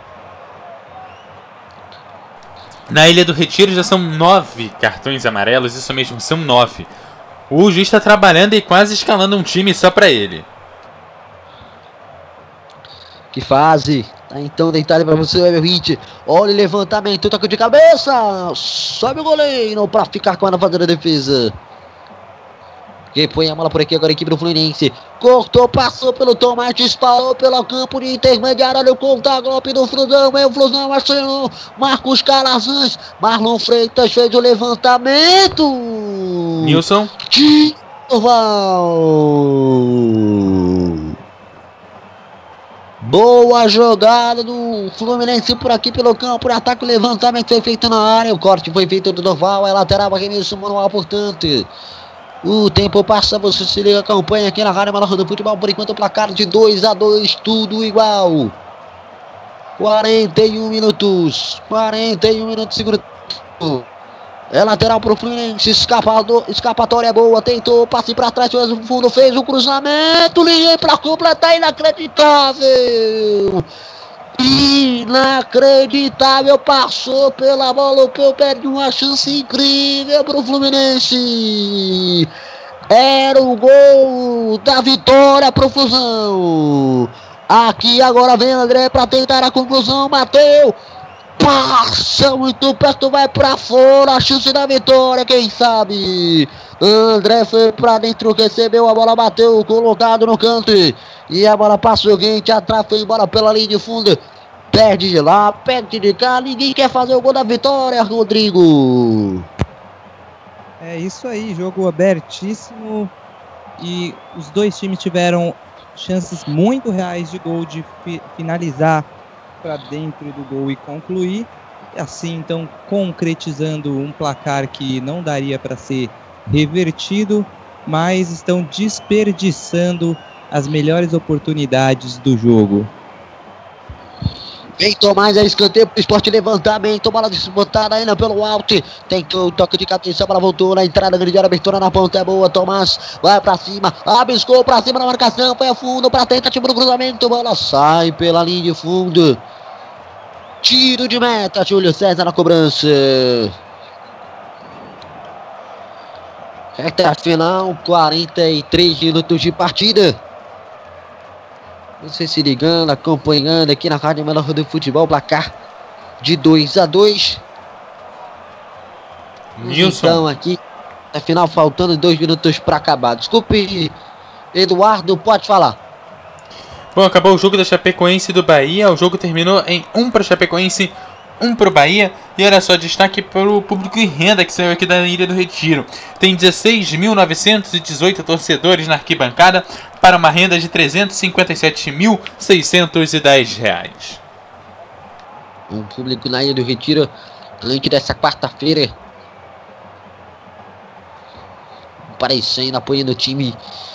Na Ilha do Retiro já são nove cartões amarelos, isso mesmo, são nove. O juiz está trabalhando e quase escalando um time só para ele.
Que fase. Tá então deitado para você, Weber Hit. Olha o levantamento, toque de cabeça. Sobe o goleiro para ficar com ela fazendo a defesa. Quem põe a bola por aqui agora a equipe do Fluminense. Cortou, passou pelo Tomás, disparou pelo campo de intermediário. Olha o contra-golpe do Flusão. É o Flusão, Marcelo. Marcos Calazans. Marlon Freitas fez o levantamento.
Nilson.
Val. Boa jogada do Fluminense por aqui pelo campo, por ataque, o levantamento foi feito na área, o corte foi feito do Doval, é lateral, arremesso manual, portanto, o tempo passa, você se liga, acompanha aqui na Rádio Melhor do Futebol, por enquanto o placar de dois a dois, tudo igual. quarenta e um minutos. quarenta e um minutos, segundo tempo. É lateral pro Fluminense, escapado, escapatória boa, tentou, passe pra trás, fez o fundo, fez o cruzamento, linha pra completar, inacreditável! Inacreditável, passou pela bola, o Peu perde uma chance incrível pro Fluminense! Era o gol da vitória pro Flusão! Aqui agora vem André pra tentar a conclusão, bateu! Passa muito perto, vai pra fora, a chance da vitória, quem sabe? André foi pra dentro, recebeu a bola, bateu, colocado no canto. E a bola passa o seguinte, atrás, foi embora pela linha de fundo. Perde de lá, perde de cá, ninguém quer fazer o gol da vitória, Rodrigo.
É isso aí, jogo abertíssimo. E os dois times tiveram chances muito reais de gol, de fi- finalizar para dentro do gol e concluir, e assim então concretizando um placar que não daria para ser revertido, mas estão desperdiçando as melhores oportunidades do jogo.
Vem Tomás, é escanteio pro Sport, levantamento, bola disputada ainda pelo alto, tentou o toque de cabeça, a bola voltou na entrada, grande área, abertura na ponta, é boa, Tomás vai pra cima, abiscou pra cima na marcação, foi a fundo pra tentativa do cruzamento, bola sai pela linha de fundo, tiro de meta, Júlio César na cobrança. Reta final, quarenta e três minutos de partida. Você se ligando, acompanhando aqui na Rádio Melhor do Futebol, placar de dois a dois.
Nilson.
Então aqui, afinal, faltando dois minutos para acabar. Desculpe, Eduardo, pode falar.
Bom, acabou o jogo da Chapecoense e do Bahia. O jogo terminou em um para Chapecoense, um para o Bahia. E olha só, destaque para o público em renda que saiu aqui da Ilha do Retiro. Tem dezesseis mil novecentos e dezoito torcedores na arquibancada para uma renda de trezentos e cinquenta e sete mil seiscentos e dez reais.
O público na Ilha do Retiro, antes dessa quarta-feira, aparecendo, apoiando o time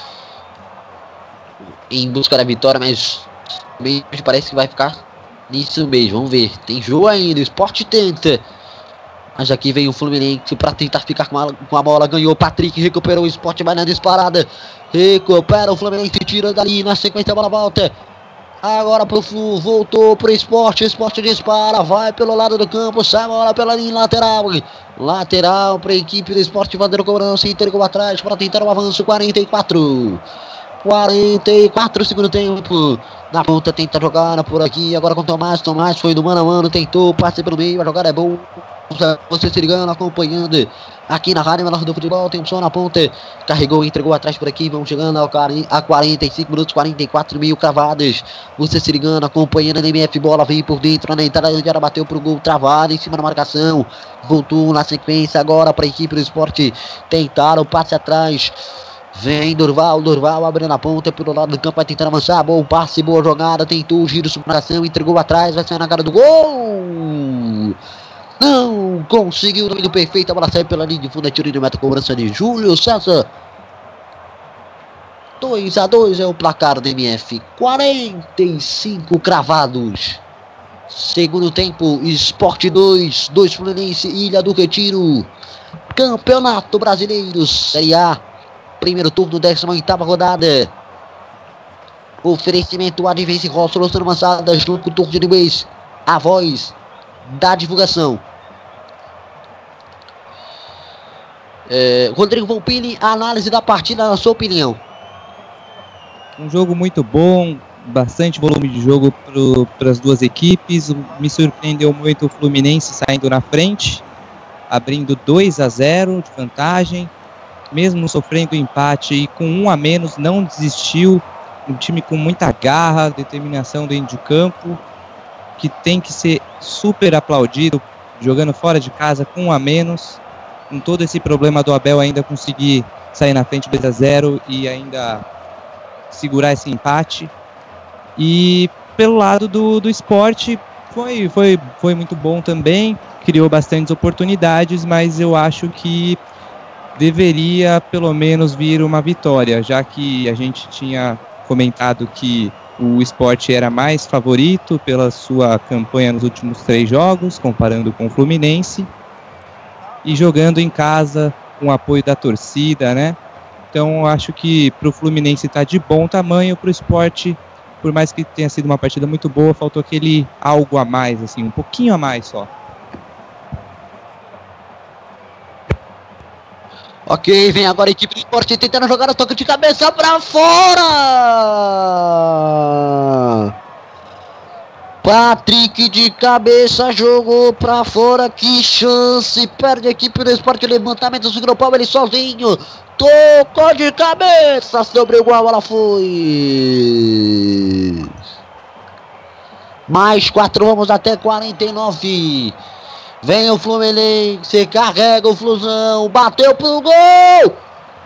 em busca da vitória, mas parece que vai ficar nisso mesmo. Vamos ver, tem jogo ainda, o Sport tenta, mas aqui vem o Fluminense para tentar ficar com a, com a bola, ganhou o Patrick, recuperou o Sport, vai na disparada, recupera o Fluminense, tira dali, na sequência a bola volta, agora pro Flu, voltou pro Sport, o Sport dispara, vai pelo lado do campo, sai a bola pela linha lateral, lateral para a equipe do Sport, Vandeiro cobrança, entregou atrás para tentar o avanço, quarenta e quatro, quarenta e quatro, segundo tempo, na ponta tenta jogar por aqui, agora com o Tomás, Tomás foi no mano a mano, tentou, passe pelo meio, a jogada é boa, você se ligando, acompanhando aqui na Rádio Melhor do Futebol, tem um som na ponta, carregou, entregou atrás por aqui, vamos chegando ao a quarenta e cinco minutos, quarenta e quatro mil cravadas, você se ligando, acompanhando a M F, bola vem por dentro, na entrada, já bateu pro gol, travado em cima da marcação, voltou na sequência agora para a equipe do Sport, tentaram o passe atrás, vem Durval, Durval abrindo a ponta pelo lado do campo, vai tentar avançar, bom passe, boa jogada, tentou o giro, superação, entregou atrás, vai sair na cara do gol! Não conseguiu o domínio perfeito, a bola sai pela linha de fundo, é tiro de meta, cobrança de Júlio César. dois a dois é o placar do M F, quarenta e cinco cravados. Segundo tempo, Sport dois, dois Fluminense, Ilha do Retiro. Campeonato Brasileiro, Série A, primeiro turno, décima oitava rodada. Oferecimento Advance Hall, solução avançada, junto com o Turco de Mês, a voz da divulgação. É, Rodrigo Volpini, análise da partida, na sua opinião.
Um jogo muito bom, bastante volume de jogo para as duas equipes. Me surpreendeu muito o Fluminense saindo na frente, abrindo dois a zero de vantagem, mesmo sofrendo empate e com um a menos, não desistiu. Um time com muita garra, determinação dentro de campo, que tem que ser super aplaudido, jogando fora de casa com um a menos, com todo esse problema do Abel ainda conseguir sair na frente dois a zero e ainda segurar esse empate. E pelo lado do, do Sport foi, foi, foi muito bom também, criou bastantes oportunidades, mas eu acho que deveria pelo menos vir uma vitória, já que a gente tinha comentado que o Sport era mais favorito pela sua campanha nos últimos três jogos, comparando com o Fluminense, e jogando em casa com o apoio da torcida, né? Então acho que para o Fluminense está de bom tamanho, para o Sport, por mais que tenha sido uma partida muito boa, faltou aquele algo a mais, assim, um pouquinho a mais só.
Ok, vem agora a equipe do Sport tentando jogar o toque de cabeça pra fora. Patrick de cabeça jogou pra fora, que chance, perde a equipe do Sport, levantamento, segurou o pau, ele sozinho, tocou de cabeça sobre o gol, ela foi. Mais quatro, vamos até quarenta e nove. Vem o Fluminense, carrega o Flusão, bateu pro gol!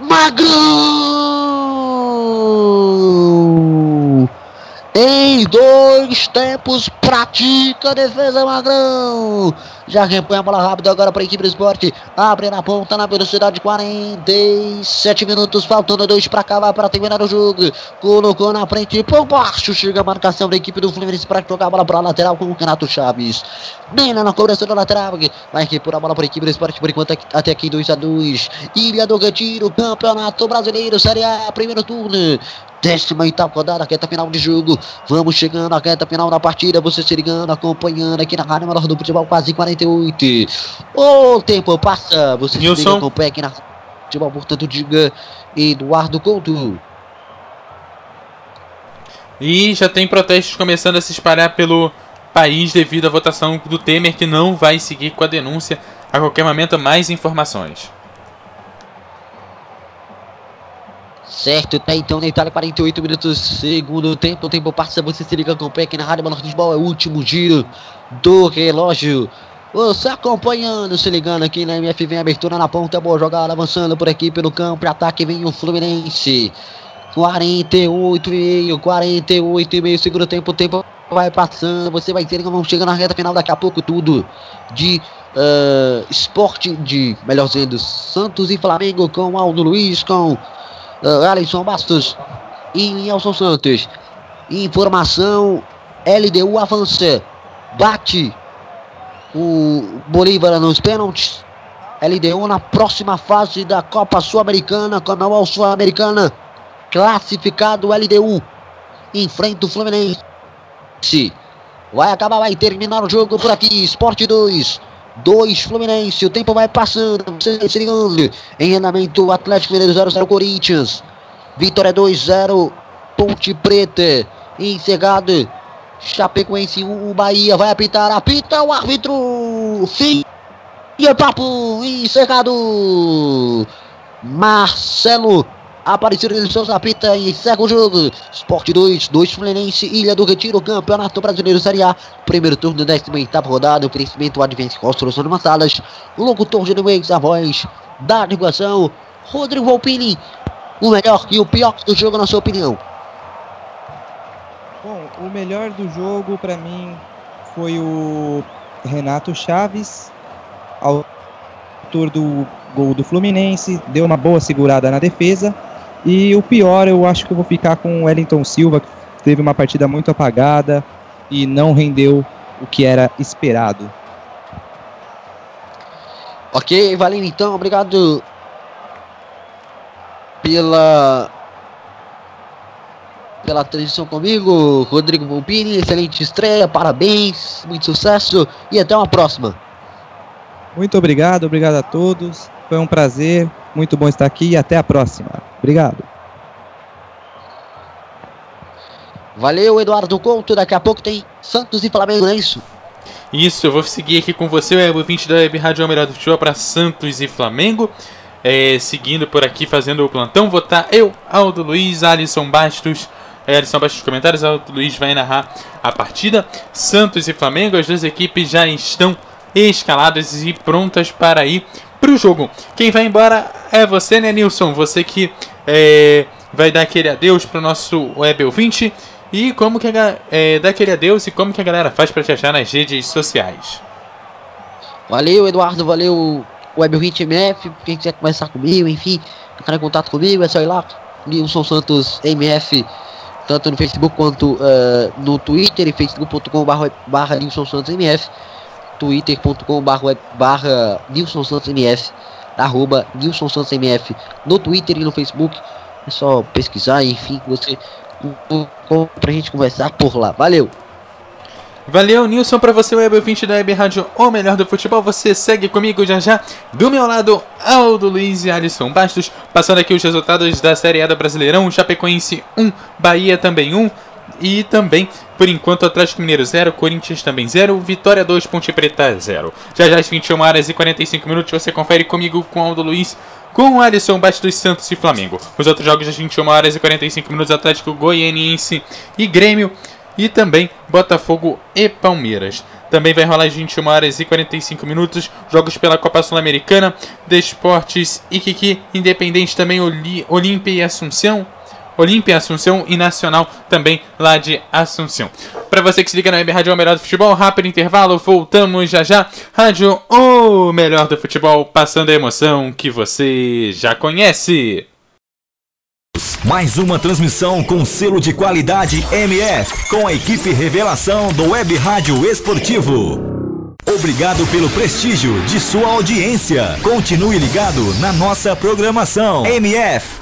Magrão! Em dois tempos, pratica a defesa, Magrão! Já repõe a bola rápida agora para a equipe do Sport. Abre na ponta, na velocidade, quarenta e sete minutos, faltando dois para acabar, para terminar o jogo. Colocou na frente, por baixo, chega a marcação da equipe do Fluminense para jogar a bola para a lateral com o Renato Chaves. Bem lá na cobrança da lateral, vai repor a bola para a equipe do Sport, por enquanto até aqui dois a dois. Ilha do Retiro, Campeonato Brasileiro, Série A, primeiro turno. Décima oitava rodada, reta final de jogo. Vamos chegando à reta final da partida. Você se ligando, acompanhando aqui na Rádio Melhor do Futebol, quase quarenta e oito. O tempo passa. Você se liga, acompanha aqui na Futebol, portanto, diga Eduardo Couto.
E já tem protestos começando a se espalhar pelo país devido à votação do Temer, que não vai seguir com a denúncia. A qualquer momento, mais informações.
Certo, tá então na Itália, quarenta e oito minutos, segundo tempo, o tempo passa, você se liga, acompanha aqui na Rádio Melhor do Futebol, é o último giro do relógio. Você acompanhando, se ligando aqui na M F, vem abertura na ponta, boa jogada, avançando por aqui pelo campo, para ataque vem o Fluminense. quarenta e oito e meio, quarenta e oito e meio, segundo tempo, o tempo vai passando, você vai ter, vamos chegando na reta final, daqui a pouco tudo de uh, esporte, de, melhor dizendo, Santos e Flamengo, com Aldo Luiz, com Uh, Alisson Bastos e Nelson Santos. Informação: L D U avança, bate o Bolívar nos pênaltis. L D U na próxima fase da Copa Sul-Americana, Comebol Sul-Americana, classificado. L D U enfrenta o Fluminense. Vai acabar, vai terminar o jogo por aqui. Sport dois, dois Fluminense, o tempo vai passando, você se ligando, em andamento, Atlético Mineiro zero a zero Corinthians, Vitória dois a zero Ponte Preta, encerrado, Chapecoense um, Bahia, vai apitar, apita o árbitro, fim e papo, encerrado, Marcelo Aparecido de Souza apita e encerra o jogo. Sport dois, dois Fluminense, Ilha do Retiro, Campeonato Brasileiro Série A, primeiro turno, décima oitava rodada, oferecimento Advance Construção de Massalas, locutor de Nuez, a voz da divulgação, Rodrigo Volpini, o melhor e o pior do jogo, na sua opinião.
Bom, o melhor do jogo para mim foi o Renato Chaves, autor do gol do Fluminense, deu uma boa segurada na defesa. E o pior, eu acho que eu vou ficar com o Wellington Silva, que teve uma partida muito apagada e não rendeu o que era esperado.
Ok, valeu então, obrigado pela pela transmissão comigo, Rodrigo Volpini, excelente estreia, parabéns, muito sucesso e até uma próxima.
Muito obrigado, obrigado a todos, foi um prazer, muito bom estar aqui e até a próxima. Obrigado.
Valeu, Eduardo Couto, daqui a pouco tem Santos e Flamengo, não é isso?
Isso, eu vou seguir aqui com você, o web ouvinte da Web Rádio Melhor do Futebol, para Santos e Flamengo. É, seguindo por aqui, fazendo o plantão, vou estar eu, Aldo Luiz, Alisson Bastos. É, Alisson Bastos nos comentários, Aldo Luiz vai narrar a partida. Santos e Flamengo, as duas equipes já estão escaladas e prontas para ir para o jogo. Quem vai embora é você, né, Nilson? Você que é, vai dar aquele adeus para o nosso web ouvinte. E como que a, é, dá aquele adeus e como que a galera faz para te achar nas redes sociais.
Valeu, Eduardo, valeu, web ouvinte M F. Quem quiser conversar comigo, enfim, entrar em contato comigo, é só ir lá, Nilson Santos M F tanto no Facebook quanto uh, no Twitter, e facebook ponto com barra Nilson Santos M F, twitter ponto com barra Nilson Santos M F, arroba Nilson Santos M F no Twitter e no Facebook. É só pesquisar, enfim, você pra gente conversar por lá. Valeu!
Valeu, Nilson, pra você, web ouvinte da Web Rádio O Melhor do Futebol. Você segue comigo já já. Do meu lado, Aldo Luiz e Alisson Bastos. Passando aqui os resultados da Série A do Brasileirão. Chapecoense um, Bahia também um. E também, por enquanto, Atlético Mineiro zero, Corinthians também zero, Vitória dois, Ponte Preta zero. Já já às vinte e uma horas e quarenta e cinco minutos você confere comigo, com Aldo Luiz, com o Alisson Bastos, Santos e Flamengo. Os outros jogos às vinte e uma horas e quarenta e cinco minutos, Atlético Goianiense e Grêmio. E também Botafogo e Palmeiras. Também vai rolar às vinte e uma horas e quarenta e cinco minutos, jogos pela Copa Sul-Americana, Desportes e Iquique, Independente também, Oli, Olímpia e Assunção. Olímpia, Assunção e Nacional também lá de Assunção. Para você que se liga na Web Rádio O Melhor do Futebol, rápido intervalo, voltamos já já. Rádio O Melhor do Futebol, passando a emoção que você já conhece.
Mais uma transmissão com selo de qualidade M F, com a equipe Revelação do Web Rádio Esportivo. Obrigado pelo prestígio de sua audiência. Continue ligado na nossa programação. M F.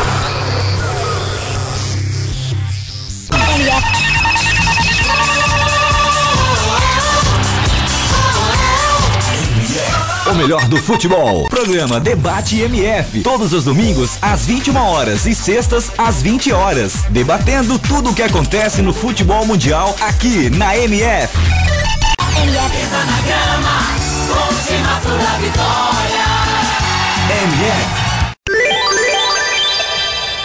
O melhor do futebol. Programa Debate M F. Todos os domingos às vinte e uma horas e sextas às vinte horas. Debatendo tudo o que acontece no futebol mundial aqui na M F.
M F. Pisa na grama, última sua vitória.
M F.